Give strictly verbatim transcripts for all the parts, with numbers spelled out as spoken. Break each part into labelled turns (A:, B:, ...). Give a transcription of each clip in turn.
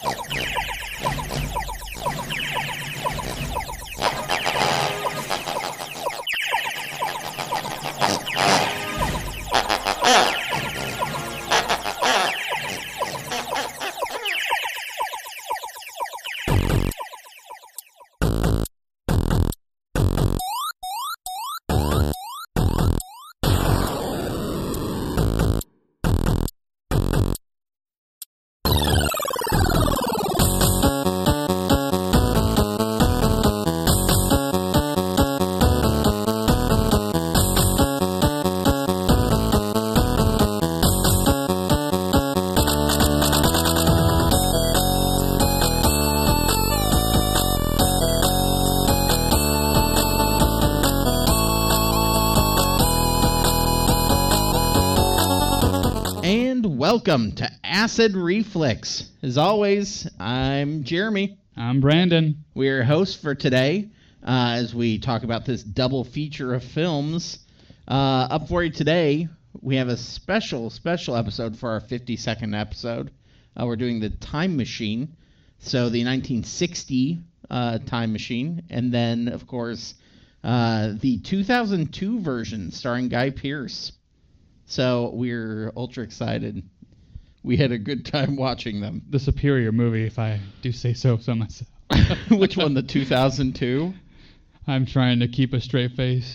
A: Welcome to Acid Reflex. As always, I'm Jeremy.
B: I'm Brandon.
A: We're hosts for today uh, as we talk about this double feature of films. Uh, up for you today, we have a special, special episode for our fifty-second episode. Uh, we're doing the Time Machine, so the nineteen sixty uh, Time Machine, and then, of course, uh, the two thousand two version starring Guy Pearce. So we're ultra excited. We had a good time watching them.
B: The superior movie, if I do say so so myself.
A: Which one, the two thousand two?
B: I'm trying to keep a straight face.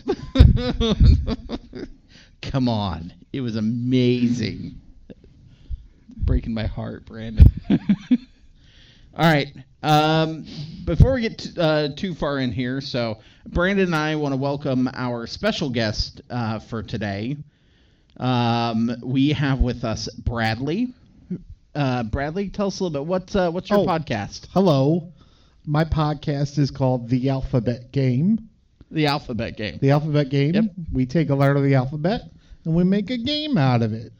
A: Come on. It was amazing. Breaking my heart, Brandon. All right. Um, before we get t- uh, too far in here, so Brandon and I want to welcome our special guest uh, for today. Um, we have with us Bradley. Uh, Bradley, tell us a little bit. What's uh, what's your
C: oh,
A: podcast?
C: Hello. My podcast is called The Alphabet Game.
A: The Alphabet Game.
C: The Alphabet Game.
A: Yep.
C: We take a letter of the alphabet and we make a game out of it.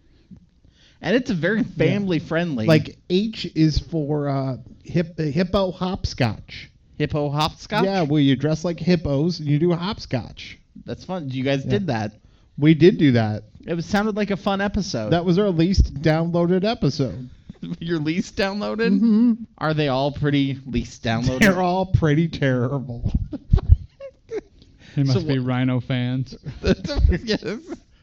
A: And it's a very family friendly.
C: Like H is for uh, hip, hippo hopscotch.
A: Hippo hopscotch?
C: Yeah, where you dress like hippos and you do hopscotch.
A: That's fun. You guys
C: Yeah.
A: did that.
C: We did do that.
A: It was sounded like a fun episode.
C: That was our least downloaded episode.
A: Your least downloaded?
C: Mm-hmm.
A: Are they all pretty least downloaded?
C: They're all pretty terrible.
B: They must
A: So
B: be
A: wh-
B: Rhino fans.
A: Yes.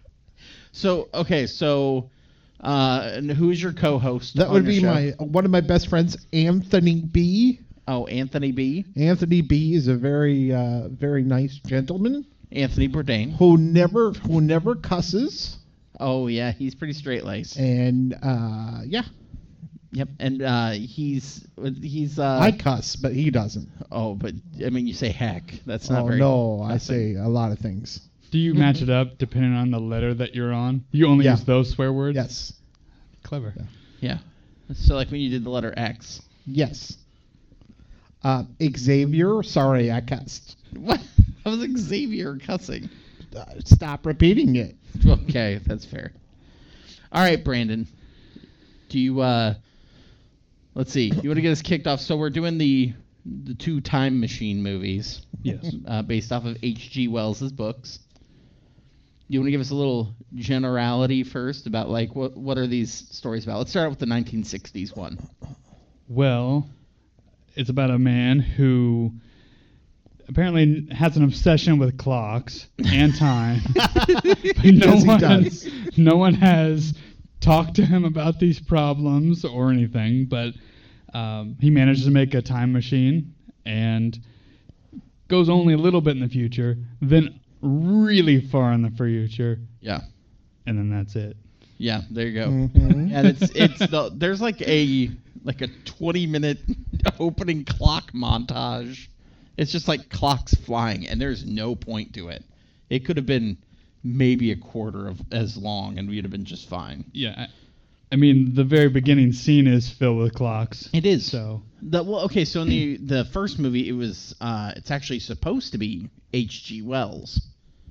A: So, okay, so uh, and who's your co-host?
C: That
A: on
C: would
A: your
C: be
A: show?
C: my one of my best friends, Anthony B.
A: Oh, Anthony B.
C: Anthony B. is a very, uh, very nice gentleman.
A: Anthony Bourdain.
C: who never who never cusses,
A: Oh, yeah, he's pretty straight-laced.
C: and uh, yeah,
A: Yep, and uh, he's he's. Uh,
C: I cuss, but he doesn't.
A: oh, but I mean, you say heck. That's not
C: Oh
A: very.
C: no, I
A: cussing.
C: say a lot of things.
B: Do you match it up depending on the letter that you're on? You only
C: Yeah.
B: use those swear words?
C: Yes,
B: Clever.
C: Yeah.
A: Yeah. So like when you did the letter X.
C: yes. Uh, Xavier, sorry, I cussed.
A: What? How was Xavier cussing?
C: Uh, stop repeating it.
A: Okay, that's fair. All right, Brandon. Do you uh let's see. You want to get us kicked off? So we're doing the the two Time Machine movies.
B: Yes.
A: Uh, based off of H G Wells' books. You want to give us a little generality first about like what what are these stories about? Let's start out with the nineteen sixties one.
B: Well, it's about a man who apparently has an obsession with clocks and time. But no
C: Yes, he
B: one,
C: does.
B: no one has talked to him about these problems or anything, but um, he manages to make a time machine and goes only a little bit in the future, then really far in the future,
A: Yeah.
B: and then that's it.
A: Yeah, there you go.
C: Mhm.
A: And it's it's the, there's like a like a twenty minute opening clock montage. It's just like clocks flying, and there's no point to it. It could have been maybe a quarter of as long, and we'd have been just fine.
B: Yeah, I, I mean, the very beginning scene is filled with clocks.
A: It is.
B: So
A: The, well, okay, so in the the first movie, it was uh, it's actually supposed to be H G Wells.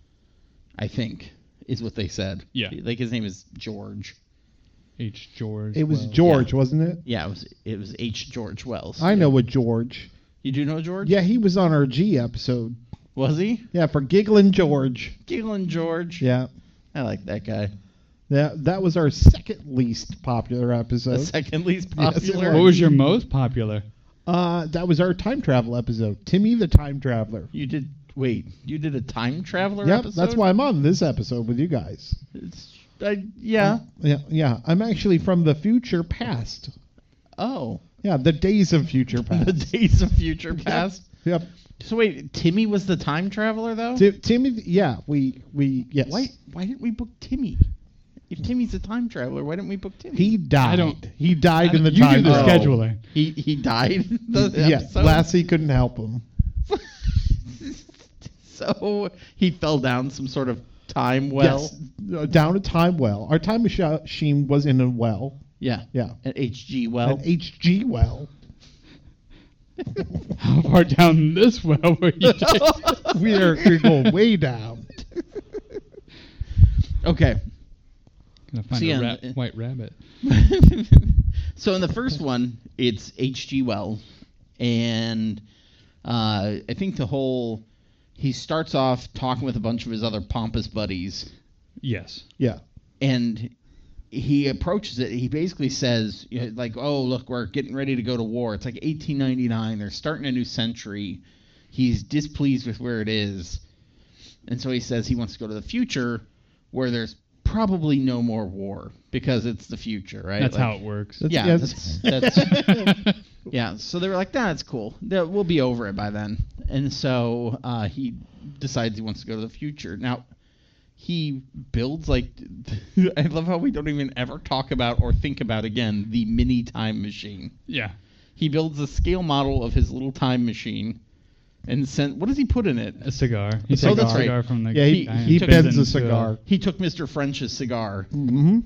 A: I think is what they said.
B: Yeah.
A: like his name is George.
B: H. George.
C: It was
B: Wells.
C: George, wasn't it?
A: Yeah, it was it was H. George Wells.
C: I know a George.
A: You do know George?
C: Yeah, he was on our G episode.
A: Was he?
C: Yeah, for Gigglin' George.
A: Giggling George.
C: Yeah.
A: I like that guy.
C: That that was our second least popular episode.
A: The second least
C: Yes, it
A: popular.
B: What was your most popular?
C: Uh, that was our time travel episode. Timmy the Time Traveler.
A: You did wait. You did a time traveler
C: Yep,
A: episode.
C: that's why I'm on this episode with you guys.
A: It's, I, yeah.
C: Yeah, yeah. I'm actually from the future past.
A: Oh,
C: Yeah, the days of future
A: the
C: past.
A: days of future past.
C: Yep.
A: So wait, Timmy was the time traveler though.
C: Ti- Timmy. Yeah, we we yes.
A: Why? Why didn't we book Timmy? If Timmy's a time traveler, why didn't we book Timmy?
C: He died.
B: I don't-
C: He died in the
B: you
C: time
B: do the
A: Oh.
C: travel.
B: scheduling.
A: he he died. The
C: Yeah,
A: episode?
C: Lassie couldn't help him.
A: So he fell down some sort of time well.
C: Yes, uh, down a time well. Our time machi- machine was in a well.
A: Yeah.
C: Yeah,
A: An H G well.
C: an H G well.
B: How far down this well were you?
C: we are we're going way down.
A: Okay.
B: Gonna find
A: So,
B: a
A: yeah,
B: rat,
A: uh,
B: white rabbit.
A: So in the first one, it's H G Well, and uh, I think the whole he starts off talking with a bunch of his other pompous buddies,
B: Yes.
C: Yeah,
A: and he approaches it. He basically says, you know, like, "Oh, look, we're getting ready to go to war. It's like eighteen ninety-nine. They're starting a new century." He's displeased with where it is, and so he says he wants to go to the future, where there's probably no more war because it's the future, right?
B: That's
A: Like-
B: how it works.
C: That's-
A: yeah,
C: yeah,
A: that's, that's yeah. So they were like, "That's cool. That- We'll be over it by then." And so uh, he decides he wants to go to the future. Now, he builds like I love how we don't even ever talk about or think about again the mini time machine.
B: Yeah.
A: He builds a scale model of his little time machine, and sent. What does he put in it?
B: A cigar. He
A: Oh,
B: took
A: that's
B: a
A: right.
B: cigar from the
C: yeah. He
B: guy
C: he
B: and
C: bends
B: it
C: a
B: into
C: cigar.
A: He took Mister French's cigar
C: Mm-hmm.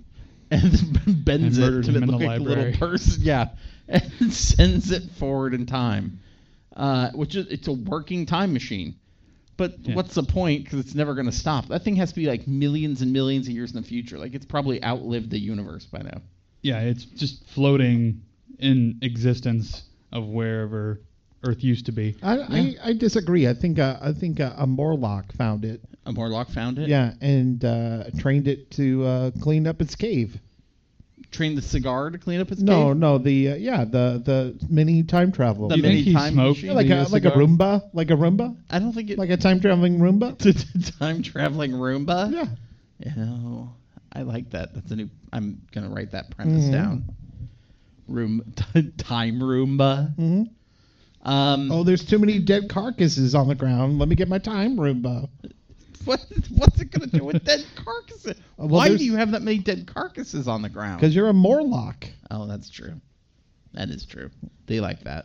A: and bends
B: And
A: it
B: murdered
A: to
B: him in
A: look
B: the
A: like a little
B: library.
A: person. Yeah, and sends it forward in time, uh, which is it's a working time machine. But
B: Yeah.
A: what's the point? Because it's never going to stop. That thing has to be like millions and millions of years in the future. Like it's probably outlived the universe by now.
B: Yeah, it's just floating in existence of wherever Earth used to be.
C: I, I I disagree. I think uh, I think uh, a Morlock found it.
A: A Morlock found it.
C: Yeah, and uh, trained it to uh, clean up its cave.
A: Trained the cigar to clean up its
C: No,
A: cave?
C: no, the uh, yeah, the the mini time travel.
A: The
B: You
A: mini
B: think he
A: time
B: smoked
A: machine?
C: Yeah, like
B: the
C: a like a
B: cigar?
C: Roomba, like a Roomba,
A: I don't think it.
C: like a time traveling Roomba.
A: time traveling Roomba.
C: Yeah.
A: Yeah, I like that. That's a new. I'm gonna write that premise
C: Mhm.
A: down. Room time Roomba.
C: hmm
A: Um,
C: Oh, there's too many dead carcasses on the ground. Let me get my time Roomba.
A: what, what's it gonna do with dead carcasses?
C: Uh, well,
A: Why
C: there's-
A: do you have that many dead carcasses on the ground?
C: Because you're a Morlock.
A: Oh, that's true. That is true. They like that.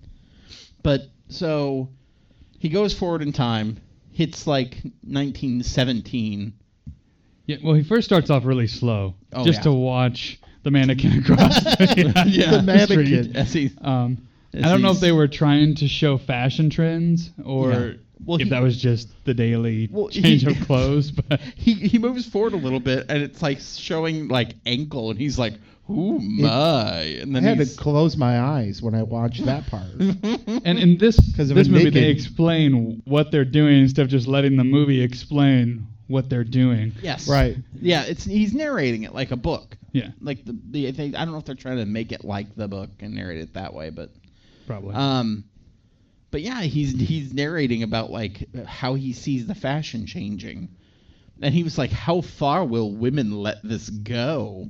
A: But so he goes forward in time, hits like nineteen seventeen.
B: Yeah, well, he first starts off really slow,
A: Oh,
B: just
A: yeah.
B: to watch the mannequin across the,
A: Yeah.
C: The
B: the
C: mannequin.
B: street.
A: As he,
B: Um,
A: as
B: I don't know if
A: he's-
B: they were trying to show fashion trends or
A: Yeah. Well,
B: if
A: he-
B: that was just the daily
A: Well,
B: change
A: he-
B: of clothes. But
A: he he moves forward a little bit, and it's like showing like ankle, and he's like, "Ooh my!" And
C: I
A: then
C: had
A: he's,
C: to close my eyes when I watched that part.
B: and in this
C: 'Cause of
B: this
C: a
B: movie, they
C: naked-
B: explain what they're doing instead of just letting the movie explain what they're doing.
A: yes,
C: Right.
A: Yeah, it's he's narrating it like a book.
B: Yeah,
A: Like the, the I think I don't know if they're trying to make it like the book and narrate it that way, but
B: probably.
A: um, but yeah, he's he's narrating about like how he sees the fashion changing, and he was like, "How far will women let this go?"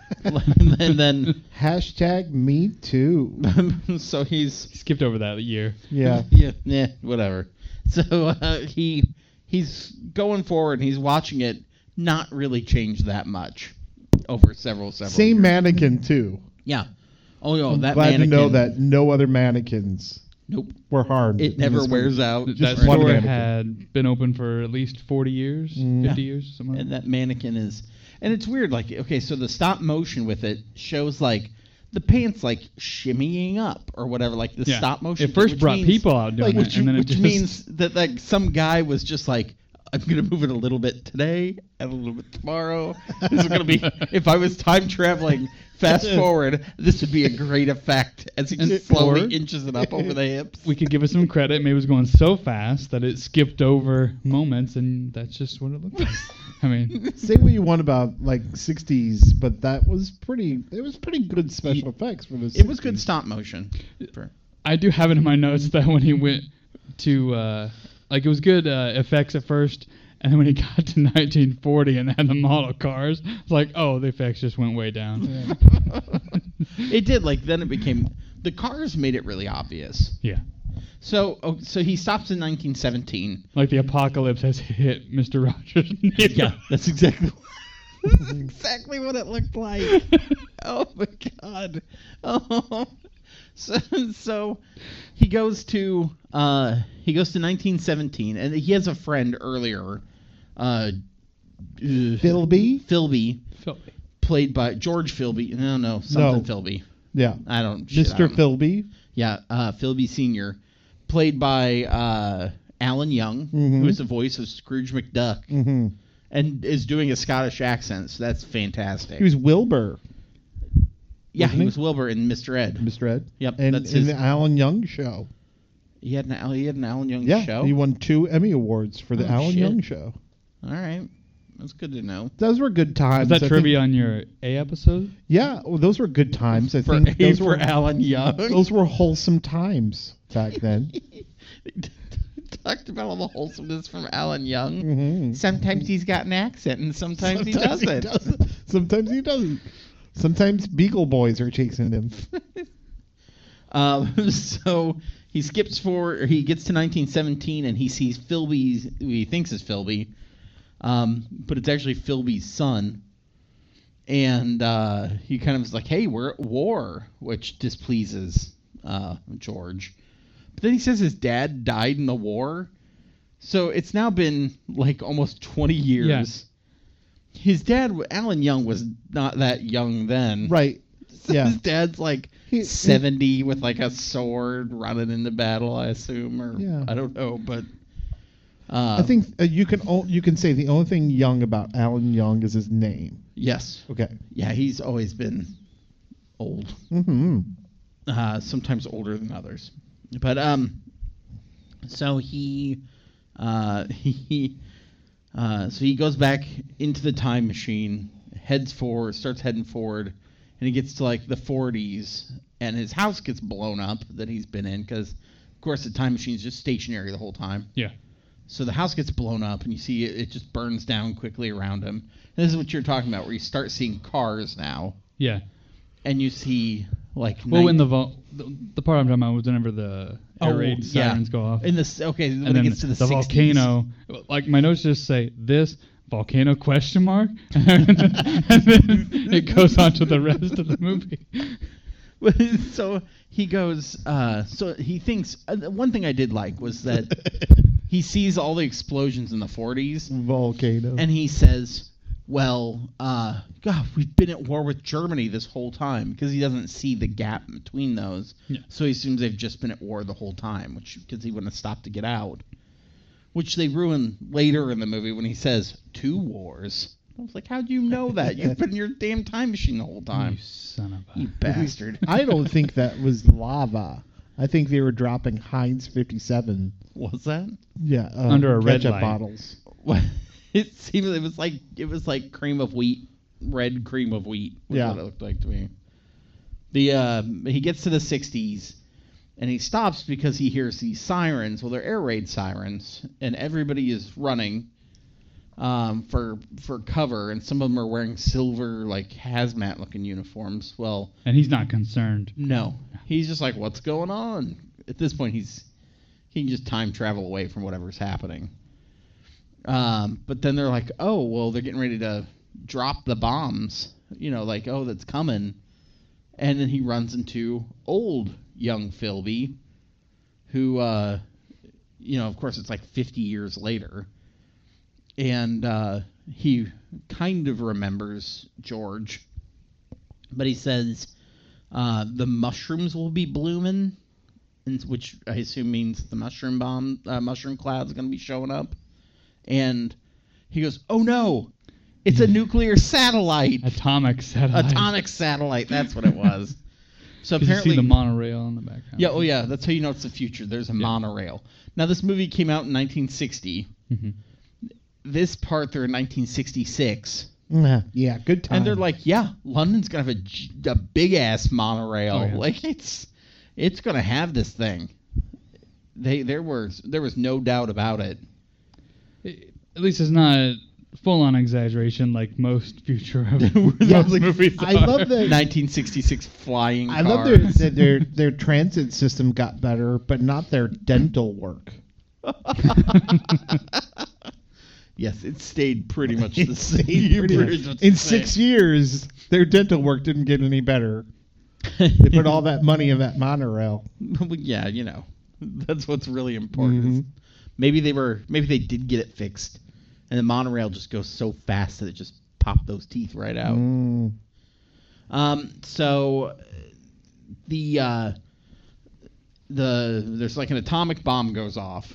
A: And then
C: Hashtag me too.
A: so he's
B: Skipped over that year.
C: Yeah.
A: yeah, yeah, whatever. So uh, he he's going forward and he's watching it not really change that much over several several
C: Same
A: years.
C: mannequin too.
A: Yeah. Oh no,
C: I'm
A: that
C: glad
A: mannequin.
C: to know that no other mannequins
A: Nope.
C: were harmed.
A: It
C: in
A: never
C: this
A: wears
C: movie.
A: out.
B: That
C: Just one
B: store
C: mannequin.
B: had been open for at least forty years,
C: Mm.
B: fifty
A: Yeah.
B: years, something like
A: And
B: that.
A: that mannequin is, and it's weird. Like, okay, so the stop motion with it shows like the pants like shimmying up or whatever. Like the
B: Yeah.
A: stop motion.
B: It first
A: which
B: brought
A: means-
B: people out doing
A: like,
B: it,
A: which,
B: and then it
A: which
B: just
A: means that like some guy was just like, I'm gonna move it a little bit today and a little bit tomorrow. This is gonna be if I was time traveling. Fast forward, this would be a great effect as he
B: And
A: just slowly
B: or-
A: inches it up over the hips.
B: We could give it some credit. Maybe it was going so fast that it skipped over moments, and that's just what it looked like. I mean,
C: Say what you want about like sixties, but that was pretty. It was pretty good special effects for the.
A: It was good
C: sixties.
A: stop motion. For,
B: I do have it in my notes that when he went to, uh, like, it was good uh, effects at first, and then when he got to nineteen forty and had the model cars, it's like, oh, the effects just went way down.
A: it did like then it became the cars made it really obvious.
B: Yeah.
A: So oh, so he stops in nineteen seventeen.
B: Like the apocalypse has hit Mister Rogers' neighborhood.
A: Yeah, that's exactly that's exactly what it looked like. Oh my god. Oh. So, so he goes to uh, he goes to nineteen seventeen, and he has a friend earlier, uh,
C: Philby?
A: Philby,
B: Philby.
A: played by George Philby. No, no, something
C: No.
A: Philby.
C: Yeah.
A: I don't. Shit, I
C: Mister
A: don't know.
C: Philby.
A: Yeah, uh, Philby Senior, played by uh, Alan Young,
C: Mhm.
A: who is the voice of Scrooge McDuck,
C: Mm-hmm.
A: and is doing a Scottish accent. So that's fantastic.
C: He was Wilbur,
A: yeah,
C: wasn't
A: he
C: he?
A: was Wilbur in Mister Ed.
C: Mister Ed.
A: Yep,
C: And
A: that's
C: in
A: his.
C: the Alan Young show.
A: He had an Al- he had an Alan Young
C: Yeah,
A: show.
C: he won two Emmy Awards for the
A: Oh,
C: Alan
A: shit.
C: Young show.
A: All right, that's good to know.
C: Those were good times.
B: Was that
C: I
B: trivia
C: think-
B: on your A episode?
C: Yeah, well, those were good times. I
A: For,
C: think those
A: for
C: were
A: Alan Young.
C: those were wholesome times back then.
A: Talked about all the wholesomeness from Alan Young.
C: Mm-hmm.
A: Sometimes he's got an accent, and sometimes, he doesn't.
C: doesn't. Sometimes he doesn't. Sometimes Beagle Boys are chasing him.
A: Um, so he skips forward, or he gets to nineteen seventeen, and he sees Philby's, who he thinks is Philby, um, but it's actually Philby's son. And uh, he kind of is like, hey, we're at war, which displeases uh, George. But then he says his dad died in the war. So it's now been like almost twenty years.
B: Yeah.
A: His dad, Alan Young, was not that young then.
C: Right.
A: So
C: Yeah.
A: his dad's like
C: He-
A: seventy with like a sword running into battle, I assume, or
C: Yeah.
A: I don't know, but uh,
C: I think uh, you can o- you can say the only thing young about Alan Young is his name.
A: yes,
C: Okay.
A: yeah, he's always been old,
C: Mm-hmm.
A: uh, sometimes older than others, but um, so he uh he uh so he goes back into the time machine, heads forward, starts heading forward. And he gets to like the forties, and his house gets blown up that he's been in because, of course, the time machine's just stationary the whole time.
B: Yeah.
A: So the house gets blown up, and you see it, it just burns down quickly around him. And this is what you're talking about, where you start seeing cars now,
B: Yeah.
A: and you see like
B: Well, when
A: night-
B: the, vol- the the part I'm talking about was whenever the air
A: Oh,
B: raid
A: yeah.
B: sirens go off,
A: in this okay when
B: and
A: it
B: then
A: gets to the,
B: the
A: sixties.
B: volcano. Like my notes just say this volcano question mark, and then it goes on to the rest of the movie.
A: So he goes. Uh, so he thinks. Uh, the one thing I did like was that he sees all the explosions in the forties.
C: Volcano.
A: And he says, well, uh, God, we've been at war with Germany this whole time, because he doesn't see the gap between those.
B: Yeah.
A: So he assumes they've just been at war the whole time, which because he wouldn't have stopped to get out. Which they ruin later in the movie when he says, two wars. I was like, how'd you know that? You've been in your damn time machine the whole
B: You
A: time.
B: son of a.
A: You bastard.
C: I don't think that was lava. I think they were dropping Heinz fifty-seven.
A: What's that?
C: Yeah. Uh,
B: Under a red
C: ketchup
B: light.
C: bottles.
A: What? It seemed it was like it was like cream of wheat, red cream of wheat. Was
C: Yeah.
A: what it looked like to me. The uh, he gets to the sixties, and he stops because he hears these sirens. Well, they're air raid sirens, and everybody is running um, for for cover, and some of them are wearing silver like hazmat looking uniforms. Well,
B: And he's not concerned.
A: no, he's just like, what's going on? At this point, he's he can just time travel away from whatever's happening. Um, but then they're like, oh, well, they're getting ready to drop the bombs. You know, like, oh, that's coming. And then he runs into old young Philby, who, uh, you know, of course, it's like fifty years later. And uh, he kind of remembers George. But he says uh, the mushrooms will be blooming, and which I assume means the mushroom bomb, uh, mushroom cloud's going to be showing up. and he goes, "Oh no, it's a nuclear satellite,
B: Atomic satellite.
A: atomic satellite." That's what it was. So
B: 'Cause
A: apparently,
B: you see the monorail in the background.
A: yeah, oh yeah, that's how you know it's the future. There's a
B: Yeah.
A: monorail. Now this movie came out in nineteen sixty.
B: hmm
A: This part they're in nineteen sixty-six.
C: Yeah, yeah, good time.
A: And they're like, yeah, London's gonna have a, g- a big ass monorail.
B: Oh, yeah.
A: Like it's it's gonna have this thing. They there was there was no doubt about it.
B: At least it's not full on exaggeration like most future of
C: Yeah,
B: most movies
C: I
B: are.
C: love that.
A: nineteen sixty-six flying
C: I
A: cars.
C: love their, that their their transit system got better, but not their dental work.
A: Yes, it stayed pretty much the
C: It
A: same.
C: stayed pretty
A: Pretty
C: much-
A: much
C: In
A: the same.
C: six years, their dental work didn't get any better. They put all that money in that monorail.
A: Well, yeah, you know, that's what's really important.
C: Mhm.
A: Maybe they were, maybe they did get it fixed, and the monorail just goes so fast that it just popped those teeth right out.
C: Mm.
A: Um, so the uh, the there's like an atomic bomb goes off,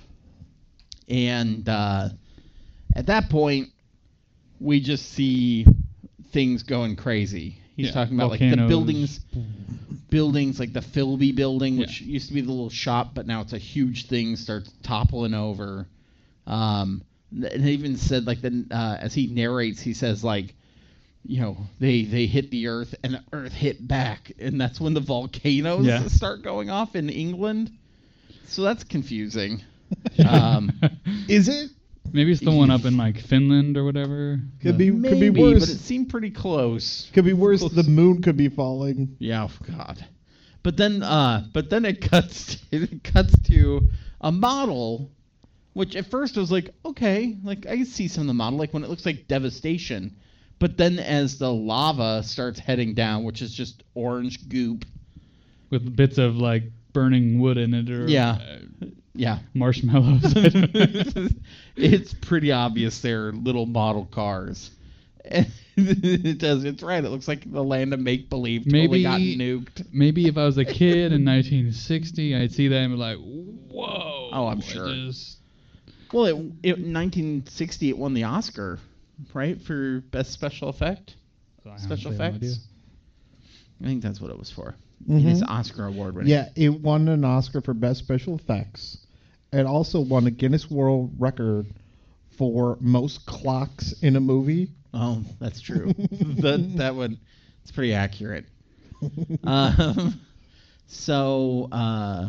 A: and uh, at that point, we just see things going crazy. He's
B: Yeah,
A: talking about like the
B: volcanoes.
A: buildings, buildings like the Philby building, which
B: Yeah.
A: used to be the little shop, but now it's a huge thing, starts toppling over. Um, and it even said like the uh, as he narrates, he says like, you know, they they hit the earth and the earth hit back, and that's when the volcanoes
B: Yeah.
A: start going off in England. So that's confusing. Um,
C: Is it?
B: Maybe it's the one up in like Finland or whatever.
C: Could
B: The-
C: be
A: maybe,
C: could be worse.
A: but it seemed pretty close.
C: Could be worse.
A: Close.
C: The moon could be falling.
A: Yeah, oh God. But then, uh, but then it cuts. It cuts to a model, which at first was like, okay, like I can see some of the model, like when it looks like devastation. But then, as the lava starts heading down, which is just orange goop.
B: with bits of like burning wood in it or
A: Yeah.
B: uh,
A: Yeah,
B: marshmallows.
A: it's pretty obvious they're little model cars. It does. It's right. It looks like the land of make believe totally
B: Maybe-
A: got nuked.
B: Maybe if I was a kid in nineteen sixty, I'd see that and be like, "Whoa!"
A: Oh, I'm
B: I
A: sure.
B: just-
A: Well, it, it, in nineteen sixty, it won the Oscar, right, for best special effect.
B: I
A: Special
B: honestly have no
A: effects.
B: idea.
A: I think that's what it was for.
C: Mhm.
A: It is Oscar award winning.
C: Yeah, it won an Oscar for best special effects. It also won a Guinness World Record for most clocks in a movie.
A: Oh, that's true. that that would. It's pretty accurate. Um, so, uh,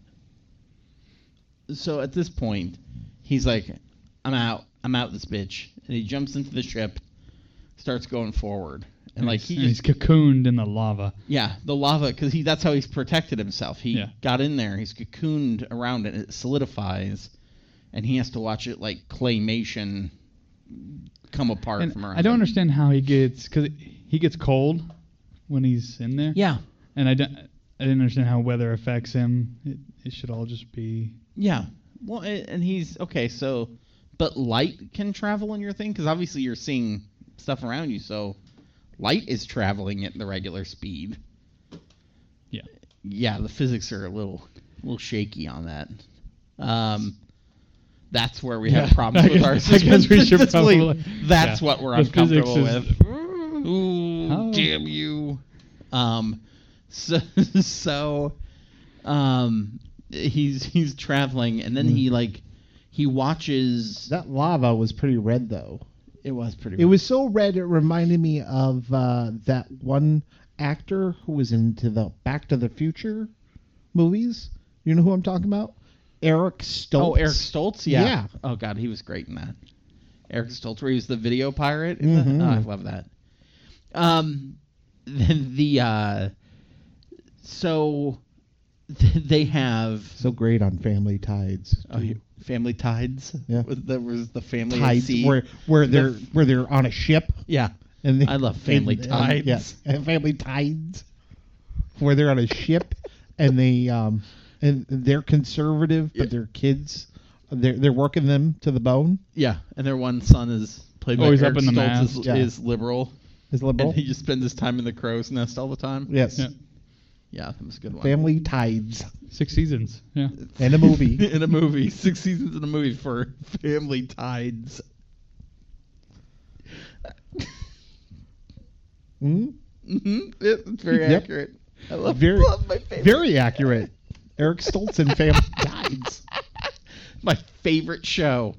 A: so at this point, he's like, "I'm out. I'm out this bitch," and he jumps into the ship, starts going forward, and like he
B: And
A: just
B: he's cocooned in the lava.
A: yeah, the lava, because he that's how he's protected himself. He
B: Yeah.
A: got in there, he's cocooned around it, it solidifies, and he has to watch it like claymation come apart
B: And
A: from around.
B: I don't
A: him.
B: understand how he gets because he gets cold when he's in there.
A: Yeah,
B: And I don't. I didn't understand how weather affects him. It, it should all just be.
A: yeah. Well, a- and he's okay. So, but light can travel in your thing because obviously you're seeing stuff around you. So, light is traveling at the regular speed.
B: Yeah.
A: Yeah, the physics are a little, a little shaky on that. Um, that's where we have
B: Yeah,
A: problems
B: I
A: with
B: guess-
A: our
B: I
A: system.
B: guess we should
A: Physically,
B: probably-
A: That's
B: yeah.
A: what we're
B: The physics
A: uncomfortable
B: is-
A: with. Ooh,
B: How-
A: damn you. Um, so, so, um, he's he's traveling, and then he like he watches.
C: That lava was pretty red, though.
A: It was pretty.
C: It was so red, it reminded me of uh, that one actor who was into the Back to the Future movies. You know who I'm talking about? Eric Stoltz.
A: Oh, Eric Stoltz. Yeah.
C: Yeah.
A: Oh God, he was great in that. Eric Stoltz, where he was the video pirate. In
C: Mhm.
A: that? Oh, I love that. Um, then the uh, so th- they have
C: So great on Family Tides.
A: oh, you- Family Tides.
C: Yeah.
A: Was- There was the family at
C: Tides,
A: sea.
C: where where
A: The-
C: they're where they're on a ship.
A: yeah.
C: And they,
A: I love Family
C: and-
A: Tides.
C: Yes, and Family Tides, where they're on a ship and they um and they're conservative, but
A: Yeah.
C: their kids, they're they're working them to the bone.
A: Yeah, and their one son is played by
B: Oh, he's
A: Eric
B: up in the
A: Stoltz is,
B: mast.
C: Yeah.
A: is liberal,
C: Is liberal.
A: and he just spends his time in the crow's nest all the time.
C: Yes.
B: Yeah.
A: Yeah, that was a good one.
C: Family Tides.
B: Six seasons. Yeah.
C: And a movie.
A: in a movie. Six seasons in a movie for Family Tides.
C: Hmm?
A: Mm-hmm. It's very
C: Yep.
A: accurate. I love,
C: Very,
A: love my favorite.
C: very accurate. Eric Stoltz and Family Tides.
A: My favorite show.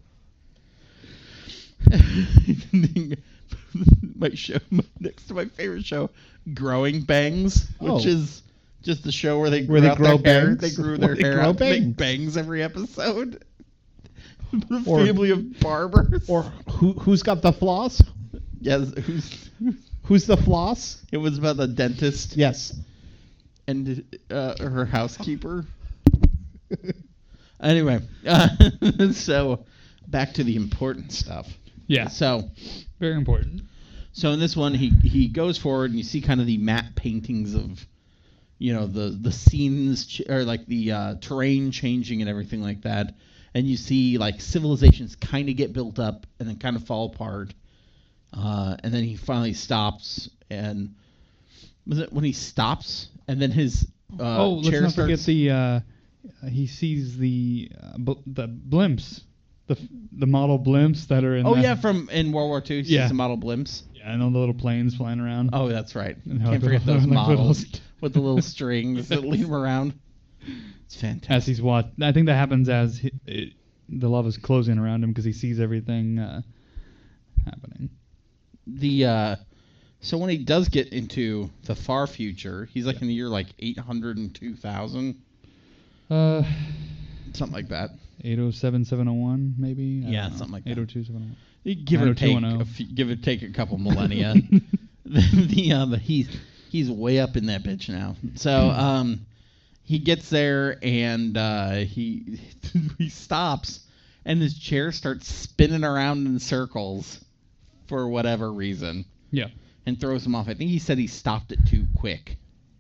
A: my show next to my favorite show, Growing Bangs, which
C: Oh.
A: is just the show where they
C: Where
A: grew
C: they
A: out
C: grow
A: their hair.
C: bangs?
A: They grew
C: Where
A: their
C: they
A: hair
C: grow
A: out to make
C: bangs.
A: bangs every episode. The
C: Or-
A: family of barbers.
C: Or who who's got the floss?
A: yes, who's
C: Who's the floss?
A: it was about the dentist
C: Yes.
A: and uh, her housekeeper. Anyway, uh, so back to the important stuff.
B: Yeah.
A: So,
B: Very important.
A: so in this one, he he goes forward, and you see kind of the matte paintings of, you know, the the scenes ch- or like the uh, terrain changing and everything like that, and you see like civilizations kind of get built up and then kind of fall apart, uh, and then he finally stops, and was it when he stops, and then his uh,
B: oh, let's
A: chair
B: not
A: starts.
B: forget the. Uh, he sees the uh, bl- the blimps, the f- the model blimps that are in.
A: Oh
B: the,
A: yeah, from in World War Two,
B: Yeah.
A: some model blimps.
B: Yeah, I know the little planes flying around.
A: Oh, that's right.
B: And how
A: Can't
B: like
A: forget
B: little-
A: those
B: like little
A: models
B: st-
A: with the little strings that lead him around. It's fantastic.
B: As he's watch, I think that happens as he, it, the lava's closing around him because he sees everything uh, happening.
A: The uh, so when he does get into the far future, he's like in the year like eight hundred and two thousand,
B: Uh,
A: something like that.
B: eight oh seven, seven oh one, maybe. I
A: Yeah,
B: don't know.
A: something like that.
B: eight oh two, seven oh one.
A: You Give or
B: nine oh two
A: take,
B: one oh.
A: a few, give or take a couple millennia. the the um, he's he's way up in that bitch now. So um, he gets there and uh, he he stops, and his chair starts spinning around in circles for whatever reason,
B: Yeah.
A: and throws him off. I think he said he stopped it too quick.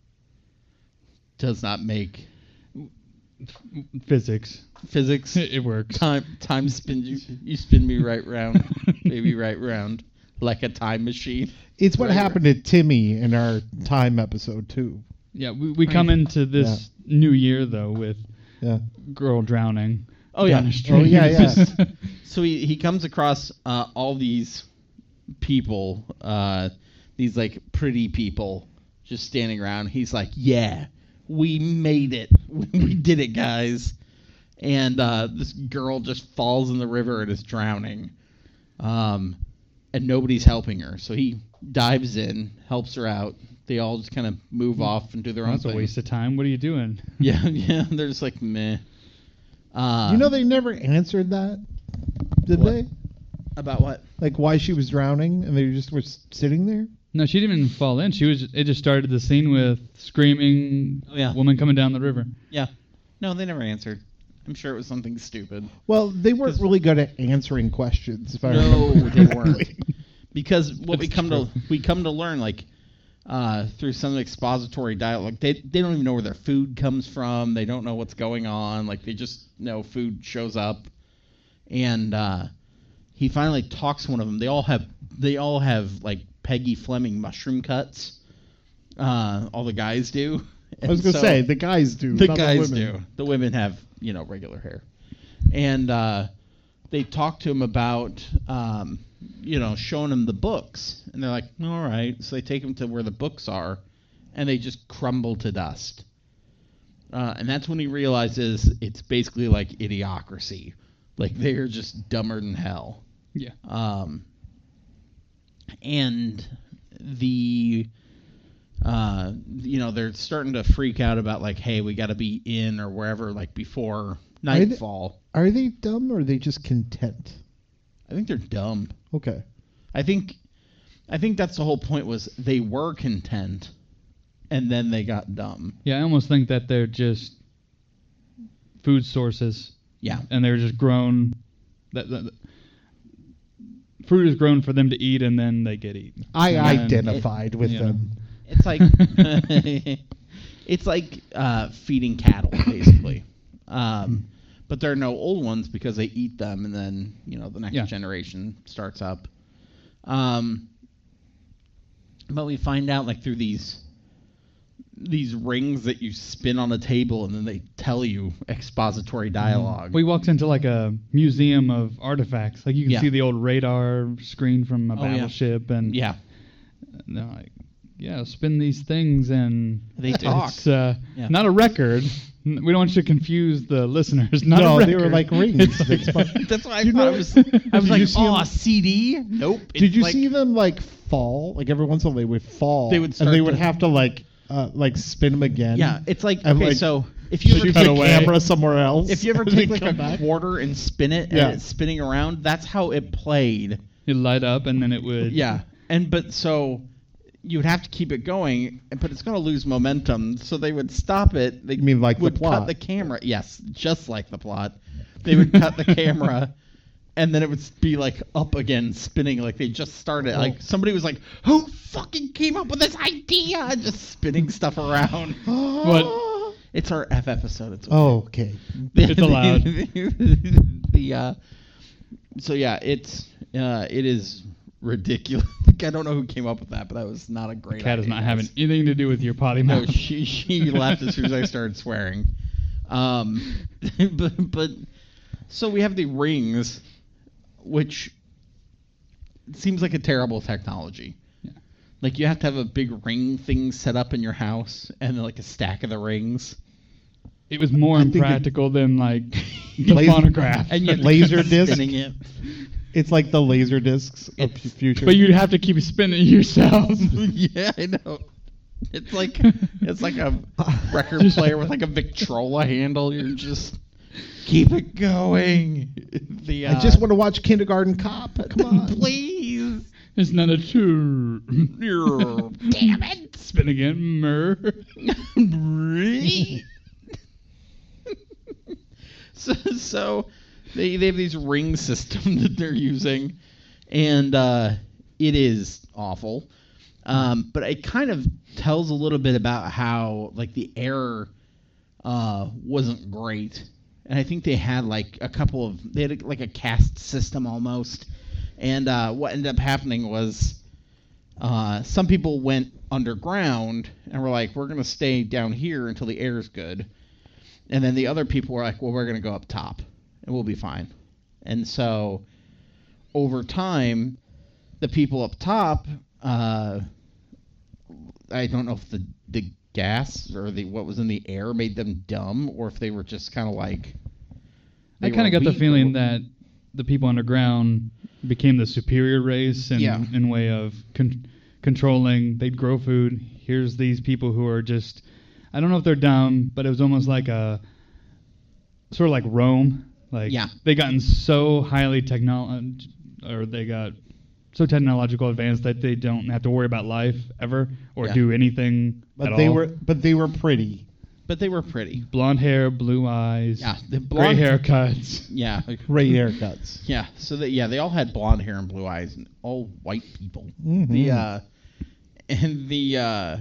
A: Does not make
B: Physics.
A: physics.
B: It works.
A: Time time spins you. You spin me right round, baby, right round, like a time machine.
C: It's what
A: Right,
C: happened to Timmy in our time episode too.
B: Yeah, we, we come into this new year though with
C: Yeah.
B: girl drowning.
A: Oh yeah.
B: down the street.
C: Oh, yeah, yeah.
A: So he, he comes across uh, all these people, uh, these like pretty people, just standing around. He's like, "Yeah, we made it. We did it, guys." And uh, this girl just falls in the river and is drowning, um, and nobody's helping her. So he dives in, helps her out. They all just kind of move off and do their own
B: That's
A: thing.
B: a waste of time. What are you doing?
A: Yeah, yeah. They're just like meh. Uh,
C: you know they never answered that, did
A: What?
C: they?
A: about what?
C: Like why she was drowning, and they just were s- sitting there.
B: No, she didn't even fall in. She was. It just started the scene with screaming
A: Oh, yeah.
B: woman coming down the river.
A: Yeah. No, they never answered. I'm sure it was something stupid.
C: Well, they weren't
A: 'Cause-
C: really good at answering questions. If I
A: No,
C: remember
A: they
C: correctly.
A: Because what we
B: That's
A: come
B: true.
A: to we come to learn, like uh, through some expository dialogue, they they don't even know where their food comes from. They don't know what's going on. Like they just know food shows up, and uh, he finally talks to one of them. They all have they all have like Peggy Fleming mushroom cuts. Uh, all the guys do.
C: I was gonna
A: And so-
C: say the guys do.
A: the
C: not
A: guys
C: the
A: do.
C: women.
A: The women have, you know, regular hair. And uh, they talk to him about, um, you know, showing him the books. And they're like, all right. So they take him to where the books are, and they just crumble to dust. Uh, and that's when he realizes it's basically like Idiocracy. Like, they're just dumber than hell.
B: Yeah.
A: Um, and the, uh, you know, they're starting to freak out about like, hey, we got to be in or wherever, like before
C: they-
A: nightfall.
C: Are they dumb or are they just content?
A: I think they're dumb.
C: Okay.
A: I think, I think that's the whole point was they were content, and then they got dumb.
B: Yeah, I almost think that they're just food sources,
A: Yeah.
B: and they're just grown. That, that, that- fruit is grown for them to eat, and then they get eaten.
C: I
B: And then-
C: identified with
B: yeah.
C: them.
A: It's like, it's like uh, feeding cattle, basically. Um, but there are no old ones because they eat them, and then you know the next
B: Yeah.
A: generation starts up. Um, but we find out like through these these rings that you spin on a table, and then they tell you expository dialogue.
B: Well, he walks into like a museum of artifacts. Like you can
A: Yeah.
B: see the old radar screen from a
A: Oh, yeah.
B: battleship, and
A: Yeah,
B: and they're like, yeah, spin these things, and
A: They talk.
B: It's uh,
A: Yeah.
B: not a record. N- We don't want you to confuse the listeners. Not
C: No,
B: a
C: they
B: record.
C: were like rings.
B: It's like-
C: It's fun.
A: that's why I
C: You
A: thought
C: know-
A: it was. I was
C: Did
A: like,
C: you see
A: oh,
C: him-
A: a C D? Nope.
C: Did
A: It's
C: you
A: like-
C: see them like fall? Like every once in a while they would fall.
A: They would
C: and
A: start
C: they would
A: to-
C: have to like uh, like spin them again.
A: Yeah, it's like
C: And,
A: okay.
C: like,
A: so if you
C: Should
A: ever
C: you
A: take
C: put the camera somewhere else?
A: if you ever
C: and
A: take
C: then
A: like a
C: come back?
A: quarter and spin it
C: Yeah.
A: and it's spinning around, that's how it played.
B: It'd light up, and then it would.
A: Yeah, and but so you would have to keep it going, but it's going to lose momentum. So they would stop it. They
C: You mean like the
A: would
C: plot?
A: cut the camera. Yes, just like the plot. They would cut the camera, and then it would be like up again, spinning like they just started. Like somebody was like, "Who fucking came up with this idea?" And just spinning stuff around.
B: What?
A: It's our F episode. It's okay.
C: Oh, okay.
B: It's allowed.
A: the uh, so yeah, it's uh, it is ridiculous. I don't know who came up with that, but that was not a great.
B: Cat is
A: idea.
B: not having anything to do with your potty
A: No,
B: mouth.
A: she she left as soon as I started swearing. Um, but but so we have the rings, which seems like a terrible technology.
B: Yeah.
A: Like you have to have a big ring thing set up in your house, and then like a stack of the rings.
B: It was more
C: I think it-
B: impractical than like the
C: Laser-
B: phonograph.
A: And you
C: Laser
A: keep
C: disc?
A: spinning it.
C: It's like the laser discs of
A: It's-
C: future.
B: But you'd have to keep spinning it yourself.
A: Yeah, I know. It's like it's like a record player with like a Victrola handle. You're just keep it going. The uh,
C: I just want to watch Kindergarten Cop. Come on.
A: please.
B: It's not a two.
A: Damn it.
B: Spin again, mer.
A: so so they they have these ring system that they're using, and uh, it is awful. Um, but it kind of tells a little bit about how like the air uh, wasn't great, and I think they had like a couple of they had like a caste system almost, and uh, what ended up happening was uh, some people went underground and were like, we're gonna stay down here until the air's good, and then the other people were like, well, we're gonna go up top and we'll be fine, and so over time, the people up top. Uh, I don't know if the the gas or the what was in the air made them dumb, or if they were just kind of like.
B: I
A: they
B: kind of
A: were
B: got the
A: weak
B: feeling
A: or-
B: that the people underground became the superior race in,
A: Yeah.
B: in way of con- controlling. They'd grow food. Here's these people who are just, I don't know if they're dumb, but it was almost like a, sort of like Rome. Like
A: Yeah.
B: they gotten so highly technol, or they got so technological advanced that they don't have to worry about life ever or
A: Yeah.
B: do anything
C: But
B: at
C: they
B: all.
C: were but they were pretty.
A: But they were pretty.
B: Blonde hair, blue eyes,
A: Yeah, the
B: gray
A: blonde
B: haircuts.
A: Yeah,
C: Great haircuts.
A: yeah. So that yeah, they all had blonde hair and blue eyes, and all white people.
C: Mhm.
A: The uh, and the uh,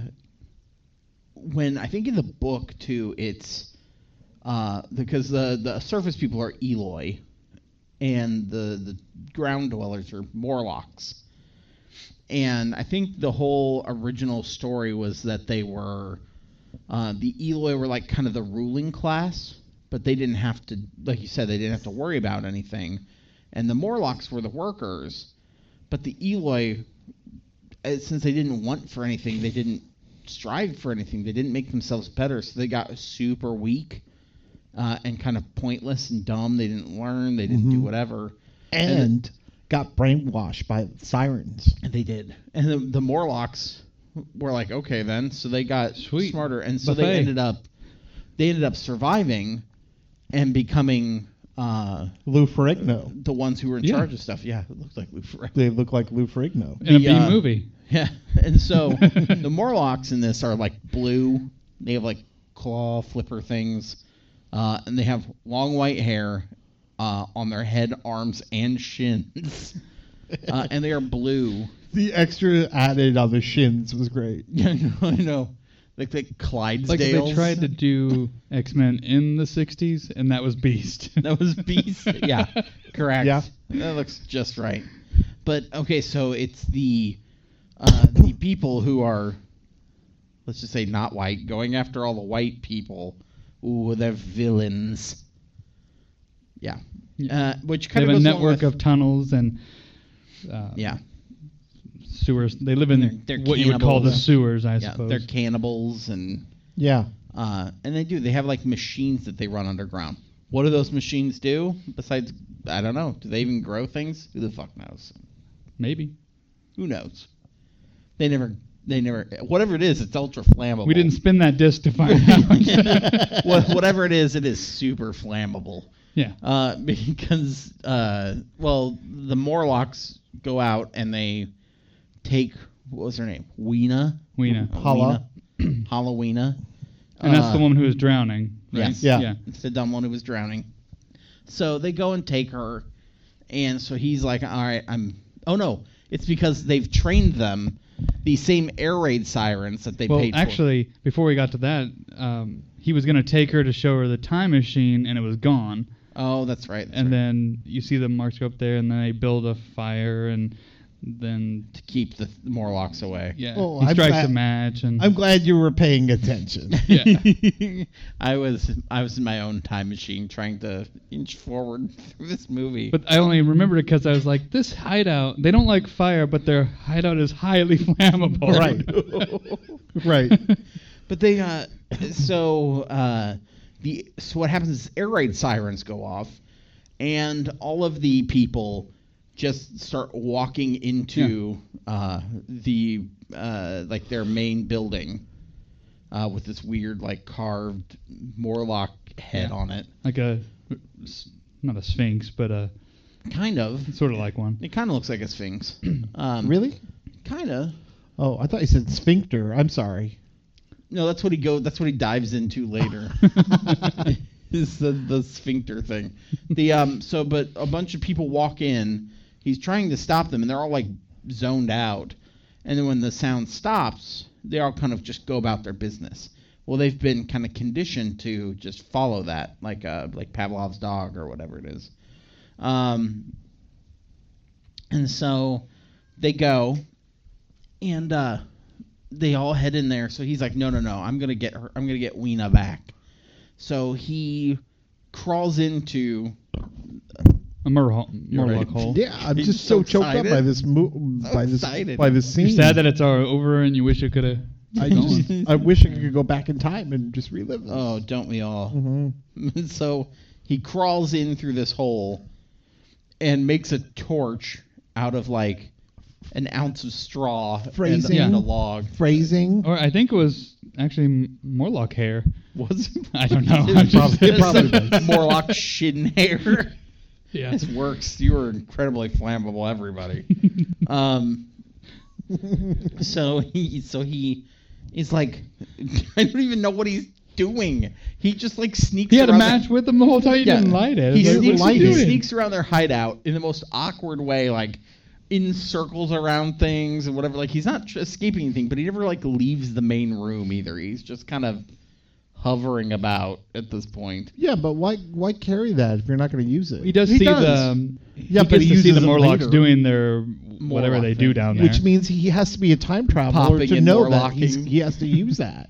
A: when I think in the book too, it's uh because the the surface people are Eloi, and the the ground dwellers are Morlocks. And I think the whole original story was that they were uh, the Eloi were like kind of the ruling class, but they didn't have to, like you said, they didn't have to worry about anything. And the Morlocks were the workers, but the Eloi, uh, since they didn't want for anything, they didn't strive for anything. They didn't make themselves better, so they got super weak uh, and kind of pointless and dumb. They didn't learn. They didn't do
C: Mhm.
A: whatever.
C: And got brainwashed by sirens.
A: And they did. And the, the Morlocks were like, okay, then. So they got
B: Sweet.
A: smarter, and so
B: Buffet.
A: they ended up they ended up surviving and becoming uh,
C: Lou Ferrigno.
A: the ones who were in
B: Yeah.
A: charge of stuff. Yeah, it looked like Lou Ferrigno.
C: They look like Lou Ferrigno.
B: In a
A: The,
B: B
A: uh,
B: movie.
A: Yeah, and so the Morlocks in this are like blue. They have like claw flipper things, uh, and they have long white hair uh, on their head, arms, and shins, uh, and they are blue.
C: The extra added on the shins was great.
A: Yeah, I know. I know. Like the Clydesdales.
B: Like if they tried to do X-Men in the sixties, and that was Beast.
A: That was Beast. Yeah, correct.
C: Yeah.
A: That looks just right. But okay, so it's the uh, the people who are let's just say not white, going after all the white people. Ooh, they're villains. Yeah. Uh, which
B: They
A: kind
B: have
A: of
B: a
A: goes along
B: network
A: with,
B: of tunnels and uh,
A: yeah,
B: sewers. They live in
A: They're- they're
B: what you would call the
A: cannibals.
B: sewers, I
A: yeah,
B: suppose.
A: they're cannibals, and
C: Yeah.
A: uh, and they do. They have like machines that they run underground. What do those machines do? Besides, I don't know. Do they even grow things? Who the fuck knows?
B: Maybe.
A: Who knows? They never. They never. Whatever it is, it's ultra flammable.
B: We didn't spin that disc to find out.
A: What, whatever it is, it is super flammable.
B: Yeah.
A: Uh, because, uh, well, the Morlocks go out and they take, what was her name? Weena?
B: Weena.
A: Uh,
C: Hala.
A: Weena. Halloween.
B: And that's
A: Uh,
B: the woman who was drowning, right?
A: Yes.
C: Yeah.
B: Yeah.
A: It's the dumb one who was drowning. So they go and take her, and so he's like, all right, I'm... Oh, no. It's because they've trained them, these same air raid sirens that they
B: Well,
A: paid
B: actually, before we got to that, um, he was going to take her to show her the time machine, and it was gone.
A: for. Oh, that's right. That's
B: and
A: right.
B: then you see the marks go up there, and then they build a fire, and then
A: To keep the Morlocks away.
B: yeah,
C: Oh,
B: he
C: I'm
B: strikes
C: glad-
B: a match, and
C: I'm glad you were paying attention.
B: yeah.
A: I was I was in my own time machine trying to inch forward through this movie.
B: But I only remembered it because I was like, this hideout, they don't like fire, but their hideout is highly flammable.
C: Right. Right.
A: But they uh so uh the so what happens is air raid sirens go off, and all of the people just start walking into uh the uh like their main building uh with this weird like carved Morlock head
B: Yeah.
A: on it.
B: Like a, not a sphinx, but a
A: Kind of.
B: sort of like one.
A: It kind of looks like a sphinx. Um,
C: Really?
A: Kind of.
C: Oh, I thought you said sphincter. I'm sorry.
A: No, that's what he go. That's what he dives into later. Is the the sphincter thing. The um. So, but a bunch of people walk in. He's trying to stop them, and they're all like zoned out. And then when the sound stops, they all kind of just go about their business. Well, they've been kind of conditioned to just follow that, like uh, like Pavlov's dog or whatever it is. Um. And so they go, and uh, they all head in there. So he's like, no, no, no, I'm gonna get her. I'm gonna get Weena back. So he crawls into.
B: A Murloc
A: You're
B: Murloc
A: right.
B: hole.
C: Yeah, I'm
A: You're
C: just
A: so
C: so, choked
A: excited.
C: up by this mo-
A: So
C: by this
A: excited.
C: by this scene.
B: You're sad that it's all over and you wish it could have.
C: I just I wish I could go back in time and just relive this.
A: Oh, don't we all?
C: hmm
A: So he crawls in through this hole and makes a torch out of like an ounce of straw and,
C: Phrasing.
A: and a log.
C: Phrasing.
B: Or I think it was actually M- Morlock hair.
A: Was it?
B: I don't know.
A: It
B: I'm just-
C: It probably was.
A: Morlock shin hair.
B: Yeah.
A: This works. You are incredibly flammable, everybody. um. So he, so he, is like, I don't even know what he's doing. He just like sneaks.
B: He had a
A: around
B: match with them the whole time. He
A: Yeah.
B: didn't light it.
A: He
B: It's like,
A: sneaks,
B: what's he
A: he
B: doing?
A: sneaks around their hideout in the most awkward way, like in circles around things and whatever. Like he's not tr- escaping anything, but he never like leaves the main room either. He's just kind of hovering about at this point.
C: Yeah, but why why carry that if you're not going to use it?
B: He does
A: He
B: see
A: does.
B: the. Um,
C: Yeah,
B: he
C: but
B: gets
C: he
B: to see
C: uses
B: the
C: it
B: Morlocks
C: later.
B: doing their whatever
A: Morlock
B: they do
A: thing.
B: down there.
C: Which means he has to be a time traveler
A: Popping
C: to
A: and
C: know that he's,
A: Morlocking.
C: he has to use that.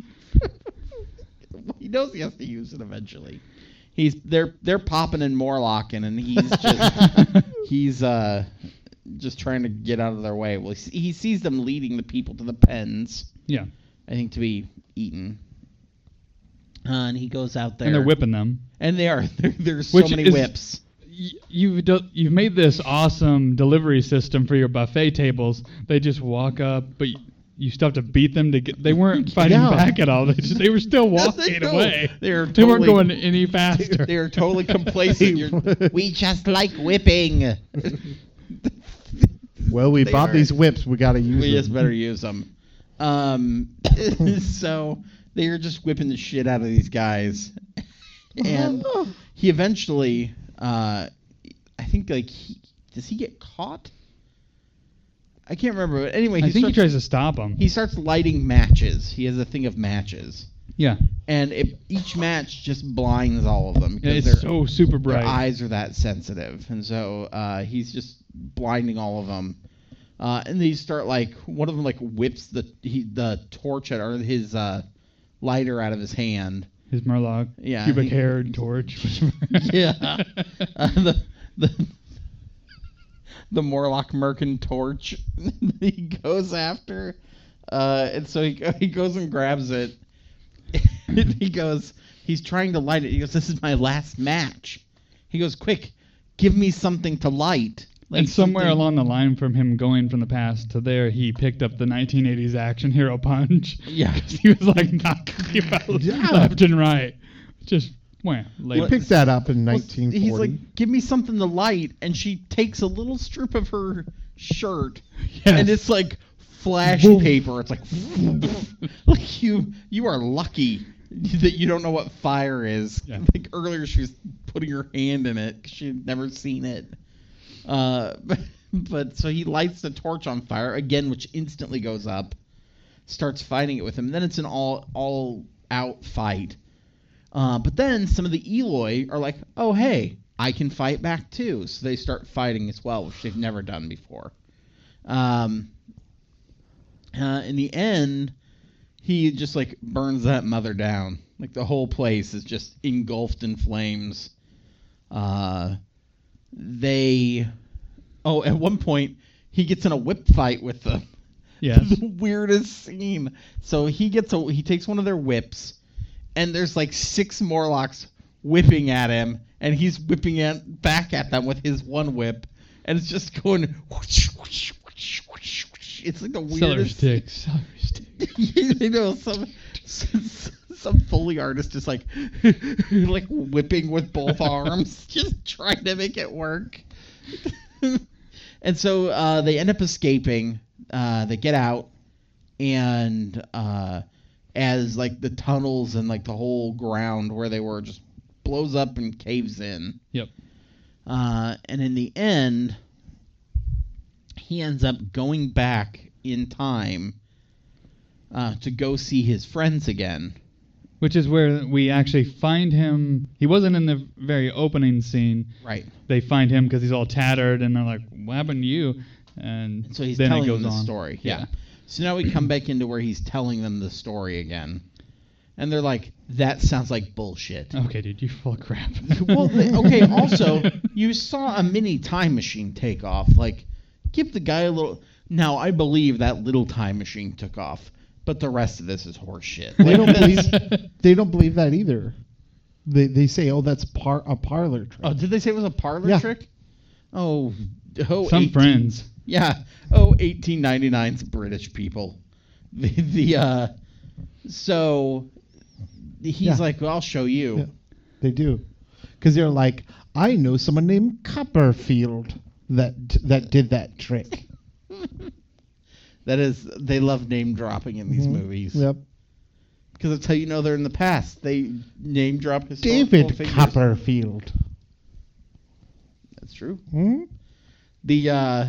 A: He knows he has to use it eventually. He's they're they're popping and Morlocking, and he's just he's uh just trying to get out of their way. Well, he, s- he sees them leading the people to the pens.
B: yeah,
A: I think to be eaten. Uh, and he goes out there,
B: and they're whipping them.
A: and they are. There, there's so
B: Which
A: many
B: is-
A: whips.
B: Y- You've do- you've made this awesome delivery system for your buffet tables. They just walk up, but y- you still have to beat them to get. They weren't fighting
C: Yeah.
B: back at all. They just they were still
A: Yes, they
B: walking
A: do.
B: away.
A: They're
B: They weren't
A: totally-
B: going any faster.
A: They are totally complacent. You're, we just like whipping.
C: Well, we
A: They
C: bought
A: are-
C: these whips. We got to use
A: We
C: them.
A: just better use them. Um, so they're just whipping the shit out of these guys, and he eventually, uh, I think like, he, does he get caught? I can't remember. But anyway,
B: I
A: he
B: think
A: starts,
B: he tries to stop them.
A: he starts lighting matches. He has a thing of matches,
B: Yeah,
A: and it, each match just blinds all of them
B: Yeah,
A: because
B: it's
A: their,
B: so super
A: their
B: bright.
A: eyes are that sensitive, and so uh, he's just blinding all of them. Uh, and they start like one of them like whips the he, the torch at or his uh, lighter out of his hand.
B: His Murloc
A: Yeah,
B: pubic
A: he-
B: haired torch.
A: Yeah, uh, the the the Morlock Merkin torch he goes after, uh, and so he he goes and grabs it. And he goes, he's trying to light it. He goes, "This is my last match." He goes, "Quick, give me something to light." Like
B: And somewhere
A: something-
B: along the line from him going from the past to there, he picked up the nineteen eighties action hero punch.
A: Yeah.
B: 'Cause he was like knocking people
C: Yeah.
B: left and right. Just wham.
C: He
B: Like,
C: picked that up in
A: Well,
C: nineteen forty.
A: He's like, "Give me something to light," and she takes a little strip of her shirt,
B: Yes.
A: and it's like flash
C: Boom.
A: paper. It's like, like you you are lucky that you don't know what fire is.
B: Yeah.
A: Like earlier, she was putting her hand in it 'cause she had never seen it. Uh, but, but so he lights the torch on fire again, which instantly goes up. Starts fighting it with him. Then it's an all all out fight. Uh, but then some of the Eloi are like, "Oh hey, I can fight back too." So they start fighting as well, which they've never done before. Um, uh, in the end, he just like burns that mother down. Like the whole place is just engulfed in flames. Uh, they, oh, at one point he gets in a whip fight with them.
B: yes.
A: The weirdest scene. So he gets a he takes one of their whips, and there's like six Morlocks whipping at him, and he's whipping it back at them with his one whip, and it's just going. Whoosh, whoosh, whoosh, whoosh, whoosh. It's like the
B: Celery
A: weirdest.
B: stick. Celery stick.
A: You know, some some Foley artist is like like whipping with both arms, just trying to make it work. And so uh, they end up escaping. Uh, they get out, and uh, as like the tunnels and like the whole ground where they were just blows up and caves in.
B: Yep.
A: Uh, and in the end, he ends up going back in time uh, to go see his friends again.
B: Which is where we actually find him. He wasn't in the very opening scene.
A: Right.
B: They find him because he's all tattered, and they're like, "What happened to you?" And
A: And so he's
B: then
A: telling
B: it goes
A: them the
B: on.
A: story. Yeah. So now we come back into where he's telling them the story again. And they're like, "That sounds like bullshit."
B: Okay, dude, you're full of crap.
A: Well, they, okay, also, you saw a mini time machine take off. Like, give the guy a little... Now, I believe that little time machine took off, but the rest of this is horseshit.
C: They
A: Like,
C: don't
A: that's-
C: believe. They don't believe that either. They they say, "Oh, that's par a parlor trick."
A: Oh, did they say it was a parlor
C: Yeah.
A: trick? Oh, oh
B: Some
A: eighteen
B: friends.
A: Yeah. Oh, eighteen ninety-nine's British people. The, the uh, so he's
C: Yeah.
A: like, "Well, I'll show you."
C: Yeah, they do, because they're like, "I know someone named Copperfield that that did that trick."
A: That is, they love name dropping in these
C: Mhm.
A: movies.
C: Yep.
A: Because that's how you know they're in the past. They name drop historical
C: David
A: figures.
C: Copperfield.
A: That's true.
C: Hmm?
A: The uh,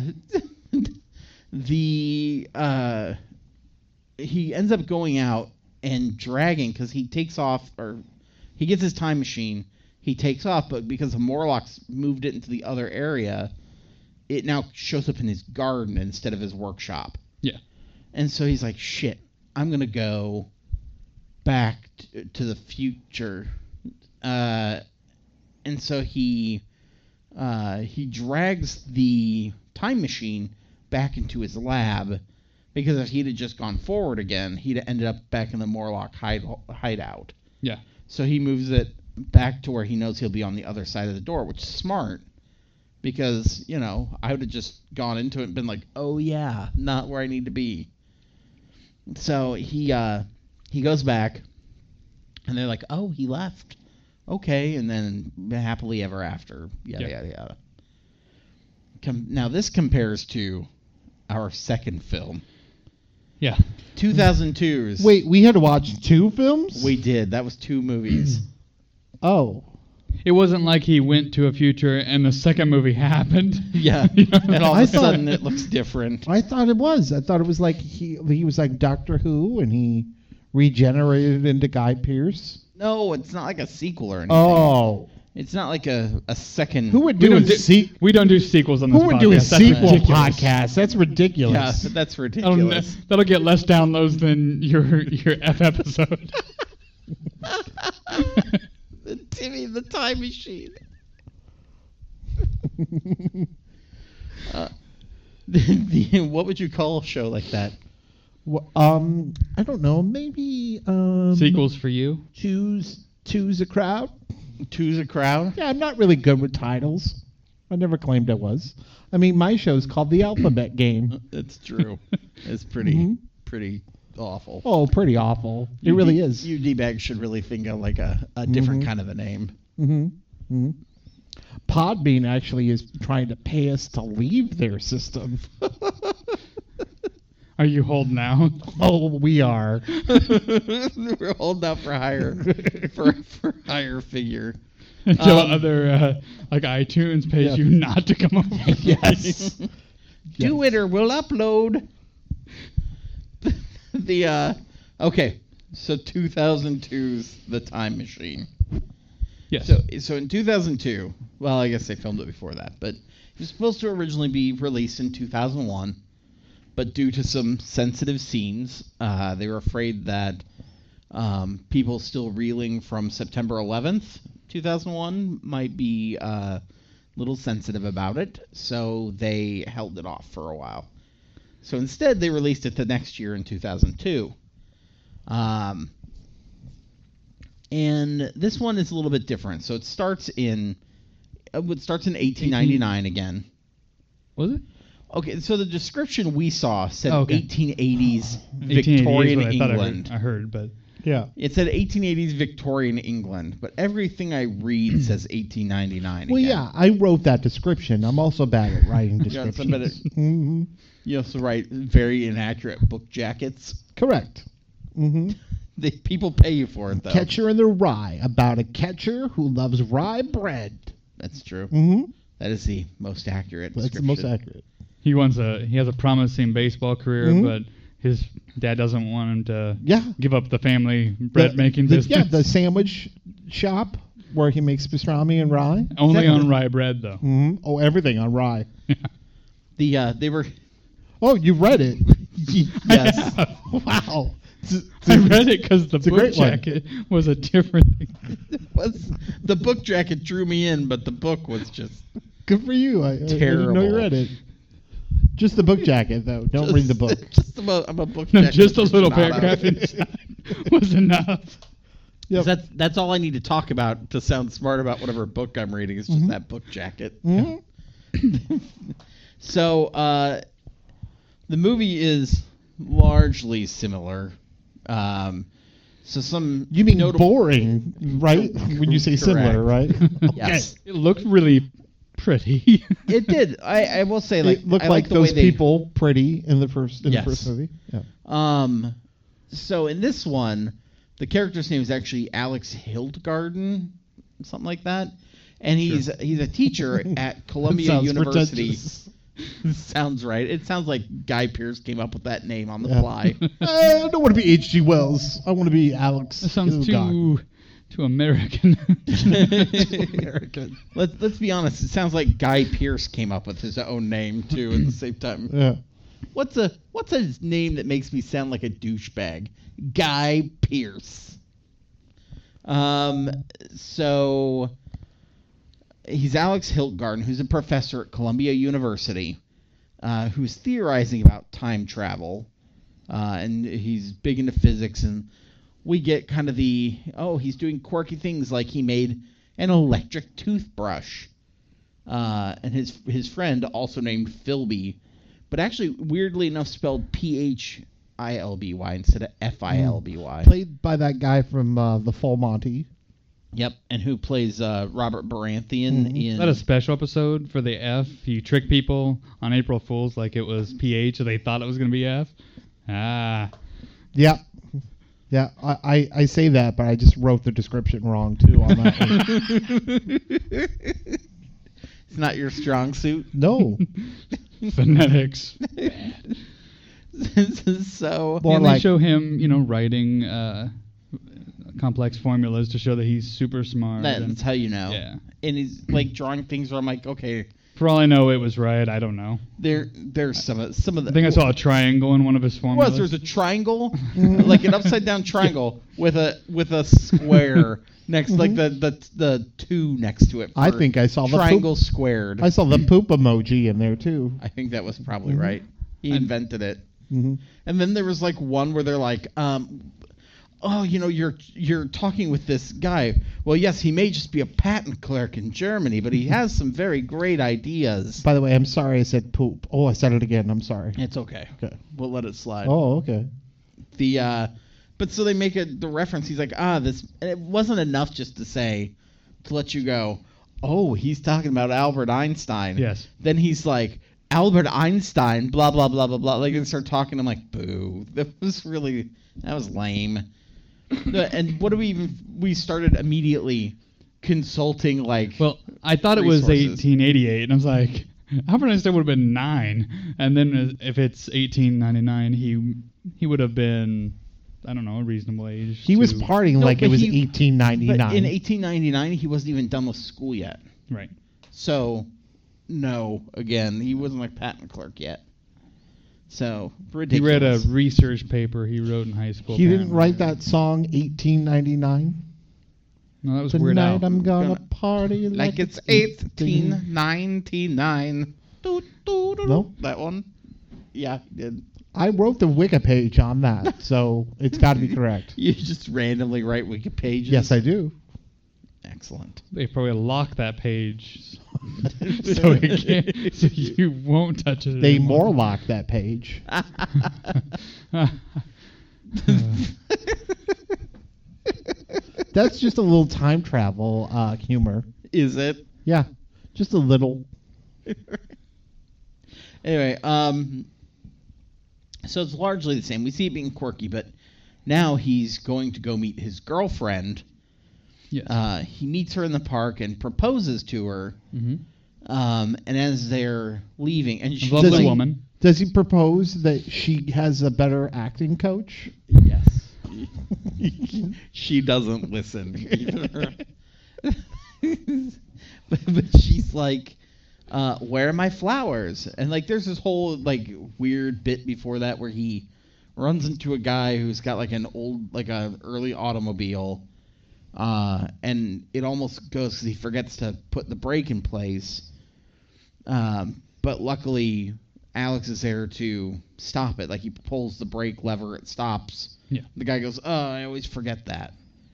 A: the uh, he ends up going out and dragging because he takes off or he gets his time machine. He takes off, but because the Morlocks moved it into the other area, it now shows up in his garden instead of his workshop.
B: Yeah.
A: And so he's like, "Shit, I'm gonna go back t- to the future." Uh, and so he uh, he drags the time machine back into his lab because if he'd have just gone forward again, he'd have ended up back in the Morlock hide, hideout.
B: Yeah.
A: So he moves it back to where he knows he'll be on the other side of the door, which is smart because, you know, I would have just gone into it and been like, "Oh yeah, not where I need to be." So he uh, he goes back, and they're like, "Oh, he left." Okay, and then happily ever after, yada
B: Yeah.
A: yada yada. Com- now this compares to our second film,
B: Yeah.
A: two thousand two's.
C: Wait, we had to watch two films?
A: we did. That was two movies.
C: Oh.
B: It wasn't like he went to a future and the second movie happened.
A: Yeah,
B: You know?
A: and all
C: I
A: of a
C: thought-
A: sudden it looks different.
C: I thought it was. I thought it was like he he was like Doctor Who and he regenerated into Guy Pearce.
A: No, it's not like a sequel or anything.
C: Oh.
A: It's not like a, a second.
C: Who would
B: We
C: do a
B: don't, do,
C: se-
B: we don't do sequels on this
C: Who would
B: podcast.
C: do a
B: That's
C: sequel
B: ridiculous.
C: podcast? That's ridiculous.
A: Yeah, that's
B: That'll,
A: ridiculous.
B: that'll get less downloads than your your F episode.
A: Timmy the Time Machine. uh, the, the, what would you call a show like that?
C: Well, um, I don't know. Maybe um,
B: Sequels for you?
C: Choose choose a crowd.
A: Two's a Crowd?
C: Yeah, I'm not really good with titles. I never claimed I was. I mean, my show's called The Alphabet Game.
A: That's true. It's pretty
C: Mhm.
A: pretty awful.
C: Oh, pretty awful. It
A: You
C: really
A: D-
C: is.
A: You D-bags should really think of like a, a different
C: Mhm.
A: kind of a name.
C: Mm-hmm. Mm-hmm. Podbean actually is trying to pay us to leave their system.
B: Are you holding out?
C: Oh, we are.
A: We're holding out for higher for for higher figure.
B: Until
A: Um,
B: other, uh, like iTunes pays
C: Yeah.
B: you not to come over.
C: Yes.
A: Do it or we'll upload. the uh okay, so two thousand two's The Time Machine.
B: Yes.
A: So so in two thousand two, well, I guess they filmed it before that, but it was supposed to originally be released in two thousand one, but due to some sensitive scenes, uh, they were afraid that um, people still reeling from September eleventh, two thousand one might be uh, a little sensitive about it, so they held it off for a while. So instead, they released it the next year in two thousand two. Um, and this one is a little bit different. So it starts in uh, it starts in eighteen ninety-nine again.
B: Was it?
A: Okay, so the description we saw said
B: Oh, okay.
A: eighteen eighties
B: eighteen eighty is
A: Victorian
B: what I thought I heard-
A: England.
B: I heard, but
C: Yeah.
A: It said eighteen eighties Victorian England, but everything I read says eighteen ninety-nine.
C: Well,
A: again.
C: yeah, I wrote that description. I'm also bad at writing
A: Yeah, it's a
C: descriptions.
A: bit
C: hmm
A: You also write very inaccurate book jackets.
C: Correct. hmm
A: They, people pay you for it, though.
C: Catcher in the Rye, about a catcher who loves rye bread.
A: That's true.
C: hmm
A: That is the most accurate
C: That's the
A: description.
C: most accurate.
B: he wants a he has a promising baseball career,
C: Mhm.
B: but his dad doesn't want him to
C: Yeah.
B: give up the family bread
C: The-
B: making
C: the,
B: business.
C: Yeah, the sandwich shop where he makes pastrami and rye.
B: Only
A: Is that-
B: on rye bread though.
C: hmm Oh, everything on rye.
A: The uh, they were
C: Oh, you read it?
A: yes.
C: Wow. It's-
B: I read it because the
C: It's a
B: book
C: great one.
B: jacket was a different thing.
A: It was the book jacket drew me in, but the book was just
C: Good for you. I, I- I didn't know
A: Terrible.
C: you read it. Just the book jacket, though. Don't read the book.
A: Just about I'm a book
B: No,
A: jacket.
B: just a
A: was
B: little
A: not out.
B: paragraph inside was enough.
C: Yep.
A: That's that's all I need to talk about to sound smart about whatever book I'm reading. Is just
C: Mhm.
A: that book jacket.
C: Mhm.
A: So uh, the movie is largely similar. Um, so some
C: You mean
A: notable-
C: boring, right? When you say similar, right?
A: Yes.
B: It looked really pretty.
A: It did. I, I will say like
C: it looked
A: I
C: like,
A: like the
C: those
A: way they,
C: people pretty in the first in
A: Yes.
C: the first movie. Yeah.
A: Um, so in this one, the character's name is actually Alex Hildgarden, something like that, and he's he's a teacher at Columbia
C: Sounds
A: University.
C: pretentious.
A: Sounds right. It sounds like Guy Pearce came up with that name on the
C: Yeah.
A: fly.
C: I don't want to be H G Wells. I want to be Alex.
B: That sounds
C: Hildgarden.
B: too too American.
C: American.
A: Let's let's be honest. It sounds like Guy Pearce came up with his own name too at the same time.
C: Yeah.
A: What's a what's a name that makes me sound like a douchebag? Guy Pearce. Um. So he's Alex Hildgarden, who's a professor at Columbia University, uh, who's theorizing about time travel, uh, and he's big into physics. And we get kind of the oh, he's doing quirky things like he made an electric toothbrush, uh, and his his friend also named Philby. But actually, weirdly enough, spelled P H I L B Y instead of F I L B Y.
C: Played by that guy from uh, the Full Monty.
A: Yep, and who plays uh, Robert Baratheon
C: Mhm.
A: in...
B: Is that a special episode for the F? You trick people on April Fools like it was P H, so they thought it was going to be F? Ah.
C: Yeah. Yeah, I, I, I say that, but I just wrote the description wrong, too, on that one.
A: It's not your strong suit.
C: No.
B: Phonetics.
A: so...
C: More
B: and they
C: like-
B: show him, you know, writing uh, complex formulas to show that he's super smart.
A: That-
B: and-
A: that's how you know.
B: Yeah.
A: And he's like drawing things where I'm like, okay,
B: For all I know, it was right. I don't know.
A: there there's some of some of the.
B: I think I saw a triangle in one of his formulas.
A: Was there's a triangle, like an upside down triangle with a with a square next, like the the the two next to it.
C: I
A: for
C: think I saw the
A: triangle
C: poop-
A: squared.
C: I saw the poop emoji in there too.
A: I think that was probably
C: Mhm.
A: right. He
B: And-
A: invented it.
C: hmm
A: And then there was like one where they're like, um, oh, you know, you're you're talking with this guy. Well, yes, he may just be a patent clerk in Germany, but he has some very great ideas.
C: By the way, I'm sorry I said poop. Oh, I said it again. I'm sorry.
A: It's okay.
C: Okay.
A: We'll let it slide.
C: Oh, okay.
A: The uh, but so they make a the reference. He's like, ah, this. And it wasn't enough just to say, to let you go. Oh, he's talking about Albert Einstein.
B: Yes.
A: Then he's like, Albert Einstein, blah blah blah blah blah. Like they start talking. I'm like, boo. That was really that was lame. The- and what do we even? We started immediately consulting like.
B: Well, I thought it was
A: resources.
B: eighteen eighty-eight, and I was like, Albert Einstein would have been nine, and then uh, if it's eighteen ninety-nine, he he would have been, I don't know, a reasonable age.
C: He was
B: to-
C: partying
A: No,
C: like
A: but
C: it was
A: he-
C: eighteen ninety-nine.
A: But in eighteen ninety-nine, he wasn't even done with school yet.
B: right.
A: So, no, again, he wasn't a patent clerk yet. So,
B: He
A: ridiculous.
B: read a research paper he wrote in high school.
C: He didn't
B: apparently.
C: write that song eighteen ninety-nine.
B: No, that was Weird Al.
C: Tonight I'm gonna
A: Gonna-
C: party like,
A: like it's eighteen ninety-nine. Doo, doo, doo,
C: No.
A: doo. That one? Yeah, he did.
C: I wrote the Wiki page on that, so it's got to be correct.
A: You just randomly write wiki pages?
C: Yes, I do.
A: Excellent.
B: They probably lock that page so, it can't, so you won't touch it.
C: They
B: anymore.
C: more lock that page. That's just a little time travel uh, humor.
A: Is it?
C: Yeah, just a little.
A: Anyway, um, so it's largely the same. We see it being quirky, but now he's going to go meet his girlfriend.
B: Yes.
A: Uh, he meets her in the park and proposes to her.
B: hmm
A: Um, and as they're leaving, and
B: A
A: she,
B: lovely
C: Does he-
B: woman.
C: Does he propose that she has a better acting coach?
A: yes, she doesn't listen. but, but she's like, uh, "Where are my flowers?" And like, there's this whole like weird bit before that where he runs into a guy who's got like an old, like a early automobile, uh, and it almost goes because he forgets to put the brake in place. Um, but luckily, Alex is there to stop it. Like he pulls the brake lever, it stops.
B: Yeah.
A: The guy goes, "Oh, I always forget that."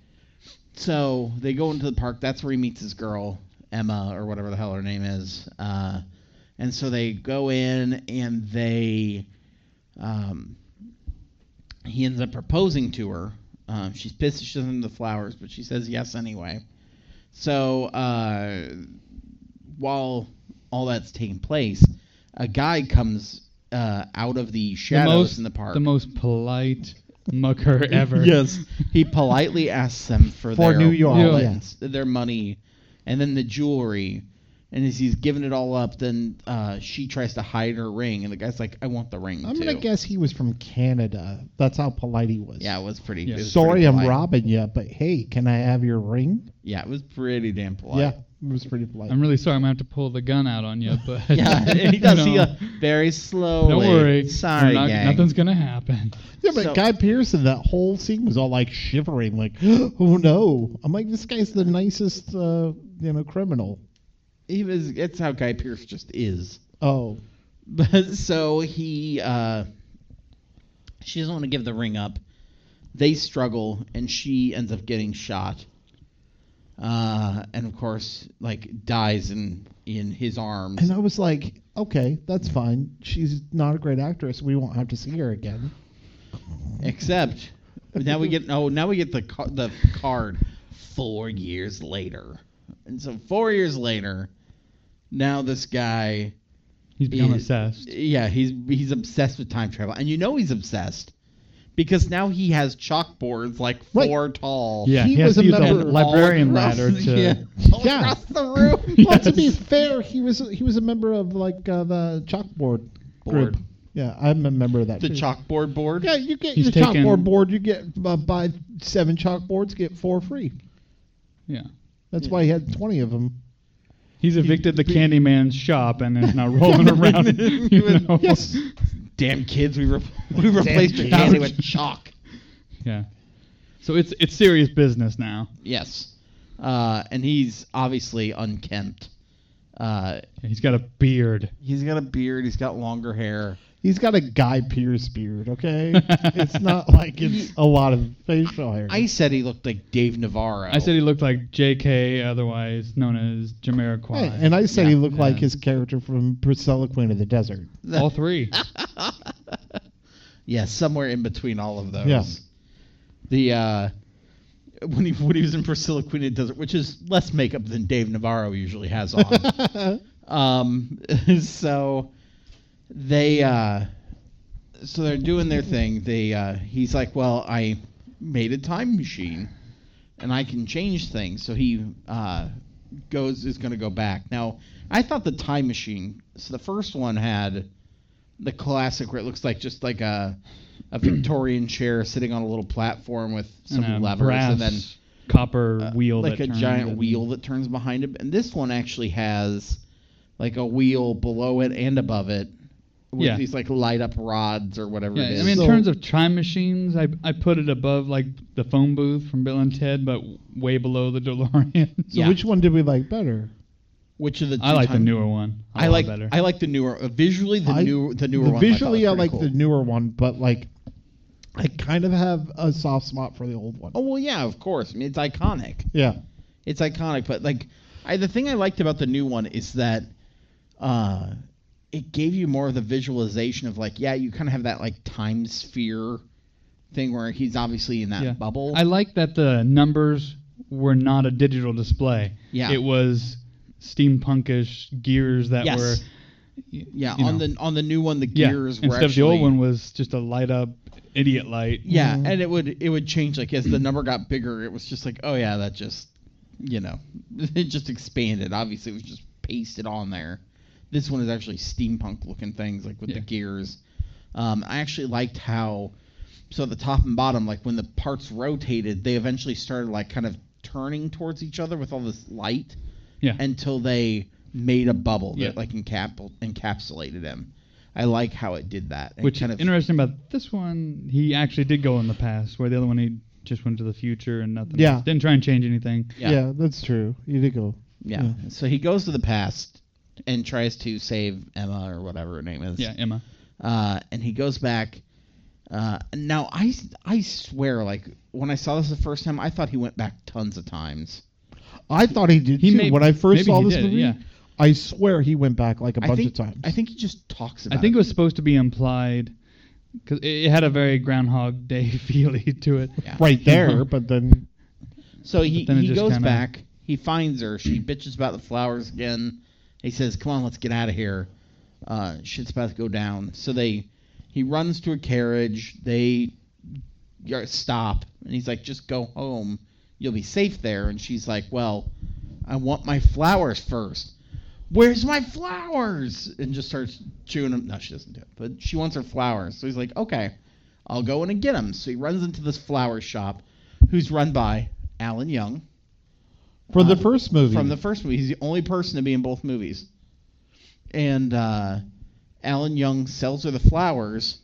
A: So they go into the park. That's where he meets his girl, Emma, or whatever the hell her name is. Uh, and so they go in, and they, um, he ends up proposing to her. Um, she's pissed she doesn't have the flowers, but she says yes anyway. So uh, while all that's taking place, a guy comes uh, out of the shadows
B: the most,
A: in the park.
B: The most polite mucker ever.
A: Yes. He politely asks them for,
C: For
A: their
C: New York,
A: wallets, their money, and then the jewelry. And as he's giving it all up, then uh, she tries to hide her ring, and the guy's like, "I want the ring
C: I'm
A: too."
C: gonna guess he was from Canada. That's how polite he was.
A: Yeah, it was pretty.
B: Yeah.
A: It was
C: Sorry,
A: pretty
C: I'm
A: polite.
C: robbing you, but hey, can I have your ring?
A: Yeah, it was pretty damn polite.
C: Yeah, it was pretty polite.
B: I'm really sorry. I'm gonna have to pull the gun out on you, but
A: Yeah, and he does.
B: you
A: He
B: know,
A: uh, very slowly.
B: don't worry.
A: Sorry,
B: We're not-
A: gang.
B: nothing's gonna happen.
C: Yeah, but
A: So-
C: Guy Pearce in that whole scene was all like shivering, like, "Oh no!" I'm like, this guy's the nicest, uh, you know, criminal.
A: He was. It's how Guy Pearce just is.
C: Oh,
A: But so he, uh, she doesn't want to give the ring up. They struggle, and she ends up getting shot. Uh, and of course, like dies in in his arms.
C: and I was like, okay, that's fine. She's not a great actress. We won't have to see her again.
A: Except now we get oh now we get the ca- the card four years later, and so four years later, now this guy.
B: He's become
A: is-
B: obsessed.
A: Yeah, he's he's obsessed with time travel, and you know he's obsessed because now he has chalkboards like
C: Right.
A: four tall.
B: Yeah,
C: He
B: he, has
C: was
B: to
C: a
B: use a
C: member-
B: librarian
A: all across-
B: ladder to.
A: yeah, all
C: Yeah.
A: across the room.
C: Well, to be
B: Yes.
C: fair, he was he was a member of like uh, the chalkboard
A: Board.
C: group. Yeah, I'm a member of that.
A: The
C: too.
A: chalkboard board.
C: Yeah, you get
B: He's
C: your
B: taken-
C: chalkboard board. You get uh, buy seven chalkboards, get four free.
B: Yeah.
C: That's
A: Yeah.
C: why he had twenty of them.
B: He's evicted the Candyman's shop and is now rolling around. You know?
C: Yes.
A: Damn kids, we, re- we replaced your
C: kids.
A: candy with chalk.
B: Yeah. So it's it's serious business now.
A: Yes. Uh, and he's obviously unkempt. Uh,
B: He's got a beard.
A: he's got a beard. He's got longer hair.
C: He's got a Guy Pearce beard, okay? It's not like it's a lot of facial hair.
A: I said he looked like Dave Navarro.
B: I said he looked like J K, otherwise known as Jamiroquai.
C: Hey, and I said
A: Yeah.
C: he looked like
B: Yeah.
C: his character from Priscilla, Queen of the Desert.
B: all three.
A: Yeah, somewhere in between all of those.
C: Yeah.
A: The uh, when he when he was in Priscilla Queen of the Desert, which is less makeup than Dave Navarro usually has on. um, so they uh, so they're doing their thing. They uh, he's like, well, I made a time machine, and I can change things. So he uh, goes is going to go back. Now, I thought the time machine. So the first one had the classic where it looks like just like a a Victorian chair sitting on a little platform with some
B: and a
A: levers,
B: brass
A: and then
B: copper
A: uh,
B: wheel,
A: like
B: that
A: a
B: turns
A: giant
B: and-
A: wheel that turns behind it. And this one actually has like a wheel below it and above it with
B: Yeah.
A: these like light up rods or whatever
B: Yeah,
A: it
B: I
A: is.
B: mean, in
C: So-
B: terms of time machines, I I put it above like the phone booth from Bill and Ted, but way below the DeLorean.
C: So
A: Yeah.
C: which one did we like better?
A: Which of the two
B: I like the
A: time-
B: newer one. a
A: I
B: lot
A: like
B: better.
A: I like the newer uh, visually the
C: I-
A: new the newer
C: the
A: one.
C: visually, I,
A: I, thought was
C: like
A: pretty
C: the
A: cool.
C: newer one, but like, I kind of have a soft spot for the old one.
A: Oh well, yeah, of course. I mean, it's iconic.
C: Yeah,
A: It's iconic, but like, I the thing I liked about the new one is that, uh, it gave you more of the visualization of like, yeah, you kind of have that like time sphere thing where he's obviously in that
B: Yeah.
A: bubble.
B: I like that the numbers were not a digital display.
A: Yeah.
B: It was steampunkish gears that
A: Yes.
B: were. y-
A: yeah,
B: you
A: on
B: know.
A: the on the new one, the
B: Yeah,
A: gears were
B: instead of the
A: actually,
B: old one was just a light up idiot light.
A: Yeah,
C: Mhm.
A: and it would it would change like as the number got bigger. It was just like, oh yeah, that just you know, it just expanded. Obviously, it was just pasted on there. This one is actually steampunk looking things like with
B: Yeah.
A: the gears. Um, I actually liked how so the top and bottom, like when the parts rotated, they eventually started like kind of turning towards each other with all this light
B: Yeah.
A: until they made a bubble
B: Yeah.
A: that like encap- encapsulated him. I like how it did that. It
B: Which
A: kind
B: is
A: of
B: interesting about this one, he actually did go in the past, where the other one he just went to the future and nothing.
C: Yeah.
B: else. Didn't try and change anything.
A: Yeah.
C: yeah, that's true. You did go.
A: Yeah.
C: Yeah.
A: So he goes to the past and tries to save Emma or whatever her name is.
B: Yeah, Emma.
A: Uh, and he goes back. Uh, now I, I swear, like when I saw this the first time, I thought he went back tons of times.
C: I thought he did
B: He
C: too.
B: may-
C: when I first
B: maybe
C: saw
B: he
C: this
B: did,
C: movie,
B: yeah.
C: I swear he went back like a
A: I
C: bunch
A: think,
C: of times.
A: I think he just talks about.
B: I think it was supposed to be implied, because it, it had a very Groundhog Day feeling to it.
A: Yeah.
C: right there, but then
A: So he,
B: But then it
A: he
B: just
A: goes
B: kinda-
A: back. He finds her. She bitches about the flowers again. He says, "Come on, let's get out of here. Uh, shit's about to go down." So they, he runs to a carriage. They y- stop, and he's like, "Just go home. You'll be safe there." And she's like, "Well, I want my flowers first. Where's my flowers?" And just starts chewing them. No, she doesn't do it, but she wants her flowers. So he's like, "Okay, I'll go in and get them." So he runs into this flower shop, who's run by Alan Young.
C: for the
A: Uh,
C: first movie,
A: From the first movie. He's the only person to be in both movies. And uh, Alan Young sells her the flowers.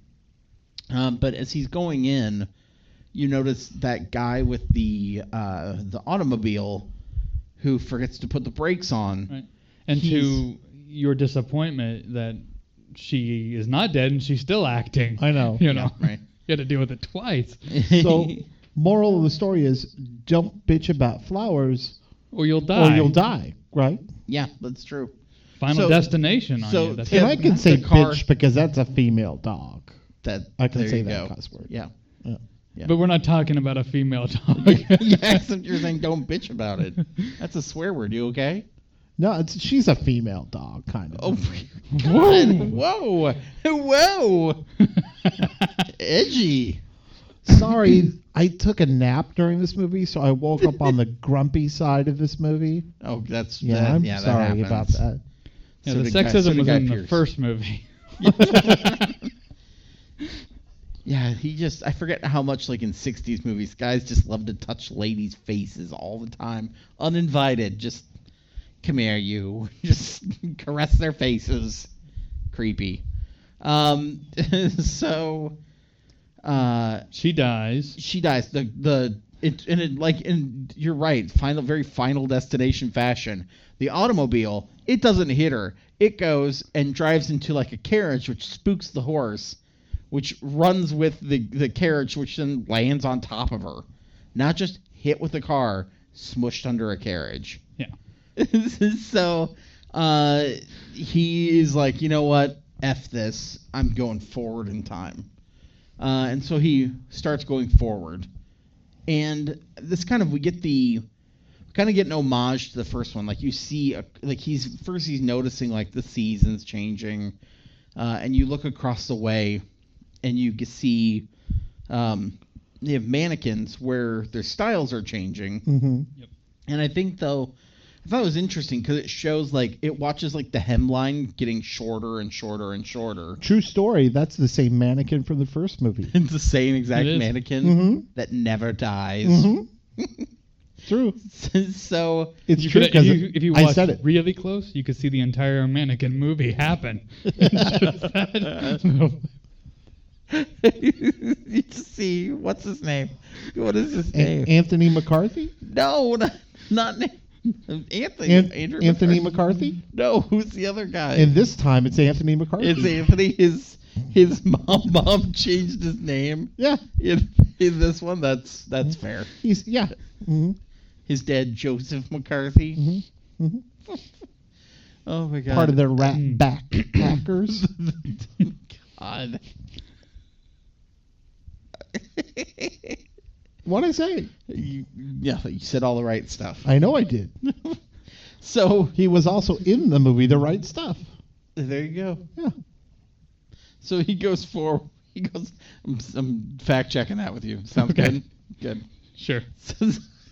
A: Um, but as he's going in, you notice that guy with the uh, the automobile who forgets to put the brakes on.
B: Right. And
A: He's-
B: to your disappointment that she is not dead and she's still acting.
C: I know.
B: You know,
A: Yeah, right.
B: you had to deal with it twice.
C: So, moral of the story is don't bitch about flowers
B: Or you'll die.
C: or you'll die, right?
A: Yeah, that's true.
B: Final
A: So-
B: destination on
A: so
B: you. That's
A: Yeah,
C: And I can
A: the
C: say
A: car-
C: bitch because that's a female dog.
A: That
C: I can
A: there
C: say
A: you
C: that
A: go.
C: cuss word.
A: Yeah.
C: Yeah.
A: Yeah.
B: But we're not talking about a female dog.
A: yeah, except you're saying don't bitch about it. That's a swear word. You okay?
C: No, it's she's a female dog, kind of.
A: Oh, God. Whoa. Whoa. Edgy.
C: Sorry, I took a nap during this movie, so I woke up on the grumpy side of this movie.
A: Oh, that's
C: Yeah,
A: that,
C: I'm
A: yeah, that
C: sorry
A: happens.
C: about that.
B: Yeah,
A: So
B: the
A: did Guy- so
B: sexism
A: did
B: was
A: Guy
B: in the
A: Pearce.
B: first movie.
A: Yeah, he just, I forget how much, like in sixties movies, guys just love to touch ladies' faces all the time. Uninvited, just, come here, you. Just caress their faces. Creepy. Um, so, uh,
B: She dies.
A: she dies. The, the, it, and it, like, and you're right, final, very Final Destination fashion. The automobile, it doesn't hit her. It goes and drives into, like, a carriage, which spooks the horse, which runs with the, the carriage, which then lands on top of her. Not just hit with the car, smushed under a carriage.
B: Yeah.
A: So uh, he is like, you know what? F this. I'm going forward in time. Uh, and so he starts going forward. And this kind of, we get the, kind of get an homage to the first one. Like you see, a, like he's, first he's noticing like the seasons changing. Uh, and you look across the way and you can see um, they have mannequins where their styles are changing.
C: Mm-hmm.
B: Yep.
A: And I think, though, I thought it was interesting because it shows, like, it watches, like, the hemline getting shorter and shorter and shorter.
C: True story. That's the same mannequin from the first movie.
A: It's the same exact
B: It is.
A: mannequin
C: Mhm.
A: that never dies.
C: Mm-hmm. True.
A: So,
C: It's
B: You
C: true
B: could, if
C: because
B: you, if you
C: I
B: watch
C: said it.
B: really close, you could see the entire mannequin movie happen. It's just that little-
A: you just see, what's his name? What is his
C: A-
A: name?
C: Anthony McCarthy.
A: no, not, not na- Anthony.
C: An-
A: Andrew
C: Anthony McCarthy.
A: No, who's the other guy?
C: And this time it's Anthony McCarthy.
A: It's Anthony. His his mom mom changed his name.
C: Yeah.
A: In, in this one, that's that's fair.
C: He's yeah. Mm-hmm.
A: His dad, Joseph McCarthy.
C: Mm-hmm. Mm-hmm.
A: Oh my god.
C: Part of their rat
B: Mm.
C: backpackers.
A: God.
C: What'd I say?
A: You, yeah, you said all the right stuff.
C: I know I did.
A: So
C: He was also in the movie The Right Stuff.
A: there you go.
C: Yeah.
A: So he goes for he goes. I'm, I'm fact checking that with you. Sounds
B: Okay.
A: good. Good.
B: Sure.
A: So,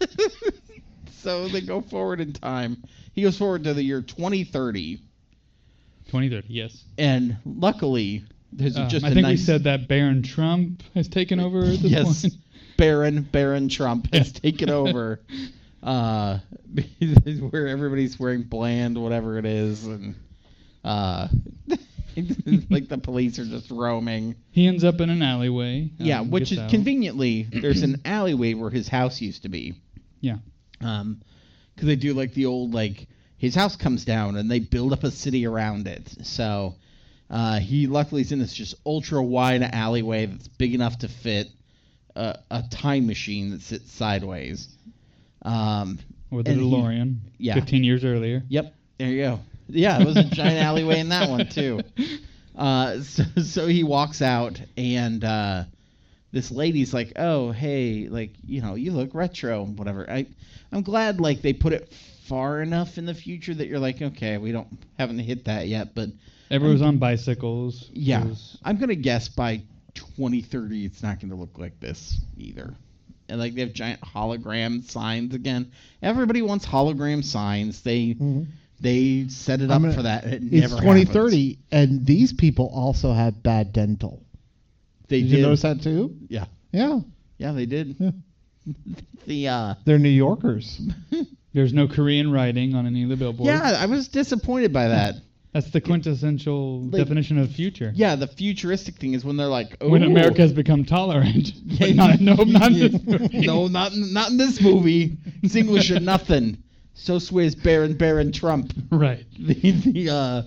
A: so they go forward in time. He goes forward to the year twenty thirty,
B: twenty thirty, yes.
A: and luckily there's
B: Um,
A: just
B: I
A: a
B: think
A: nice.
B: we said that Baron Trump has taken over at this
A: yes,
B: point.
A: Baron Baron Trump has
B: Yeah.
A: taken over. Uh, where everybody's wearing bland, whatever it is, and uh, like the police are just roaming.
B: He ends up in an alleyway.
A: Yeah,
B: um,
A: which
B: gets
A: is
B: out.
A: conveniently there's an alleyway where his house used to be.
B: Yeah.
A: Um, because they do like the old like his house comes down and they build up a city around it. So uh, he luckily is in this just ultra wide alleyway that's big enough to fit a, a time machine that sits sideways. Um,
B: Or the
A: and he-
B: DeLorean.
A: yeah.
B: fifteen years earlier.
A: Yep, there you go. Yeah, it was a giant alleyway in that one too. Uh, so, so he walks out, and uh, this lady's like, "Oh, hey, like you know, you look retro, whatever." I, I'm glad like they put it far enough in the future that you're like, okay, we don't haven't hit that yet, but
B: Everyone's on bicycles.
A: yeah,
B: It was-
A: I'm gonna guess by twenty thirty it's not gonna look like this either. And like they have giant hologram signs again. Everybody wants hologram signs. They
C: Mhm.
A: they set it
C: I'm
A: up
C: gonna-
A: for that. It
C: It's
A: never
C: twenty
A: happens.
C: thirty, and these people also have bad dental.
A: They
C: Did
A: did.
C: you notice that too?
A: Yeah,
C: Yeah.
A: yeah, they did.
C: Yeah.
A: The uh,
C: They're New Yorkers.
B: There's no Korean writing on any of the billboards.
A: yeah, I was disappointed by that.
B: That's the quintessential
A: Like-
B: definition of future.
A: Yeah, the futuristic thing is when they're like, oh,
B: When America has become tolerant. But not, no, not in this movie.
A: no, not in, not in this movie. It's English or nothing. So swears Baron Baron Trump.
B: Right.
A: The, the uh,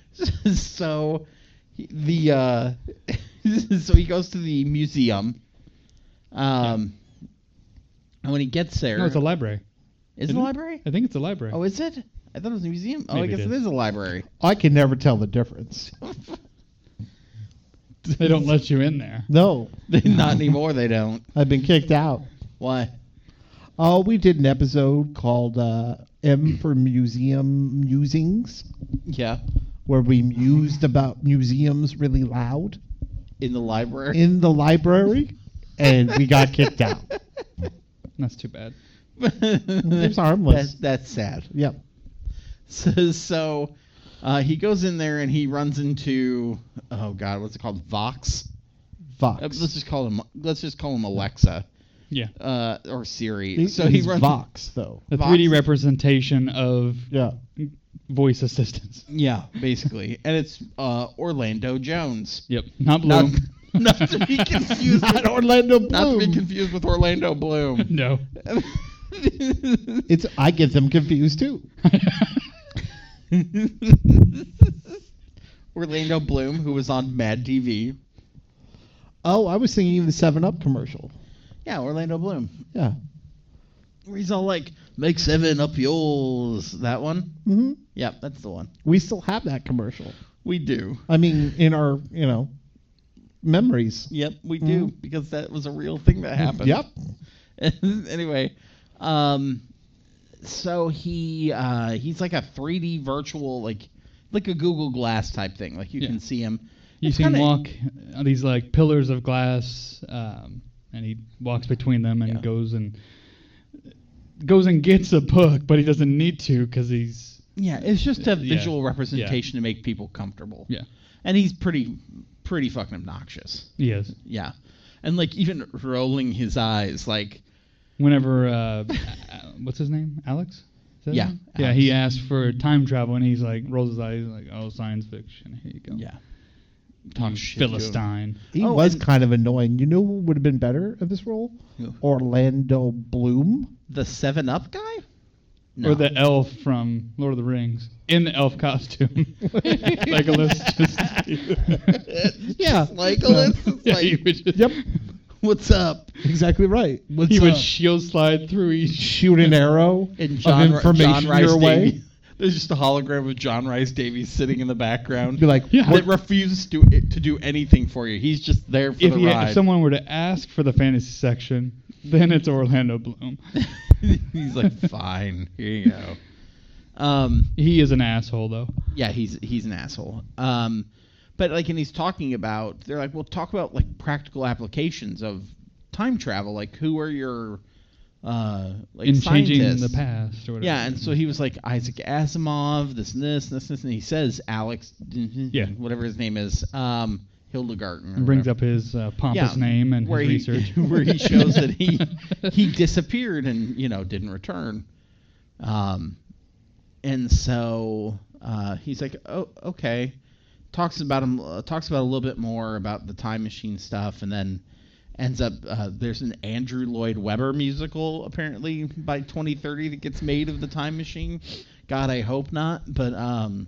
A: so the uh, so he goes to the museum. Um, and when he gets there,
B: No, it's a library.
A: is it
B: isn't
A: a
B: it?
A: library?
B: I think it's a library.
A: Oh, is it? I thought it was a museum. Oh, I
B: Maybe
A: guess
B: it
A: it
B: is.
A: is a library.
C: I can never tell the difference.
B: They don't let you in there.
C: No,
A: Not anymore. They don't.
C: I've been kicked out.
A: Why?
C: Oh, we did an episode called uh, M for Museum Musings,
A: Yeah,
C: where we mused about museums really loud
A: in the library.
C: in the library, and we got kicked out.
B: That's too bad.
C: It's harmless.
A: That's, that's sad.
C: Yep.
A: So, so Uh, he goes in there and he runs into oh god, what's it called? Vox.
C: Vox.
A: Uh, let's just call him. Let's just call him Alexa.
B: Yeah.
A: Uh, or Siri.
C: He-
A: so he
C: he's
A: runs.
C: Vox though.
B: The
A: Vox
B: three D
A: is-
B: representation of
C: Yeah.
B: voice assistants.
A: Yeah, basically, and it's uh, Orlando Jones.
B: Yep. Not
A: Not,
B: Bloom.
A: not to be confused.
C: Not
A: with,
C: Orlando Bloom.
A: Not to be confused with Orlando Bloom.
B: No.
C: It's I get them confused too.
A: Orlando Bloom, who was on Mad T V.
C: Oh, I was thinking of the Seven Up commercial.
A: Yeah, Orlando Bloom.
C: Yeah.
A: Where he's all like, "Make seven up yours." That one.
C: hmm
A: Yeah, that's the one.
C: We still have that commercial.
A: We do.
C: I mean, in our you know memories.
A: Yep, we do
C: Mhm.
A: because that was a real thing that happened.
C: Yep.
A: Anyway, um, so he uh, he's like a three D virtual, like like a Google Glass type thing. Like you
B: Yeah.
A: can see him.
B: You
A: It's
B: see him
A: kinda-
B: walk on these like pillars of glass, um, and he walks between them and
A: Yeah.
B: goes and goes and gets a book, but he doesn't need to because he's
A: Yeah, it's just a
B: Yeah.
A: visual representation to make people comfortable.
B: yeah
A: And he's pretty pretty fucking obnoxious.
B: he is.
A: Yeah. And like even rolling his eyes, like
B: Whenever uh, a- what's his name, Alex? Is that his
A: Yeah,
B: name? Yeah.
A: Alex.
B: He asks for time travel, and he's like rolls his eyes like, "Oh, science fiction. Here you go."
A: yeah,
B: You
A: talk shit to him.
B: Philistine.
C: He
A: Oh,
C: was
A: and-
C: kind of annoying. You know who would have been better at this role?
A: Who?
C: Orlando Bloom.
A: The Seven Up guy?
B: Or the elf from Lord of the Rings in the elf costume. Legolas just.
C: Yeah.
A: Legolas. It's
B: Yeah,
A: like,
B: he would just,
C: Yep.
A: what's up?
C: Exactly right. What's
B: he would
C: up?
B: shield slide through each.
C: Shoot an arrow
A: And John,
C: of information
A: John Rice
C: your way.
A: Davies. There's just a hologram of John Rice Davies sitting in the background.
C: Be like,
B: Yeah.
A: that refuses to to do anything for you. He's just there for
B: If,
A: the
B: he,
A: ride.
B: if someone were to ask for the fantasy section, then it's Orlando Bloom.
A: He's like, fine, here you go. Um,
B: He is an asshole, though.
A: yeah, he's he's an asshole. Um, but like, and he's talking about, they're like, well, talk about like practical applications of time travel. Like, who are your uh like
B: in changing
A: scientists?
B: the past or whatever.
A: Yeah, and so he was like Isaac Asimov, this and this and this and this, and he says Alex,
B: Yeah.
A: whatever his name is, um, Hildegarten, or
B: And brings
A: whatever.
B: up his uh, pompous
A: Yeah,
B: name and
A: where
B: his
A: he,
B: research.
A: where he shows that he he disappeared and you know didn't return, um, and so uh, he's like, oh, okay, talks about him, uh, talks about a little bit more about the time machine stuff, and then ends up uh, there's an Andrew Lloyd Webber musical apparently by twenty thirty that gets made of the time machine. God, I hope not, but um,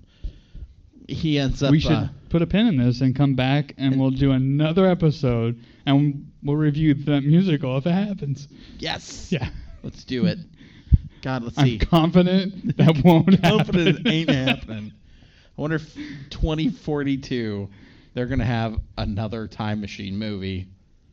A: he ends up.
B: we should
A: uh,
B: put a pin in this and come back, and we'll do another episode, and we'll review that musical if it happens.
A: yes,
B: Yeah.
A: let's do it. God, let's
B: I'm
A: see.
B: confident that won't happen.
A: Confident it ain't happening. I wonder if twenty forty-two they're gonna have another time machine movie,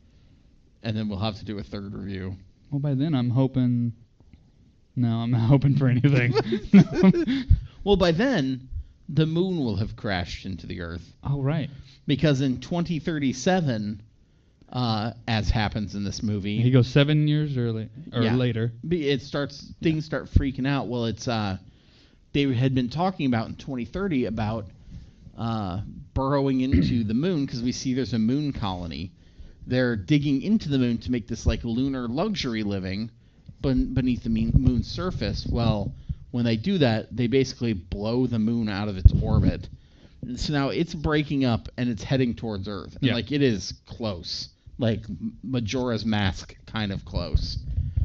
A: and then we'll have to do a third review.
B: Well, by then I'm hoping. No, I'm not hoping for anything. No.
A: Well, by then the moon will have crashed into the Earth
B: Oh, right.
A: because in twenty thirty-seven, uh, as happens in this movie,
B: He goes seven years early or
A: Yeah.
B: later.
A: Be- it starts things start freaking out. Well, it's uh, they had been talking about in twenty thirty about uh, burrowing into the moon because we see there's a moon colony. They're digging into the moon to make this like lunar luxury living ben- beneath the mean- moon's surface. Well, when they do that, they basically blow the moon out of its orbit. And so now it's breaking up and it's heading towards Earth. And
B: Yeah.
A: like it is close, like Majora's Mask kind of close.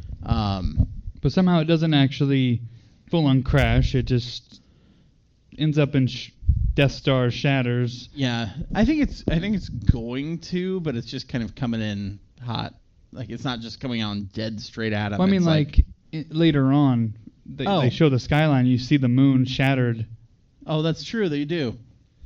A: Um,
B: But somehow it doesn't actually full on crash. It just ends up in sh- Death Star shatters.
A: yeah, I think it's I think it's going to, but it's just kind of coming in hot. Like it's not just coming on dead straight at him.
B: Well, I mean,
A: It's
B: like, i later on, they,
A: Oh.
B: they show the skyline. You see the moon shattered.
A: oh, that's true. They do.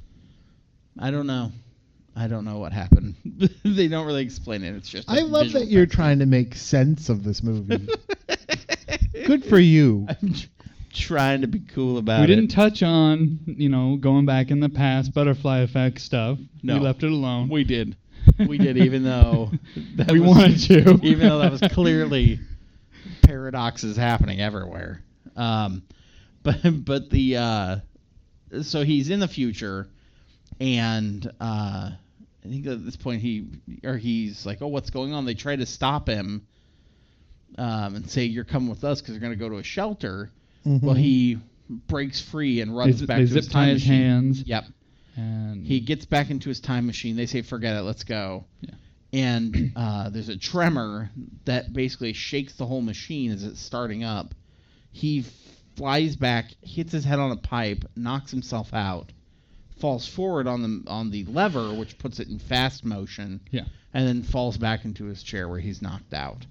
A: I don't know. I don't know what happened. They don't really explain it. It's just.
C: I
A: a
C: love
A: visual
C: that you're
A: effect.
C: trying to make sense of this movie. Good for you.
A: I'm tr- trying to be cool about
B: we
A: it.
B: didn't touch on, you know, going back in the past, butterfly effect stuff.
A: No.
B: We left it alone.
A: We did. We did, even though that
B: we
A: was-
B: wanted to.
A: even though that was clearly paradoxes happening everywhere. Um, but but the uh, so he's in the future, and uh, I think at this point he or he's like, oh, what's going on? They try to stop him um, and say, you're coming with us because you're going to go to a shelter.
C: Mhm.
A: Well, he breaks free and
B: They,
A: runs
B: z-
A: back
B: they
A: to
B: zip
A: his
B: tie
A: time
B: his
A: machine.
B: hands.
A: Yep.
B: And
A: He gets back into his time machine. They say, forget it, let's go.
B: Yeah.
A: And uh, there's a tremor that basically shakes the whole machine as it's starting up. He flies back, hits his head on a pipe, knocks himself out, falls forward on the on the lever, which puts it in fast motion,
B: Yeah.
A: and then falls back into his chair where he's knocked out.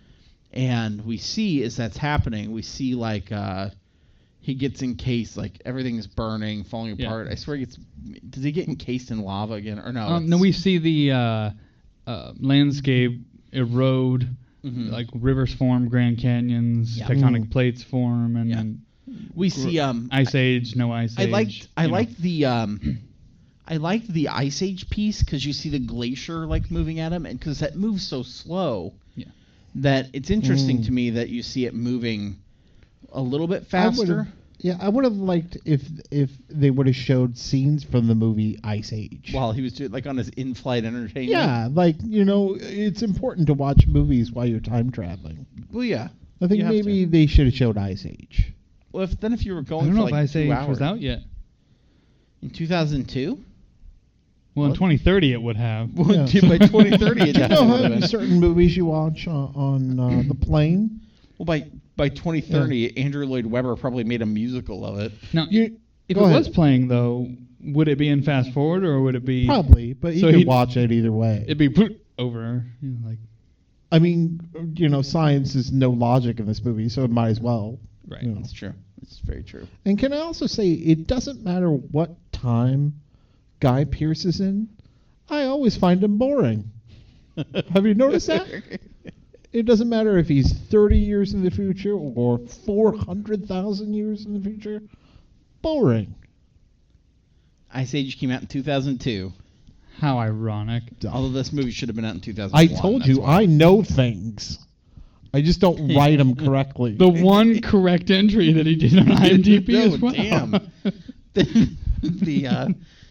A: And we see, as that's happening, we see like uh, he gets encased, like everything is burning, falling
B: Yeah.
A: apart. I swear he gets. Does he get encased in lava again, or no?
B: Um, no,
A: it's-
B: we see the uh, uh, landscape erode,
A: Mhm.
B: like rivers form, Grand Canyons,
A: Yeah.
B: tectonic
C: Mm.
B: plates form, and,
A: Yeah.
B: and
A: we see um
B: ice age, no ice
A: I
B: age.
A: liked I
B: you know.
A: liked the um I liked the Ice Age piece because you see the glacier like moving at him, and because that moves so slow.
B: Yeah.
A: That it's interesting
C: Mm.
A: to me that you see it moving a little bit
C: I would've-
A: faster.
C: Yeah, I would have liked if if they would have showed scenes from the movie Ice Age.
A: While he was doing like on his in-flight entertainment.
C: Yeah, like you know, it's important to watch movies while you're time traveling.
A: Well, yeah.
C: I think
A: You have
C: maybe
A: to.
C: they should have showed Ice Age.
A: Well, if then if you were
B: I
A: going
B: don't
A: for
B: know
A: like
B: if Ice
A: two
B: Age
A: hours
B: was out yet.
A: in two thousand two.
B: Well, in
A: What?
B: twenty thirty it would have.
A: Well,
C: Yeah.
A: by twenty thirty, it
C: Do you know
A: definitely
C: how
A: would've been.
C: certain movies you watch on, on uh, the plane?
A: Well, by by twenty thirty, Andrew Lloyd Webber probably made a musical of it.
B: Now,
C: You
B: if
C: go
B: it
C: ahead.
B: was playing though, would it be in fast forward or would it be
C: Probably, but you
B: So
C: could
B: he'd-
C: watch it either way.
B: It'd be put over, you know, like
C: I mean, you know, science is no logic in this movie, so it might as well.
B: right.
C: you know.
A: That's true. It's very true.
C: And can I also say, it doesn't matter what time Guy Pearce is in. I always find him boring. Have you noticed that? It doesn't matter if he's thirty years in the future or four hundred thousand years in the future. Boring.
A: Ice Age came out in two thousand two.
B: How ironic.
A: Although this movie should have been out in two thousand
C: I
A: one.
C: told
A: that's
C: you,
A: why.
C: I know things. I just don't write them correctly.
B: The one correct entry that he did on IMDb
A: No,
B: as well.
A: damn. the, the uh,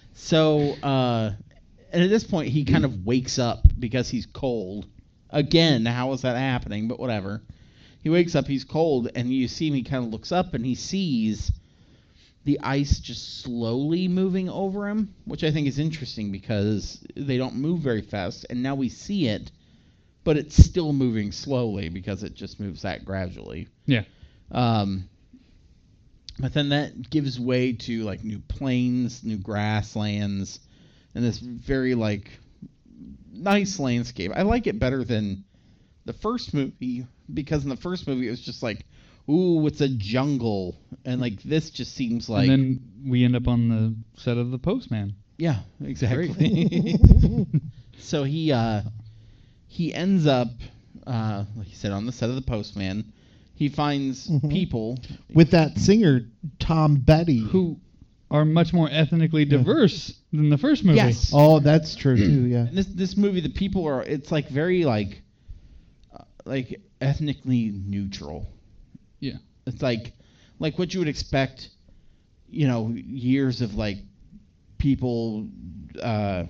A: so uh, and at this point he kind of wakes up because he's cold. Again, how is that happening? But whatever. He wakes up, he's cold, and you see him. He kind of looks up and he sees the ice just slowly moving over him, which I think is interesting because they don't move very fast, and now we see it, but it's still moving slowly because it just moves that gradually.
B: Yeah.
A: Um, but then that gives way to like new plains, new grasslands, and this very like nice landscape. I like it better than the first movie because in the first movie it was just like, ooh, it's a jungle, and like this just seems like,
B: and then we end up on the set of The Postman.
A: yeah, exactly. So he uh, he ends up, uh, like he said, on the set of The Postman. He finds
C: Mhm.
A: people
C: With that singer, Tom Betty.
B: Who are much more ethnically diverse than the first movie.
A: Yes.
C: Oh, that's true, too, yeah.
A: And this this movie, the people are, it's like very like, uh, like ethnically neutral.
B: Yeah.
A: It's like, like what you would expect, you know, years of like people, uh,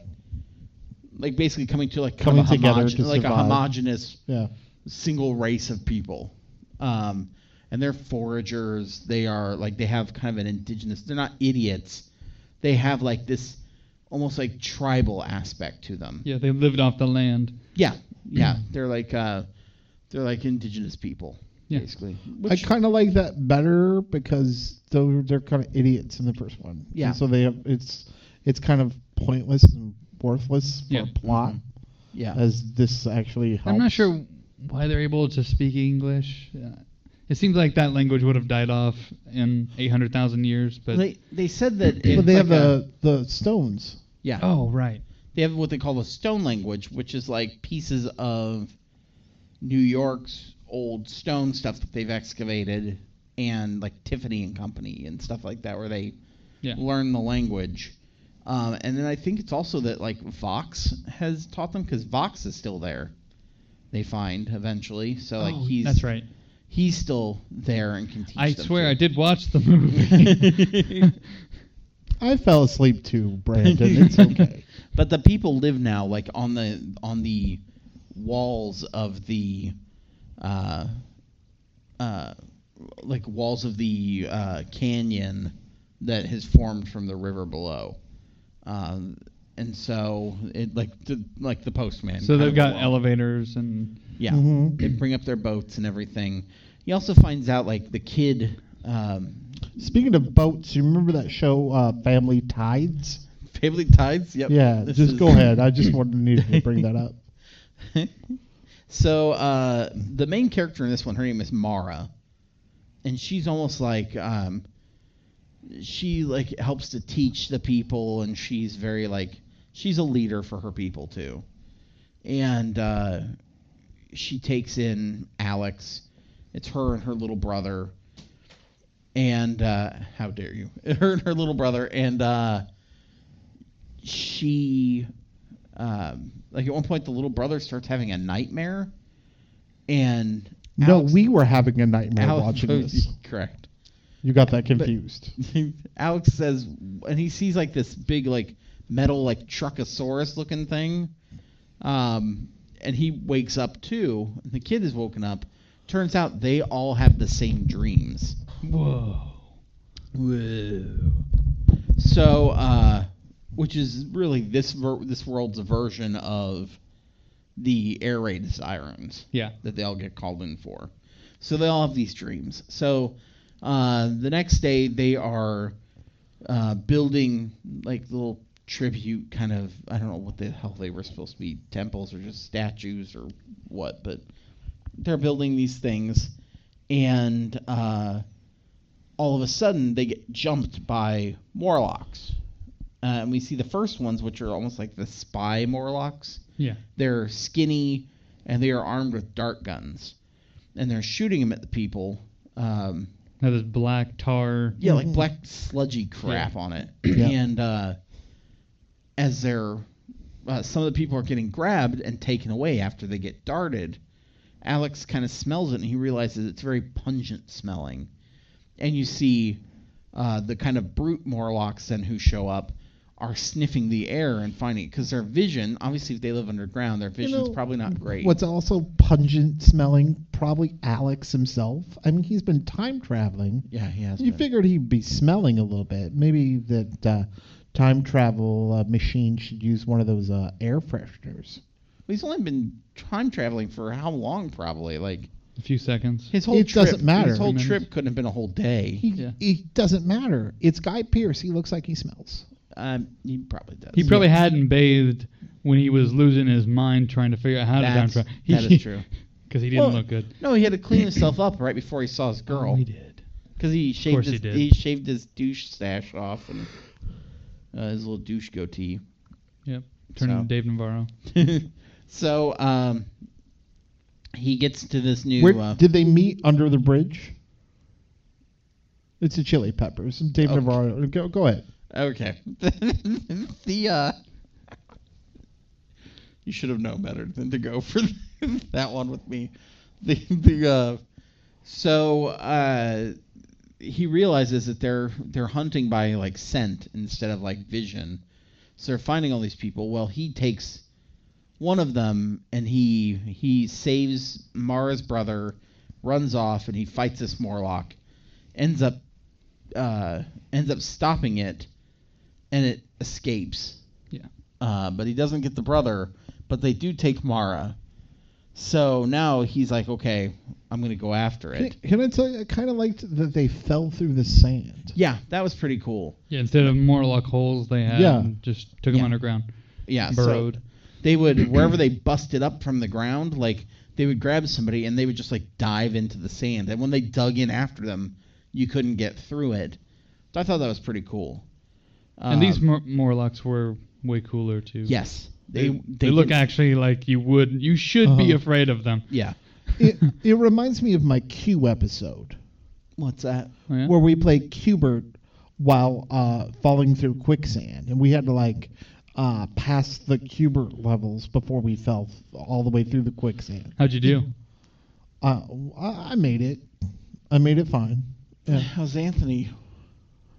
A: like basically coming to like kind
C: Coming
A: of a
C: together
A: homogen-
C: to
A: like a
C: survive.
A: homogenous
C: Yeah.
A: single race of people. Um, and they're foragers. They are like they have kind of an indigenous. They're not idiots. They have like this almost like tribal aspect to them.
B: Yeah, they lived off the land.
A: Yeah, yeah. They're like uh, they're like indigenous people,
B: Yeah.
A: basically.
C: I
A: Which,
C: kind of like that better because they're, they're kind of idiots in the first one.
A: Yeah.
C: And so they have it's it's kind of pointless and worthless for
B: Yeah.
C: plot
A: Mhm. yeah.
C: as this actually helps.
B: I'm not sure why they're able to speak English. Uh, it seems like that language would have died off in eight hundred thousand years, but
A: they they said that.
C: But
A: it's
C: they have
A: like a-
C: the the stones.
A: yeah.
B: oh, right.
A: They have what they call the stone language, which is like pieces of New York's old stone stuff that they've excavated, and like Tiffany and Company and stuff like that, where they
B: Yeah.
A: learn the language. Um, and then I think it's also that like Vox has taught them because Vox is still there. They find eventually, so like
B: Oh,
A: he's
B: that's right.
A: He's still there and can teach
B: I
A: them
B: swear
A: too.
B: I did watch the movie.
C: I fell asleep too, Brandon. It's okay.
A: But the people live now like on the on the walls of the uh uh like walls of the uh canyon that has formed from the river below. Um and so it like the like the postman.
B: So
A: kind
B: they've
A: of
B: got
A: along.
B: elevators and
A: Yeah.
C: Mhm.
A: They bring up their boats and everything. He also finds out like the kid um
C: Speaking of boats, you remember that show uh, Family Tides?
A: Family Tides? Yep.
C: Yeah,
A: This
C: just
A: is-
C: go ahead. I just wanted to need to bring that up.
A: So uh, the main character in this one, her name is Mara, and she's almost like um, she like helps to teach the people, and she's very like she's a leader for her people too, and uh, she takes in Alex. It's her and her little brother, and uh, how dare you? Her and her little brother, and uh, she. Um, like at one point, the little brother starts having a nightmare, and
C: No,
A: Alex-
C: we were having a nightmare
A: Alex-
C: watching this.
A: Correct.
C: You got that confused.
A: Alex says, and he sees like this big like metal like Truckosaurus looking thing, um, and he wakes up too. And the kid is woken up. Turns out they all have the same dreams.
B: whoa.
A: Whoa. So, uh, which is really this ver- this world's version of the air raid sirens
B: Yeah.
A: that they all get called in for. So they all have these dreams. So uh, the next day they are uh, building like little tribute kind of, I don't know what the hell they were supposed to be, temples or just statues or what, but they're building these things, and uh, all of a sudden they get jumped by Morlocks. Uh, and we see the first ones, which are almost like the spy Morlocks.
B: Yeah.
A: They're skinny, and they are armed with dart guns. And they're shooting them at the people. Um,
B: Now this black tar.
A: yeah, like
C: Mhm.
A: black sludgy crap on it.
C: Yeah.
A: And uh, as they're... Uh, some of the people are getting grabbed and taken away after they get darted. Alex kind of smells it, and he realizes it's very pungent smelling. And you see uh, the kind of brute Morlocks then who show up are sniffing the air and finding it, because their vision, obviously if they live underground, their vision's
C: know,
A: probably not great.
C: What's also pungent smelling? Probably Alex himself. I mean, he's been time traveling.
A: Yeah, he has
C: You
A: been.
C: figured he'd be smelling a little bit. Maybe that uh, time travel uh, machine should use one of those uh, air fresheners.
A: He's only been time traveling for how long, probably? Like,
B: A few seconds.
A: his whole
C: It
A: trip,
C: doesn't matter.
A: His whole
B: Minutes.
A: trip couldn't have been a whole day.
C: He,
B: Yeah.
C: It doesn't matter. It's Guy Pearce. He looks like he smells.
A: Um, he probably does.
B: He probably hadn't bathed when he was losing his mind trying to figure out how to time
A: That's-
B: travel.
A: that is true.
B: Because he didn't
A: Well,
B: look good.
A: No, he had to clean himself up right before he saw his girl.
B: Oh, he did.
A: Because he shaved
B: course
A: his
B: he did.
A: he shaved his douche stash off and uh, his little douche goatee.
B: Yep. Turned
A: So.
B: into Dave Navarro.
A: So um, he gets to this new.
C: Where
A: uh,
C: did they meet under the bridge? It's the Chili Peppers. Dave
A: Okay.
C: Navarro. Go, go ahead.
A: Okay. the uh, you should have known better than to go for that one with me. The the uh, so uh, he realizes that they're they're hunting by like scent instead of like vision. So they're finding all these people. Well, he takes one of them and he he saves Mara's brother, runs off, and he fights this Morlock. Ends up uh, ends up stopping it, and it escapes.
B: Yeah.
A: Uh, but he doesn't get the brother, but they do take Mara. So now he's like, okay, I'm going to go after
C: Can,
A: it.
C: can I tell you, I kind of liked that they fell through the sand.
A: Yeah, that was pretty cool.
B: Yeah, instead of Morlock holes, they had
C: Yeah.
B: just took them
A: Yeah.
B: underground.
A: Yeah,
B: Burrowed.
A: so they would, wherever they busted up from the ground, like, they would grab somebody and they would just, like, dive into the sand. And when they dug in after them, you couldn't get through it. So I thought that was pretty cool.
B: and these
A: Um,
B: Mor- Morlocks were way cooler, too.
A: Yes.
B: They,
A: They,
B: they, look
A: can-
B: actually like you would. You should be
C: Uh-huh.
B: afraid of them.
A: Yeah.
C: it, it reminds me of my Q episode
A: What's that?
B: Oh, yeah?
C: where we played Qbert while uh, falling through quicksand, and we had to like uh, pass the Qbert levels before we fell th- all the way through the quicksand.
B: How'd you do?
C: Uh, I, I made it. I made it fine. Yeah.
A: How's Anthony?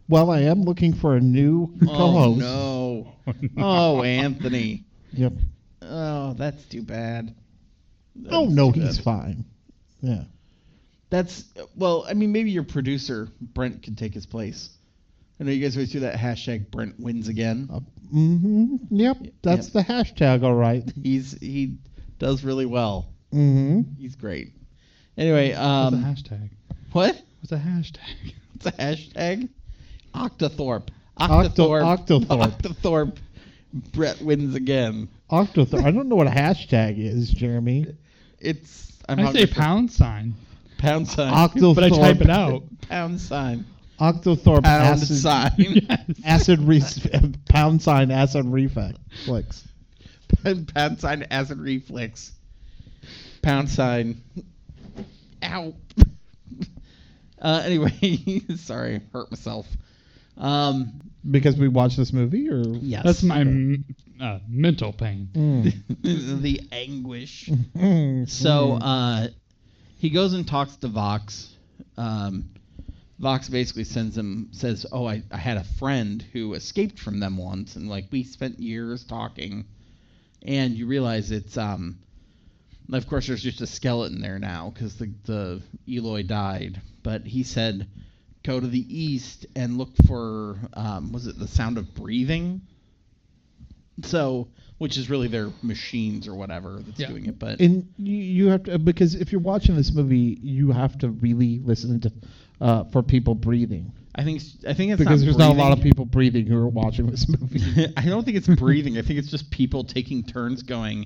C: Well, I am looking for a new
A: Oh,
C: co-host.
A: no. Oh, Anthony.
C: Yep.
A: Oh, that's too bad. That's
C: Oh, no,
A: too
C: he's
A: bad.
C: fine. Yeah.
A: That's, well, I mean, maybe your producer, Brent, could take his place. I know you guys always do that hashtag Brent wins again.
C: Uh, mm-hmm. Yep. That's
A: Yep.
C: the hashtag, all right.
A: He's He does really well.
C: Mm-hmm.
A: He's great. Anyway,
B: What's
A: um,
B: a hashtag?
A: what?
B: What's a hashtag?
A: What's a hashtag? Octothorpe.
C: Octo-
A: Octothorpe.
C: Octothorpe.
A: Octothorpe. Brett wins again.
C: Octothorpe. I don't know what a hashtag is, Jeremy.
A: It's, I'm
B: I
A: hungry
B: say
A: for-
B: pound sign,
A: Pound sign.
C: Octothorpe.
B: but I type it out.
A: Pound sign.
C: Octothorpe
A: Pound
C: acid,
A: sign.
B: Yes.
C: acid re- pound sign acid reflex.
A: Pound sign acid reflex. Pound sign. Ow. Uh, anyway, sorry, hurt myself. Um,
C: Because we watched this movie, or
A: yes.
B: That's my m- uh, mental pain.
C: Mm.
A: the anguish.
C: Mm.
A: So
C: Mm.
A: uh, he goes and talks to Vox. Um, Vox basically sends him, says, "Oh, I, I had a friend who escaped from them once, and like we spent years talking." And you realize it's, um, of course, there's just a skeleton there now because the the Eloy died. But he said, "Go to the east and look for, um, was it the sound of breathing?" So, which is really their machines or whatever that's
B: Yeah.
A: doing it. But
C: And you, you have to, because if you're watching this movie, you have to really listen to uh, for people breathing,
A: I think I think it's
C: because
A: not
C: there's not a lot of
A: breathing.
C: people breathing who are watching this movie.
A: I don't think it's breathing. I think it's just people taking turns going,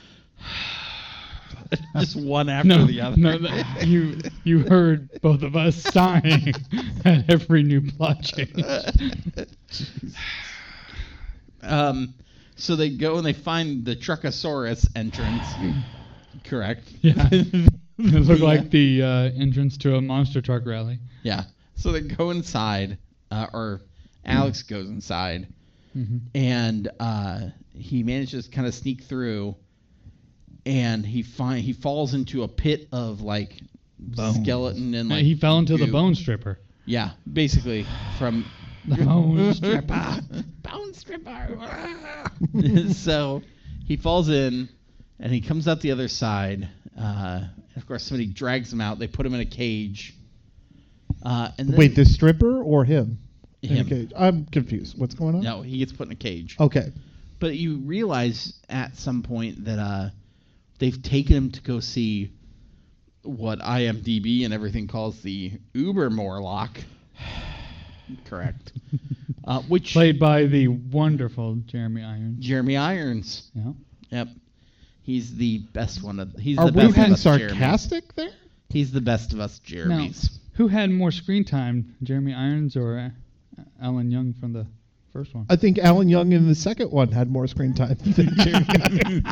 A: just one after
B: No,
A: the other.
B: no, th- you you heard both of us sighing at every new plot change.
A: um, so they go and they find the Truckosaurus entrance. Correct.
B: Yeah, it looked
A: Yeah.
B: like the uh, entrance to a monster truck rally.
A: Yeah. So they go inside, uh, or Alex goes inside,
B: hmm
A: and uh, he manages to kind of sneak through, and he find he falls into a pit of like
C: Bones.
A: skeleton and like
B: he fell into the
A: goo.
B: bone stripper.
A: Yeah, basically from
B: The bone stripper.
A: bone stripper. So he falls in, and he comes out the other side. Uh, and of course, somebody drags him out. They put him in a cage. Uh, and then
C: Wait, the stripper or him?
A: him.
C: Okay, I'm confused. What's going on?
A: No, he gets put in a cage.
C: Okay.
A: But you realize at some point that uh, they've taken him to go see what IMDb and everything calls the Uber Morlock. Correct. Uh, which
B: Played by the wonderful Jeremy Irons.
A: Jeremy Irons.
B: Yeah.
A: Yep. He's the best one of he's
C: Are
A: the
C: we
A: best
C: being
A: of us Jeremys.
C: sarcastic there?
A: He's the best of us Jeremys.
B: Who had more screen time, Jeremy Irons or uh, Alan Young from the first one?
C: I think Alan Young in the second one had more screen time than Jeremy.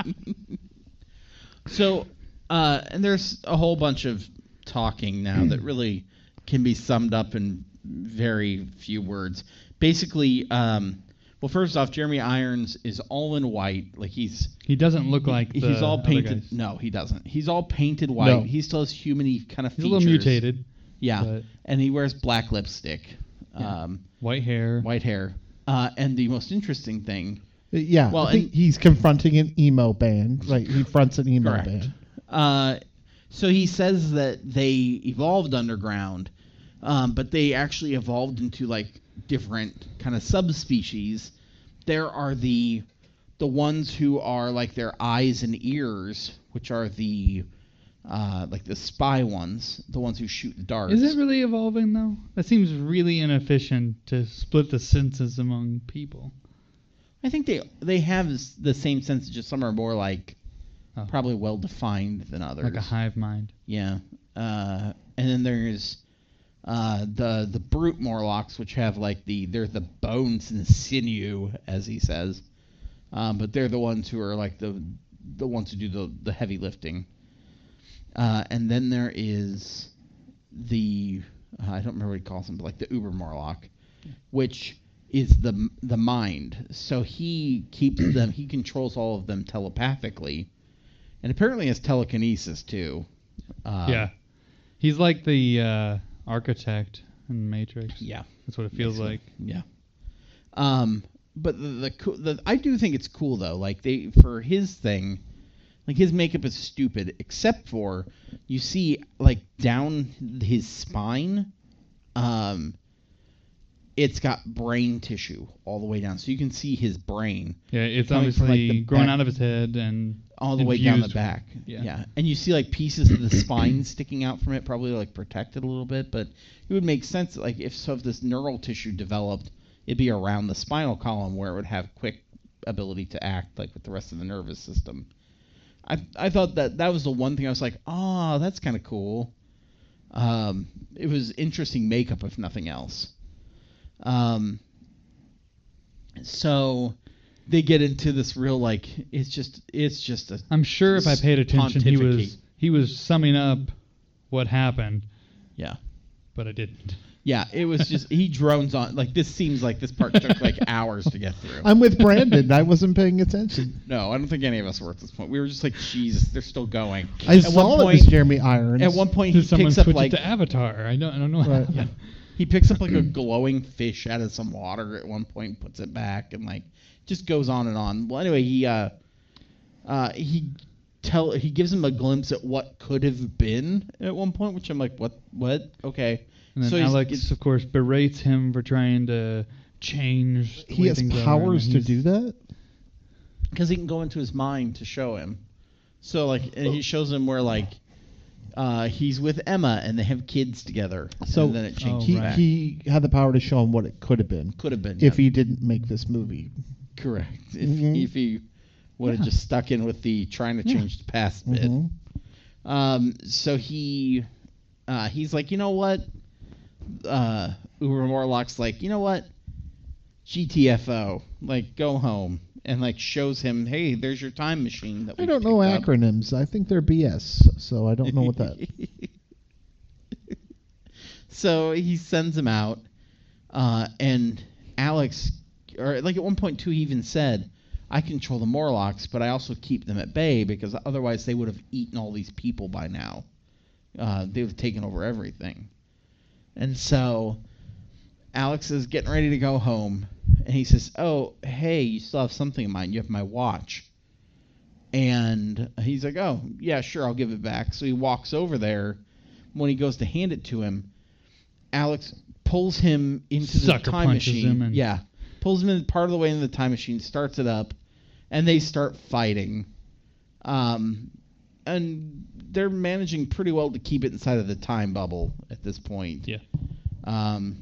A: So, uh, and there's a whole bunch of talking now that really can be summed up in very few words. Basically, um, well, first off, Jeremy Irons is all in white, like he's
B: He doesn't look like the
A: he's all
B: other
A: painted.
B: guys.
A: No, he doesn't. He's all painted white.
C: No.
A: He still has human-y kind of
B: He's
A: features.
B: a little mutated.
A: Yeah,
B: but-
A: and he wears black lipstick,
B: Yeah.
A: um,
B: White hair.
A: white hair. Uh, and the most interesting thing,
C: Yeah,
A: Well,
C: I think
A: and-
C: he's confronting an emo band. Right, he fronts an emo
A: correct.
C: band.
A: Uh, so he says that they evolved underground, um, but they actually evolved into like different kind of subspecies. There are the the ones who are like their eyes and ears, which are the uh, like the spy ones, the ones who shoot the darts.
B: Is it really evolving though? That seems really inefficient to split the senses among people.
A: I think they they have s- the same sense. Just some are more like
B: Oh.
A: probably well defined than others.
B: Like a hive mind.
A: Yeah. Uh, and then there's uh, the the brute Morlocks, which have like the they're the bones and sinew, as he says. Um, but they're the ones who are like the the ones who do the the heavy lifting. Uh, and then there is the uh, I don't remember what he calls them, but like the Uber Morlock, which is the the mind. So he keeps them. He controls all of them telepathically. And apparently has telekinesis too. Uh,
B: yeah. He's like the uh, architect in Matrix.
A: Yeah.
B: That's what it feels
A: Makes
B: like.
A: sense. Yeah. Um, but the, the coo- the I do think it's cool though. Like they for his thing, like his makeup is stupid, except for you see like down his spine, um, it's got brain tissue all the way down, so you can see his brain
B: Yeah, it's
A: Coming from,
B: obviously
A: like, the
B: growing
A: back-
B: out of his head and
A: all the way down the
B: infused-
A: back.
B: Yeah.
A: yeah, and you see like pieces of the spine sticking out from it, probably like protected a little bit. But it would make sense, like if so, if this neural tissue developed, it'd be around the spinal column where it would have quick ability to act, like with the rest of the nervous system. I I thought that that was the one thing I was like, oh, that's kind of cool. Um, it was interesting makeup, if nothing else. Um, so they get into this real like it's just it's just a
B: I'm sure if I paid attention, he was
A: pontificate.
B: he was summing up what happened,
A: yeah.
B: but I didn't.
A: Yeah, it was just he drones on like this seems like this part took like hours to get through.
C: I'm with Brandon. I wasn't paying attention.
A: No, I don't think any of us were at this point. We were just like, Jesus, they're still going.
C: I
A: At
C: saw
A: one
C: it was
A: point-
C: Jeremy Irons.
A: At one point, he
B: Did someone
A: picks up
B: switch
A: like
B: it to Avatar? I don't I don't know. What
C: Right.
B: happened.
A: he picks up like a glowing fish out of some water at one point, puts it back, and like just goes on and on. Well, anyway, he uh, uh, he tell he gives him a glimpse at what could have been at one point, which I'm like, what, what? Okay.
B: And then
A: So he's-
B: Alex,
A: it's-
B: of course, berates him for trying to change. The
C: he
B: way
C: has
B: things are, and
C: powers to
B: he's-
C: do that.
A: Because he can go into his mind to show him. So like, and he shows him where like, uh, he's with Emma and they have kids together.
C: So
A: and then it changes
B: Oh,
C: he,
A: back.
C: he had the power to show him what it could have been
A: Could have been
C: if
A: yeah.
C: he didn't make this movie.
A: correct. If,
C: Mhm.
A: if he would have
B: Yeah.
A: just stuck in with the trying to
B: Yeah.
A: change the past bit.
C: Mhm.
A: Um, so he, uh, he's like, you know what? Uh, Uber Morlock's like, you know what? G T F O, like go home, and like shows him, hey, there's your time machine that we
C: I don't know
A: picked up.
C: acronyms. I think they're B S, so I don't know what that.
A: So he sends him out, uh, and Alex, or like at one point too, he even said, I control the Morlocks, but I also keep them at bay because otherwise they would have eaten all these people by now. Uh, they would have taken over everything. And so Alex is getting ready to go home, and he says, oh, hey, you still have something in mind. You have my watch. And he's like, oh, yeah, sure, I'll give it back. So he walks over there. When he goes to hand it to him, Alex pulls him into the
B: Sucker
A: time
B: punches
A: machine.
B: him and-
A: Yeah, pulls him in part of the way into the time machine, starts it up, and they start fighting. Um, and they're managing pretty well to keep it inside of the time bubble at this point.
B: Yeah.
A: Um,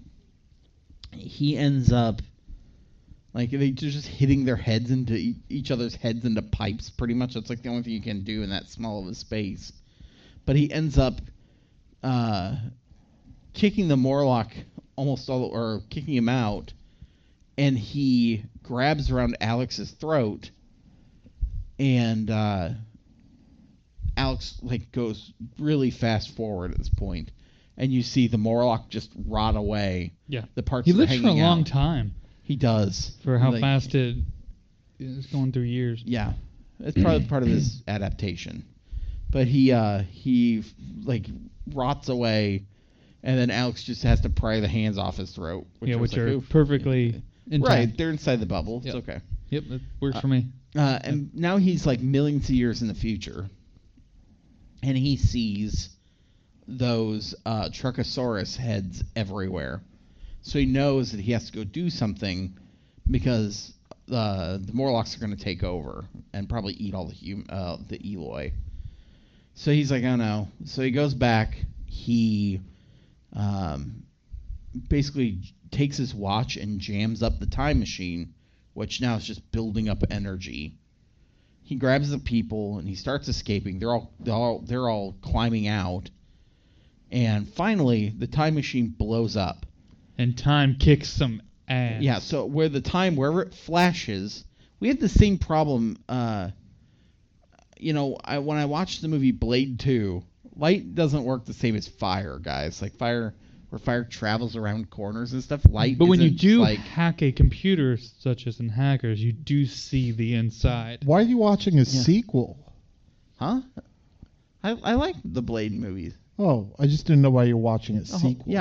A: he ends up like they just hitting their heads into e- each other's heads into pipes. Pretty much, that's like the only thing you can do in that small of a space. But he ends up uh, kicking the Morlock almost all, or kicking him out, and he grabs around Alex's throat, and uh, Alex like goes really fast forward at this point, and you see the Morlock just rot away.
B: Yeah.
A: The parts
B: He
A: that are
B: lives for a
A: hanging
B: long
A: out.
B: time
A: He does
B: for how
A: Like,
B: fast it is going through years.
A: Yeah, it's probably part of his adaptation. But he uh, he like rots away, and then Alex just has to pry the hands off his throat. Which
B: Yeah,
A: I was
B: which
A: like,
B: are
A: oof.
B: perfectly intact.
A: Right. They're inside the bubble.
B: Yep.
A: It's okay.
B: Yep, that works
A: Uh,
B: for me.
A: Uh, and now he's like millions of years in the future, and he sees those uh, Truckosaurus heads everywhere. So he knows that he has to go do something because uh, the Morlocks are going to take over and probably eat all the hum- uh, the Eloi. So he's like, oh no. So he goes back. He um, basically takes his watch and jams up the time machine, which now is just building up energy. He grabs the people and he starts escaping. They're all they're all, they're all climbing out. And finally, the time machine blows up.
B: And time kicks some ass.
A: Yeah, so where the time, wherever it flashes, we had the same problem. Uh, you know, I, when I watched the movie Blade two, light doesn't work the same as fire, guys. Like fire, where fire travels around corners and stuff. Light,
B: But when you
A: isn't
B: do
A: like,
B: hack a computer, such as in Hackers, you do see the inside.
C: Why are you watching a
A: Yeah.
C: sequel?
A: huh? I I like the Blade movies.
C: Oh, I just didn't know why you're watching a
A: Oh,
C: sequel.
A: yeah,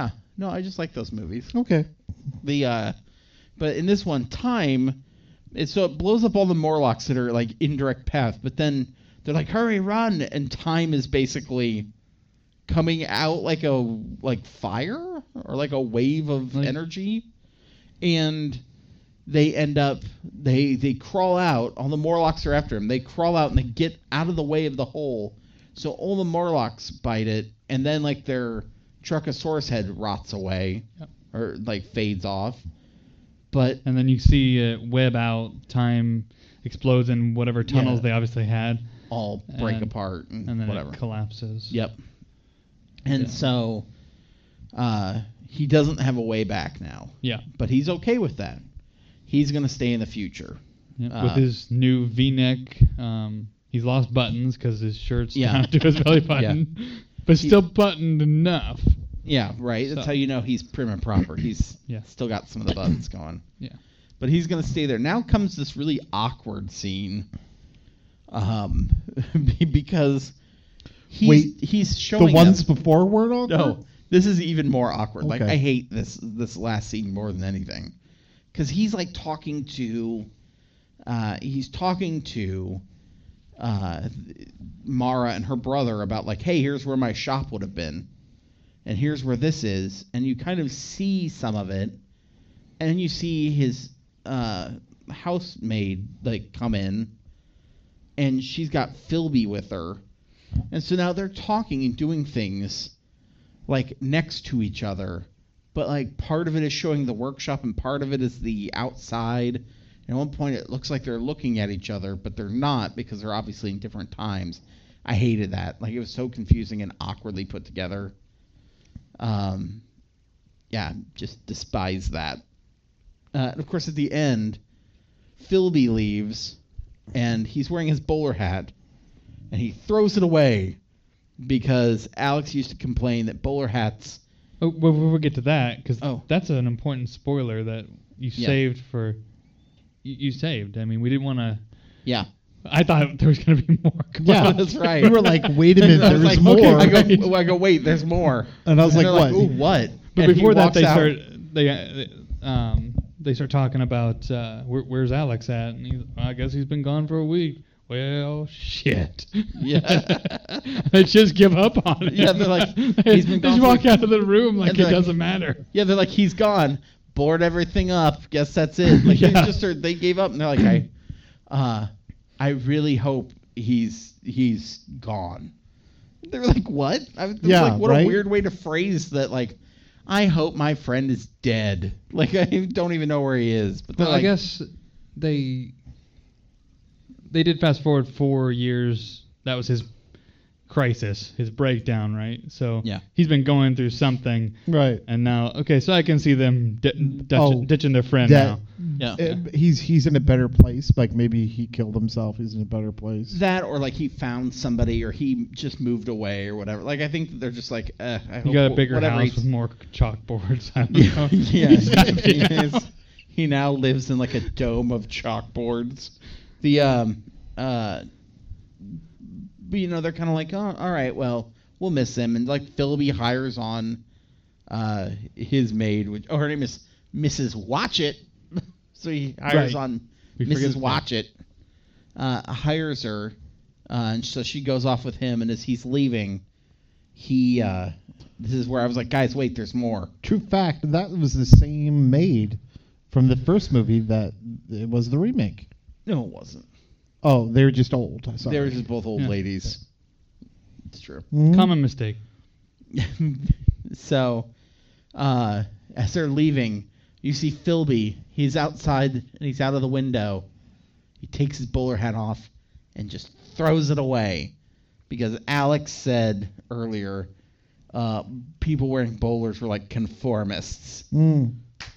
A: No, I just like those movies.
C: Okay.
A: The uh, but in this one, time, it so it blows up all the Morlocks that are like indirect path. But then they're like, hurry, run, and time is basically coming out like a like fire or like a wave of
B: Like-
A: energy, and they end up they they crawl out. All the Morlocks are after them. They crawl out and they get out of the way of the hole. So all the Morlocks bite it, and then like their Truckosaurus head rots away,
B: Yep.
A: or like fades off. But
B: And then you see it web out, time explodes in whatever tunnels
A: Yeah.
B: they obviously had,
A: all break
B: And-
A: apart and,
B: and then
A: whatever.
B: it collapses.
A: Yep. And
B: Yeah.
A: so uh, he doesn't have a way back now,
B: Yeah.
A: but he's okay with that. He's going to stay in the future.
B: Yeah,
A: Uh,
B: with his new V-neck, um, he's lost buttons because his shirt's
A: Yeah.
B: down to his belly button, but
A: He-
B: still buttoned enough.
A: Yeah, right. That's
B: So-
A: how you know he's prim and proper. He's
B: Yeah.
A: still got some of the buttons going.
B: Yeah.
A: But he's going to stay there. Now comes this really awkward scene. Um, because he's,
C: Wait,
A: he's showing
C: The ones
A: them-
C: before weren't awkward?
A: No, this is even more awkward. Like
C: Okay.
A: I hate this this last scene more than anything, because he's like talking to, uh, he's talking to, uh, Mara and her brother about like, hey, here's where my shop would have been, and here's where this is, and you kind of see some of it, and you see his uh, housemaid like come in, and she's got Philby with her. And so now they're talking and doing things like next to each other, but like part of it is showing the workshop and part of it is the outside. And at one point it looks like they're looking at each other, but they're not because they're obviously in different times. I hated that. Like it was so confusing and awkwardly put together. Um, yeah, just despise that. Uh, and of course, at the end, Philby leaves, and he's wearing his bowler hat. And he throws it away because Alex used to complain that bowler hats.
B: Oh, well, we'll get to that because
A: Oh.
B: that's an important spoiler that you
A: Yeah.
B: saved for. You, you saved. I mean, we didn't want to.
A: Yeah,
B: I thought there was going to be more.
C: Yeah,
A: that's right.
C: You were like, wait a minute,
A: I was
C: there's
A: like,
C: more.
A: okay. I go, well, I go, wait, there's more.
C: And I was like,
A: they're
C: what?
A: Ooh, what?
B: But
A: And he
B: before that,
A: walks
B: they
A: out.
B: start. They uh, um they start talking about uh, where, where's Alex at, and he's, I guess he's been gone for a week. Well, shit.
A: Yeah.
B: They just give up on it.
A: Yeah, they're like,
B: they
A: he's been gone
B: just
A: for-
B: walk out of the room like
A: And
B: it
A: they're like-
B: doesn't matter.
A: Yeah, they're like, he's gone. Board everything up. Guess that's it. Like
B: Yeah.
A: they just are, they gave up, and they're like, I, uh, I really hope he's he's gone. They were like, what? I was
C: Yeah,
A: like, what
C: right?
A: a weird way to phrase that. Like, I hope my friend is dead. Like, I don't even know where he is. But they're
B: Well, I
A: like,
B: guess they they did fast forward four years. That was his crisis, his breakdown, right? So
A: Yeah.
B: he's been going through something,
C: Right.
B: and now okay, so I can see them di- ditch-
C: Oh,
B: ditching their friend
C: that-
B: now.
A: yeah.
C: Uh, he's he's in a better place. Like maybe he killed himself. He's in a better place.
A: That or like he found somebody or he just moved away or whatever. Like I think that they're just like, eh, I
B: You
A: hope
B: got a bigger
A: whatever
B: house
A: he's-
B: with more chalkboards. I don't
A: Yeah,
B: know.
A: yeah.
B: He's happy
A: he,
B: now.
A: is- he now lives in like a dome of chalkboards. The um uh, but you know they're kind of like, oh, all right, well we'll miss him, and like Philby hires on uh his maid, which oh her name is Missus Watchett, so he hires
B: Right.
A: on
B: We forget
A: Missus
B: his name.
A: Watchett, uh, hires her, uh, and so she goes off with him, and as he's leaving, he uh, this is where I was like, guys, wait, there's more.
C: True fact, that was the same maid from the first movie that it was the remake.
A: No, it wasn't.
C: Oh, they were just old. Sorry.
A: They were just both old
B: Yeah.
A: ladies. It's true.
C: Mhm.
B: Common mistake.
A: So, uh, as they're leaving, you see Philby. He's outside and he's out of the window. He takes his bowler hat off and just throws it away because Alex said earlier uh, people wearing bowlers were like conformists.
C: Mm.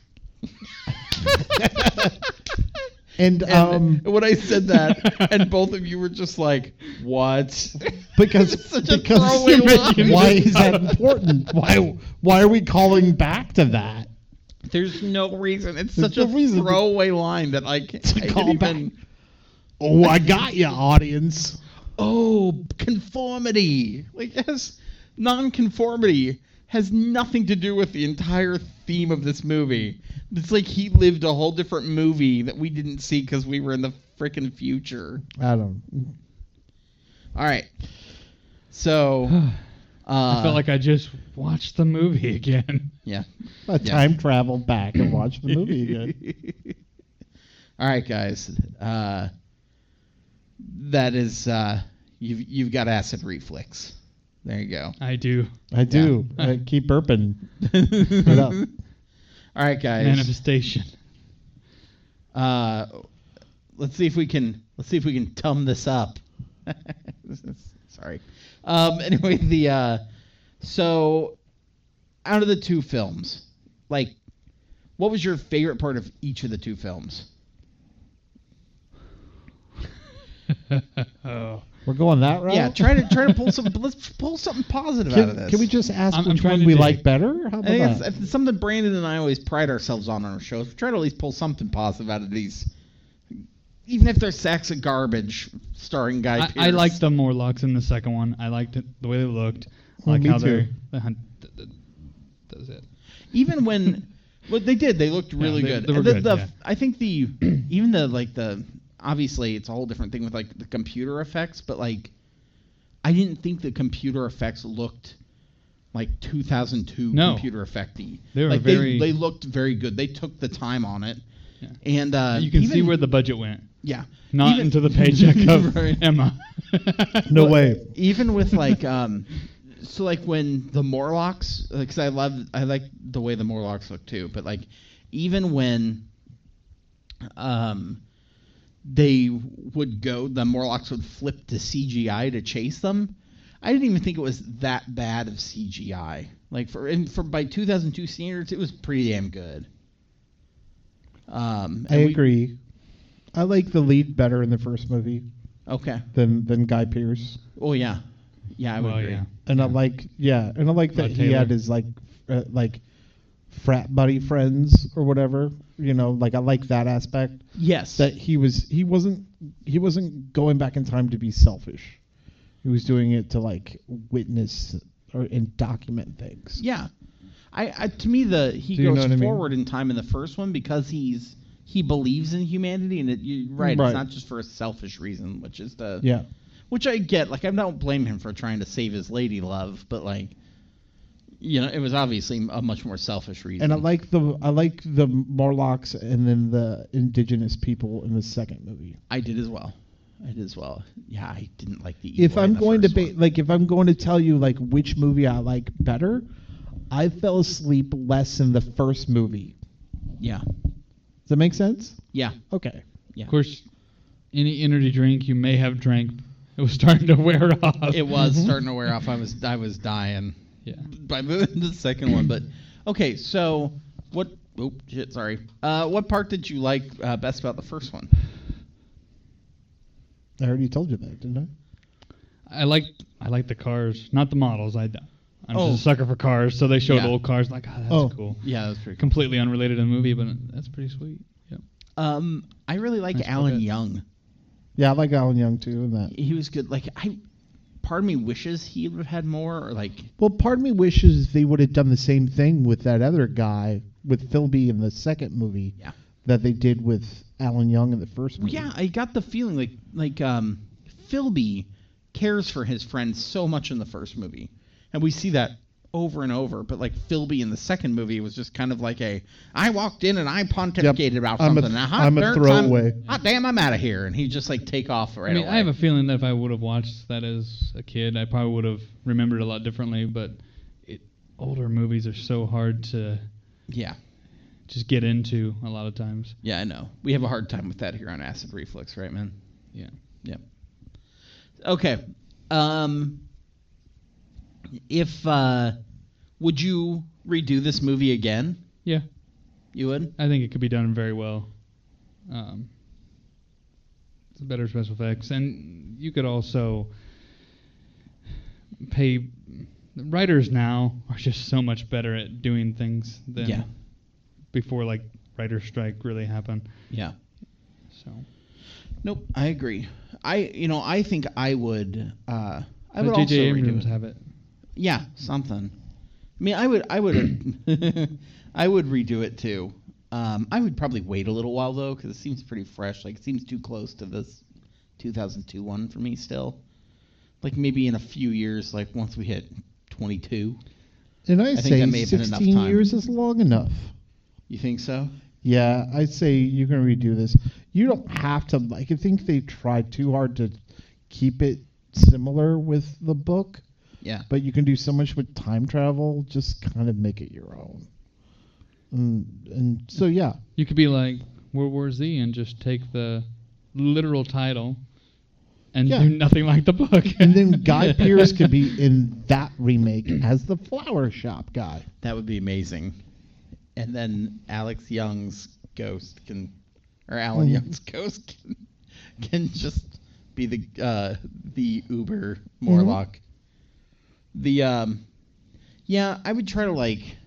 C: And
A: And
C: um,
A: when I said that, and both of you were just like, "What?"
C: because
A: It's such a
C: because
A: throwaway line.
C: why is that important? Why why are we calling back to that?
A: There's no reason. It's
C: There's
A: such
C: no
A: a
C: reason to-
A: throwaway line that I can't
C: to
A: I
C: call
A: didn't
C: back.
A: even.
C: Oh, I got you, audience.
A: Oh, conformity. Like, yes, non-conformity. has nothing to do with the entire theme of this movie. It's like he lived a whole different movie that we didn't see because we were in the frickin' future.
C: I don't.
A: All right. So, uh,
B: I felt like I just watched the movie again.
A: yeah.
C: I
A: Yeah.
C: time traveled back and watched the movie again.
A: All right, guys. Uh, that is uh, you've you've got acid reflux. There you go.
B: I do.
C: I do.
B: Yeah.
C: I keep burping. It up.
A: All right, guys.
B: Manifestation.
A: Uh, let's see if we can let's see if we can tum this up. Sorry. Um, anyway, the uh, so out of the two films, like, what was your favorite part of each of the two films?
B: Oh.
C: We're going that route.
A: Yeah, try to try to pull some. Let's pull something positive out of
C: Can,
A: this.
C: can we just ask
B: I'm- I'm
C: which
B: trying
C: one
B: to
C: we
B: dig.
C: like better? How
A: I
C: about
A: think it's,
C: that?
A: it's something Brandon and I always pride ourselves on on our shows. We try to at least pull something positive out of these, even if they're sacks of garbage starring Guy
B: I,
A: Pearce.
B: I liked the Morlocks in the second one. I liked it, the way they looked. I
C: Oh,
B: like
C: me
B: how
C: too.
B: they the hunt. th- th- That's it.
A: even when what they did, they looked really
B: they-
A: good.
B: they were
A: And the,
B: good,
A: the-
B: yeah.
A: I think the even the like the obviously it's a whole different thing with like the computer effects, but like I didn't think the computer effects looked like two thousand two
B: No.
A: computer effecty.
B: They were
A: like
B: very-
A: they, they looked very good. They took the time on it,
B: Yeah.
A: and uh,
B: You can see
A: even-
B: where the budget went.
A: yeah,
B: Not
A: even-
B: into the paycheck of
A: Right.
B: Emma.
C: No
A: Well,
C: way.
A: Even with like um, so like when the Morlocks, like 'cause I love I like the way the Morlocks look too, but like even when um they would go, the Morlocks would flip to C G I to chase them. I didn't even think it was that bad of C G I. Like for and for by two thousand two standards, it was pretty damn good. Um,
C: I
A: and we-
C: agree. I like the lead better in the first movie
A: Okay.
C: than than Guy Pearce,
A: Oh yeah, yeah, I would
B: Well,
A: agree.
B: yeah.
C: and I like yeah, and I like that
B: Rod
C: he
B: Taylor.
C: had his like uh, like frat buddy friends or whatever. You know, like I like that aspect.
A: Yes.
C: That he was he wasn't he wasn't going back in time to be selfish. He was doing it to like witness or and document things.
A: Yeah, I, I to me the he
C: Do you know
A: goes
C: what I mean?
A: forward in time in the first one because he's he believes in humanity and it, you're right,
C: Right.
A: it's not just for a selfish reason, which is the
C: Yeah.
A: which I get. Like I don't blame him for trying to save his lady love, but like you know it was obviously a much more selfish reason.
C: And I like the I like the Morlocks and then the indigenous people in the second movie.
A: I did as well. I did as well. Yeah, I didn't like the.
C: If
A: Eloy in
C: I'm
A: the
C: going to
A: first
C: be
A: one.
C: like if I'm going to tell you like which movie I like better, I fell asleep less in the first movie.
A: yeah,
C: Does that make sense?
A: yeah,
C: Okay.
A: yeah.
B: Of course, any energy drink you may have drank, it was starting to wear off.
A: It was
C: Mhm.
A: starting to wear off. I was I was dying.
B: Yeah.
A: By the, the second one, but okay. So what? Oh shit! Sorry. Uh, what part did you like uh, best about the first one?
C: I already told you that, didn't I?
B: I like I like the cars, not the models. I I'm
A: Oh.
B: just a sucker for cars, so they showed
A: Yeah.
B: old cars. Like, oh, that's
C: Oh.
B: cool.
A: Yeah, that's pretty cool.
B: Completely unrelated to the movie, but that's pretty sweet. Yep.
A: Um, I really like
B: Nice
A: Alan
B: Corvette.
A: Young.
C: Yeah, I like Alan Young too in that.
A: He was good. Like I, part of me wishes he would have had more. Or like,
C: Well, part of me wishes they would have done the same thing with that other guy with Philby in the second movie
A: yeah,
C: that they did with Alan Young in the first
A: well,
C: movie.
A: yeah. I got the feeling like like um, Philby cares for his friends so much in the first movie, and we see that over and over. But like Philby in the second movie was just kind of like a, I walked in and I pontificated about
C: I'm a-
A: something. Now, hot
C: I'm a
A: darn,
C: throwaway.
A: I'm- Hot damn, I'm out of here, and he just like take off right
B: I mean,
A: away.
B: I have a feeling that if I would have watched that as a kid, I probably would have remembered a lot differently. But it, older movies are so hard to
A: yeah,
B: just get into a lot of times.
A: yeah, I know. We have a hard time with that here on Acid Reflux, right, man?
B: Yeah.
A: Yep. Okay. Um, if uh, would you redo this movie again?
B: Yeah.
A: You would.
B: I think it could be done very well. Um, it's better special effects, and you could also pay. Writers now are just so much better at doing things than
A: Yeah.
B: before, like writer strike really happened.
A: Yeah.
B: So
A: Nope. I agree. I you know I think I would. Uh, I would
B: Let J J
A: also redo
B: Abrams
A: it.
B: have it.
A: Yeah, something. I mean, I would, I would, I would redo it too. Um, I would probably wait a little while though, because it seems pretty fresh. Like it seems too close to this two thousand two one for me still. Like maybe in a few years, like once we hit twenty-two.
C: And I,
A: I think
C: say
A: that may have been enough
C: sixteen
A: time.
C: years is long enough.
A: You think so?
C: Yeah, I'd say you're going to redo this. You don't have to, like, I think they tried too hard to keep it similar with the book.
A: Yeah.
C: But you can do so much with time travel, just kind of make it your own. And, and so, yeah.
B: You could be like World War Z and just take the literal title and
C: Yeah.
B: do nothing like the book.
C: And then Guy Pearce could be in that remake as the flower shop guy.
A: That would be amazing. And then Alex Young's ghost can, or Alan
C: Mhm.
A: Young's ghost can, can just be the uh, the Uber Morlock. The um, yeah, I would try to like.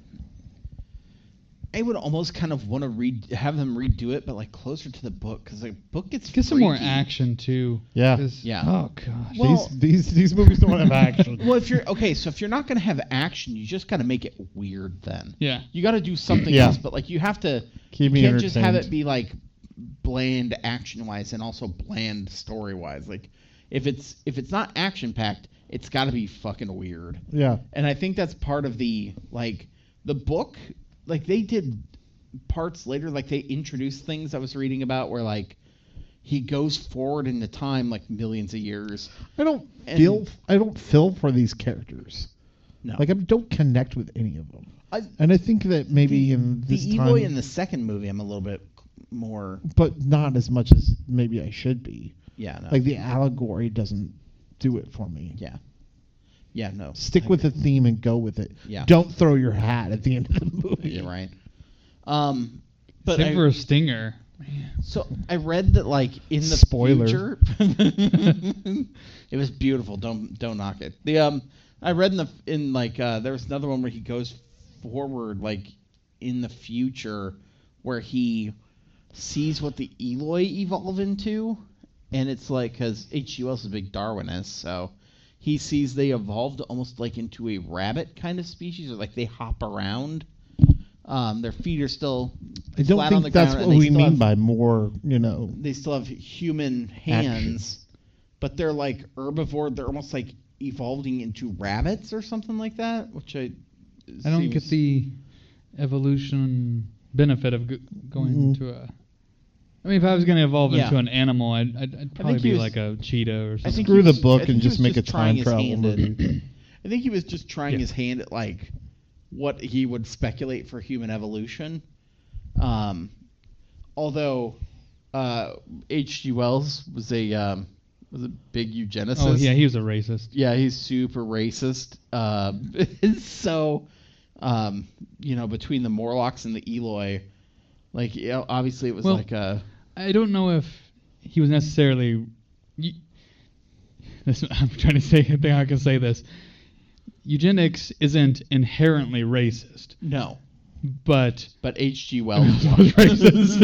A: I would almost kind of want to read, have them redo it, but like closer to the book because the book gets
B: Get some more
A: freaky.
B: action too.
C: Yeah.
B: 'Cause-
A: Yeah.
B: Oh gosh.
A: Well-
C: these, these these movies don't have action.
A: Well, if you're okay, so if you're not going to have action, you just got to make it weird. Then
B: Yeah.
A: you got to do something
C: Yeah.
A: else. But like you have to
C: Keep
A: you
C: me
A: can't just have
C: entertained.
A: it be like bland action wise and also bland story wise. Like if it's if it's not action packed, it's got to be fucking weird.
C: Yeah.
A: And I think that's part of the like the book. Like they did parts later, like they introduced things I was reading about where like he goes forward in the time like millions of years.
C: I don't
A: And-
C: feel I don't feel for these characters.
A: No,
C: Like I don't connect with any of them.
A: I,
C: And I think that maybe
A: the,
C: in this
A: the
C: time,
A: Eloy in the second movie, I'm a little bit more.
C: but not as much as maybe I should be.
A: Yeah, no.
C: Like the allegory doesn't do it for me.
A: yeah, yeah, no.
C: Stick
A: I
C: with the
A: agree.
C: theme and go with it.
A: Yeah.
C: Don't throw your hat at the end of the movie.
A: You're right. Um, but
B: Save
A: I,
B: for a stinger.
A: so I read that like in the
C: Spoiler.
A: future, it was beautiful. Don't don't knock it. The um, I read in the in like uh, there was another one where he goes forward like in the future where he sees what the Eloy evolve into, and it's like because H G Wells is a big Darwinist, so he sees they evolved almost like into a rabbit kind of species, or like they hop around. Um, their feet are still
C: I don't
A: flat on the
C: think that's
A: ground,
C: what
A: and they
C: we
A: still
C: mean
A: have-
C: by more, you know.
A: they still have human hands, but they're like herbivore. They're almost like evolving into rabbits or something like that, which I
B: I don't
A: seems-
B: get the evolution benefit of g- going
C: Mhm.
B: into a. I mean, if I was going to evolve
A: Yeah.
B: into an animal, I'd, I'd, I'd probably
A: think he
B: be
A: was-
B: like a cheetah or
A: I
B: something.
A: think
C: Screw
A: he
C: the
A: was-
C: book
A: I think
C: and
A: he
C: just
A: was
C: make a
A: just trying
C: time
A: his
C: travel
A: hand at-
C: movie.
A: I think he was just trying
B: Yeah.
A: his hand at like what he would speculate for human evolution. Um, although uh, H G Wells was a um, was a big eugenicist.
B: Oh yeah, he was a racist.
A: Yeah, he's super racist. Um, so, um, you know, between the Morlocks and the Eloy, like, you know, obviously it was
B: Well,
A: like a.
B: I don't know if he was necessarily. y- This, I'm trying to say. I think I can say this. Eugenics isn't inherently racist,
A: No,
B: but
A: but H G Wells
B: was
A: was.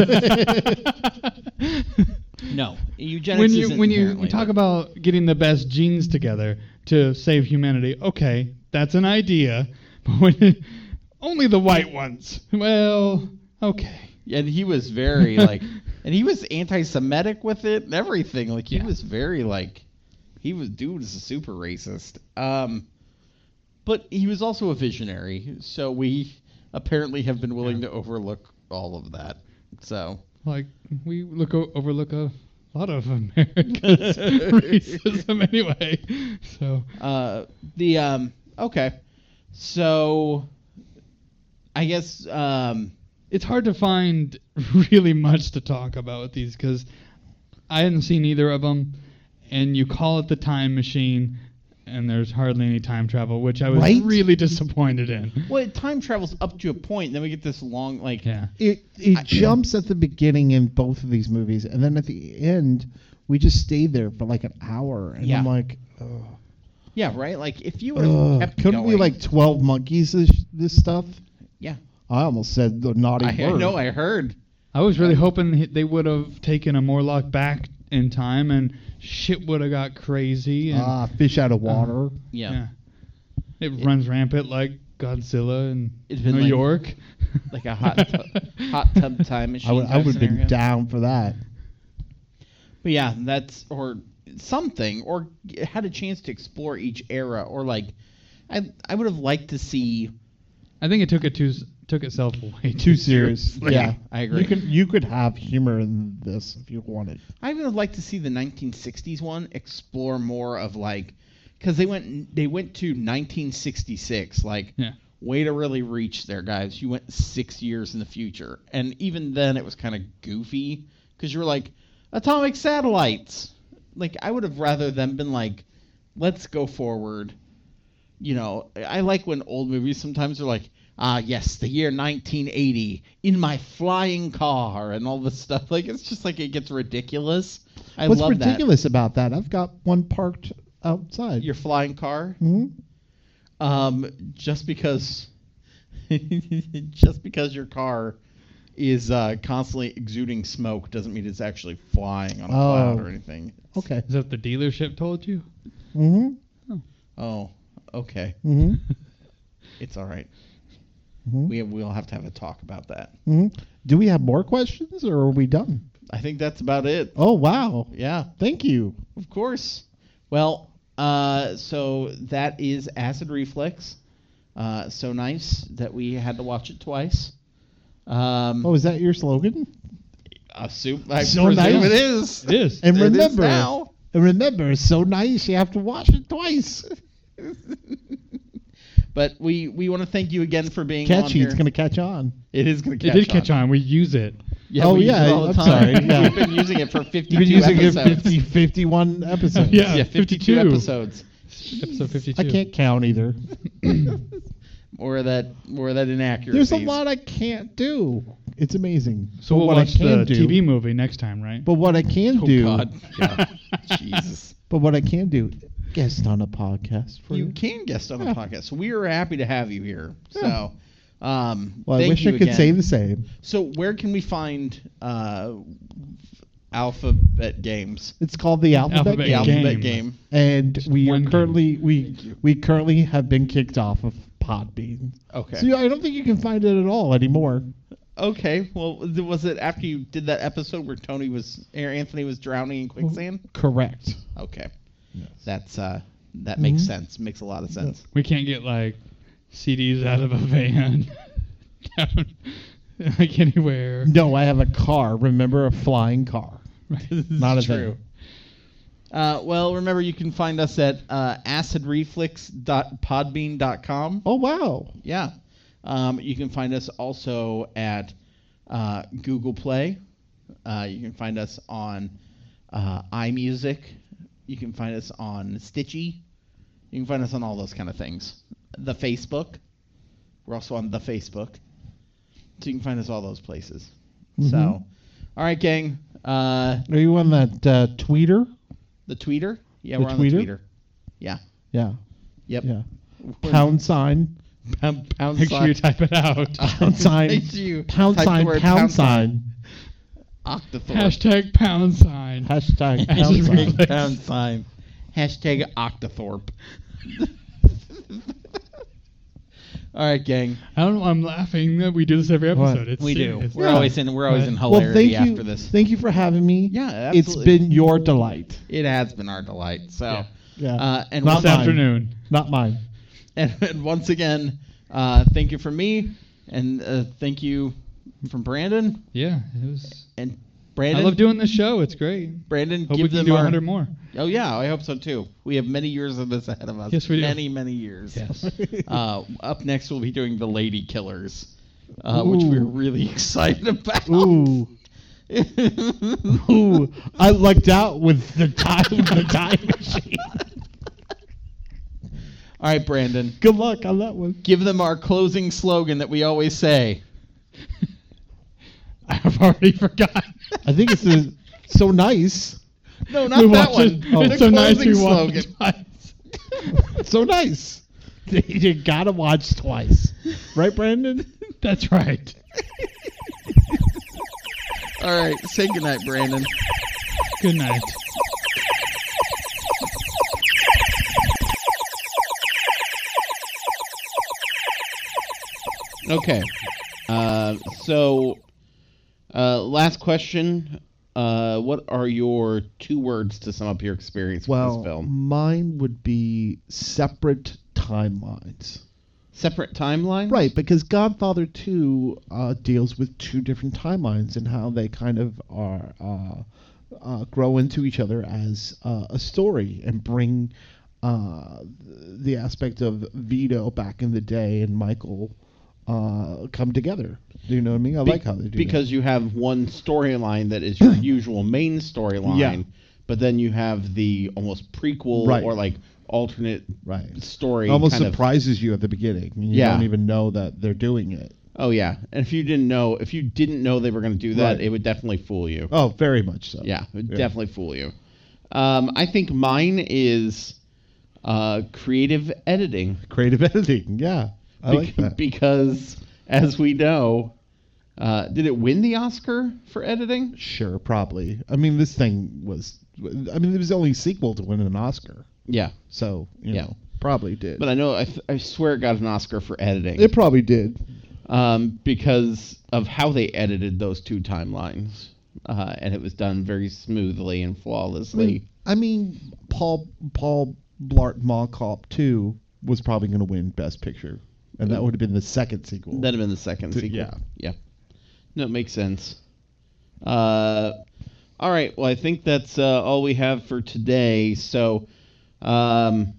B: racist.
A: No, eugenics
B: when you
A: isn't
B: when you
A: inherently,
B: talk
A: but-
B: about getting the best genes together to save humanity, okay, that's an idea. But when only the white ones, well, okay.
A: And he was very, like. And he was anti-Semitic with it and everything. Like, he
B: Yeah.
A: was very, like. He was. Dude was a super racist. Um. But he was also a visionary. So we apparently have been willing
B: Yeah.
A: to overlook all of that. So.
B: Like we look o- overlook a lot of America's racism anyway. So
A: Uh, the um okay, so I guess um
B: it's hard to find really much to talk about with these because I hadn't seen either of them, and you call it the time machine, and there's hardly any time travel, which I was
C: Right?
B: really disappointed in.
A: well time travels up to a point, then we get this long like
B: Yeah.
C: It it
A: I-
C: jumps at the beginning in both of these movies, and then at the end, we just stayed there for like an hour, and
A: Yeah.
C: I'm like, ugh,
A: yeah right like if you would have
C: ugh.
A: kept
C: Couldn't
A: going,
C: we like twelve monkeys this, this stuff?
A: yeah
C: I almost said the naughty
A: I, I
C: word.
A: know I heard
B: I was really hoping he- they would have taken a Morlock back in time and shit would have got crazy. And,
C: Ah, fish out of water.
A: yeah,
B: It runs rampant like Godzilla in
A: It's been
B: New
A: like-
B: York.
A: Like a hot tu- hot tub time machine.
C: I would I
A: type
C: would have been
A: scenario.
C: down for that.
A: But yeah, that's or something, or had a chance to explore each era, or like, I I would have liked to see.
B: I think it took it too s- took itself way too,
C: Too serious.
B: seriously.
C: Yeah,
A: I agree.
C: You could you could have humor in this if you wanted.
A: I would have liked to see the nineteen sixties one explore more of like, because they went they went to nineteen sixty-six, like
B: Yeah.
A: way to really reach there, guys. You went six years in the future, and even then it was kind of goofy because you were like atomic satellites. Like I would have rather them been like, let's go forward. You know, I like when old movies sometimes are like, ah, yes, the year nineteen eighty in my flying car and all this stuff. Like it's just like it gets ridiculous. I
C: What's
A: love
C: ridiculous about that? I've got one parked outside.
A: that. Your flying car,
C: Hmm?
A: um, just because, just because your car is uh, constantly exuding smoke doesn't mean it's actually flying on a
C: Oh.
A: cloud or anything.
C: Okay.
B: Is that what the dealership told you?
C: Mm-hmm.
A: Oh, okay,
C: Mm-hmm.
A: it's all right.
C: Mm-hmm.
A: We we'll have to have a talk about that.
C: hmm Do we have more questions or are we done?
A: I think that's about it.
C: Oh wow!
A: Yeah,
C: Thank you.
A: of course. Well, uh, so that is Acid Reflex. Uh, so nice that we had to watch it twice. Um,
C: Oh, is that your slogan?
A: assume, I
C: So
A: presume
C: nice.
A: it is.
B: It is.
C: And
A: It is
C: remember,
A: now.
C: and remember, it's so nice you have to watch it twice.
A: But we, we want to thank you again for being on
C: Catchy,
A: here.
C: it's gonna catch on.
A: It is going to
B: It
A: catch
B: did catch on. We use it.
A: Yeah,
C: Oh,
A: we use
C: yeah,
A: it all the
C: I'm
A: time.
C: sorry, yeah.
A: We've been using it for fifty-two
C: You've been using
A: episodes.
C: it fifty, fifty-one episodes.
B: Yeah.
A: yeah, fifty-two,
B: fifty-two.
A: episodes.
B: Episode fifty-two.
C: I can't count either.
A: Or that, or that inaccuracy.
C: There's a lot I can't do. It's amazing.
B: So
C: But
B: we'll
C: what
B: watch
C: I can
B: the
C: do,
B: T V movie next time, right?
C: But what I can
A: Oh
C: do,
A: God, yeah. Jesus.
C: but what I can do, guest on a podcast for
A: You
C: you.
A: can guest on the
C: Yeah.
A: podcast. So we are happy to have you here. So, um,
C: Well, I
A: thank
C: wish
A: you
C: I could
A: again.
C: say the same.
A: So where can we find uh, Alphabet Games?
C: It's called the Alphabet,
B: Alphabet
A: The
C: Game,
A: Alphabet
B: Game.
A: Game.
C: and we
B: One
C: are
B: game.
C: currently we we currently have been kicked off of Podbean.
A: Okay.
C: So I don't think you can find it at all anymore.
A: Okay. Well, th- was it after you did that episode where Tony was, or Anthony was drowning in quicksand?
C: Correct.
A: Okay.
C: Yes.
A: That's uh, that makes
C: Mhm.
A: sense. Makes a lot of sense.
B: We can't get like C Ds out of a van, down, like anywhere.
C: No, I have a car. Remember, a flying car.
A: This is
C: Not a
A: true.
C: van.
A: Uh, well, remember you can find us at uh, acid reflex dot podbean dot com.
C: Oh wow!
A: Yeah. Um, you can find us also at uh, Google Play. Uh, you can find us on uh, iMusic. You can find us on Stitchy. You can find us on all those kind of things. The Facebook. We're also on the Facebook. So you can find us all those places.
C: Mhm.
A: So, all right, gang. Uh,
C: Are you on that uh, tweeter?
A: the tweeter. Yeah,
C: The
A: we're on
C: tweeter?
A: the tweeter. Yeah.
C: Yeah.
A: Yep.
C: Yeah.
A: We're-
C: Pound sign.
A: Pound, pound
B: Make
A: sign.
B: sure you type it out.
C: Pound sign.
A: Make sure you
C: Pound
A: type the
C: sign.
A: word
C: Pound sign.
A: Octothorpe.
B: Hashtag pound sign.
C: Hashtag
B: Acid
C: pound sign.
B: reflex.
A: Pound sign. Hashtag Octothorpe. All right, gang.
B: I don't know why I'm laughing that we do this every
C: What?
B: episode. It's
A: We do.
B: serious.
A: We're
C: Yeah.
A: always in. We're always in
C: Well,
A: hilarity
C: thank you.
A: after this.
C: Thank you for having me.
A: Yeah,
C: It's
A: absolutely.
C: been your delight.
A: It has been our delight. So,
B: Yeah.
C: Yeah.
A: uh, and
C: Not
A: once,
B: This
C: mine.
B: afternoon.
C: Not mine.
A: and, and once again, uh, thank you from me, and uh, thank you from Brandon.
B: Yeah, it was.
A: And Brandon,
B: I love doing this show. It's great.
A: Brandon,
B: Hope we
A: give
B: can
A: them
B: do
A: our.
B: one hundred more.
A: Oh yeah, I hope so too. We have many years of this ahead of us.
B: Yes, we do.
A: Many, many years.
B: Yes.
A: Uh, up next, we'll be doing the Lady Killers, uh, which we're
C: Ooh.
A: really excited about.
C: Ooh. Ooh. I lucked out with the time the time machine.
A: All right, Brandon,
C: Good luck on that one.
A: give them our closing slogan that we always say.
B: I've already forgotten.
C: I think it's a, so nice.
A: No, not
B: We
A: that
B: watched
A: one.
B: it.
C: Oh.
A: The
B: It's so nice
A: closing
B: we
A: slogan.
B: watched it twice.
C: So nice. You gotta watch twice. Right, Brandon?
B: That's right.
A: All right, say goodnight, Brandon.
B: Good night.
A: Okay. Uh, so, uh, last question. Uh, what are your two words to sum up your experience
C: Well,
A: with this film?
C: mine would be separate timelines.
A: Separate timelines?
C: Right, because Godfather two uh, deals with two different timelines and how they kind of are uh, uh, grow into each other as uh, a story and bring uh, the aspect of Vito back in the day and Michael uh, come together. Do you know what I mean? I
A: Be-
C: like how they do
A: Because you have one storyline that is your usual main storyline,
C: Yeah.
A: but then you have the almost prequel
C: Right.
A: or like alternate
C: that. Right.
A: story.
C: It almost
A: kind of-
C: surprises you at the beginning. You
A: Yeah.
C: don't even know that they're doing it.
A: Oh yeah, and if you didn't know, if you didn't know they were going to do that,
C: Right.
A: it would definitely fool you.
C: Oh, very much so.
A: Yeah, it would
C: Yeah.
A: definitely fool you. Um, I think mine is uh, creative editing.
C: Creative editing. Yeah. I
A: Bec-
C: like that.
A: Because, as we know, uh, did it win the Oscar for editing?
C: Sure, probably. I mean, this thing was. I mean, it was the only sequel to win an Oscar,
A: Yeah,
C: so you
A: Yeah.
C: know, probably did.
A: but I know I, th- I swear it got an Oscar for editing.
C: it probably did.
A: um, because of how they edited those two timelines, uh, and it was done very smoothly and
C: I
A: flawlessly.
C: mean, I mean, Paul Paul Blart Mall Cop two was probably going to win Best Picture, and that would have been the second sequel.
A: That'd have been the second
C: To-
A: sequel.
C: yeah.
A: Yeah. No, it makes sense. Uh, all right. Well, I think that's uh, all we have for today. So, um,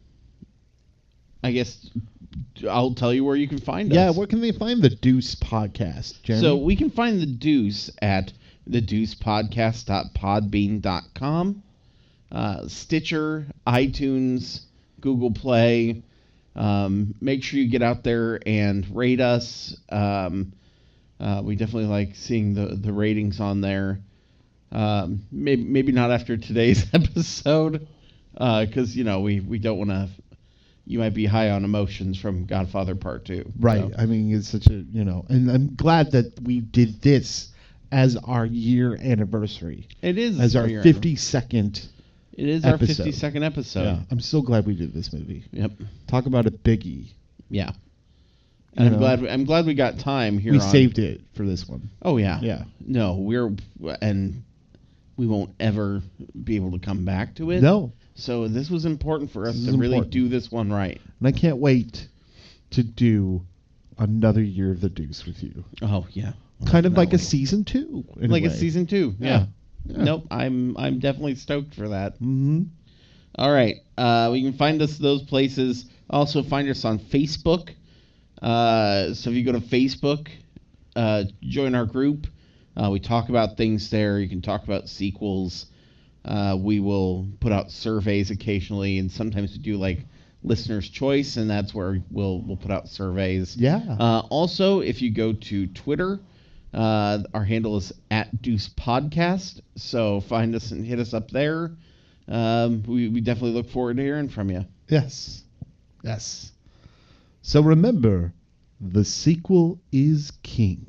A: I guess I'll tell you where you can find
C: yeah,
A: us.
C: where can they find the Deuce podcast, Jeremy?
A: So we can find the Deuce at the deuce podcast dot podbean dot com, uh, Stitcher, iTunes, Google Play. Um, make sure you get out there and rate us. Um, uh, we definitely like seeing the, the ratings on there. Um, maybe maybe not after today's episode, because you know we, we don't want to. You might be high on emotions from Godfather Part Two.
C: Right.
A: so.
C: I mean, it's such a, you know, and I'm glad that we did this as our year anniversary,
A: It is
C: as our
A: year
C: fifty-second.
A: It is our
C: episode.
A: fifty-second episode.
C: Yeah, I'm so glad we did this movie.
A: Yep.
C: Talk about a biggie.
A: Yeah.
C: You
A: And I'm
C: know,
A: glad we, I'm glad we got time here.
C: we
A: on,
C: saved it for this one.
A: Oh yeah.
C: Yeah.
A: No, we're and we won't ever be able to come back to it.
C: No,
A: So this was important for us
C: This
A: to
C: is
A: really
C: important.
A: do this one right.
C: and I can't wait to do another year of the Deuce with you.
A: Oh yeah.
C: Kind of like a
A: Definitely.
C: season two. in
A: Like a
C: way.
A: season two. Yeah.
C: Yeah. Yeah.
A: Nope. I'm I'm definitely stoked for that.
C: Mm-hmm.
A: All right. Uh, we can find us those places. Also find us on Facebook. Uh, so if you go to Facebook, uh, join our group. Uh, we talk about things there. You can talk about sequels. Uh, we will put out surveys occasionally, and sometimes we do like listener's choice, and that's where we'll we'll put out surveys.
C: Yeah.
A: Uh, also, if you go to Twitter, uh, our handle is at Deuce Podcast. So find us and hit us up there. Um, we, we definitely look forward to hearing from you.
C: Yes. Yes. So remember, the sequel is king.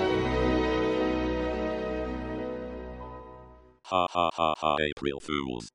D: Ha ha ha ha, April Fools.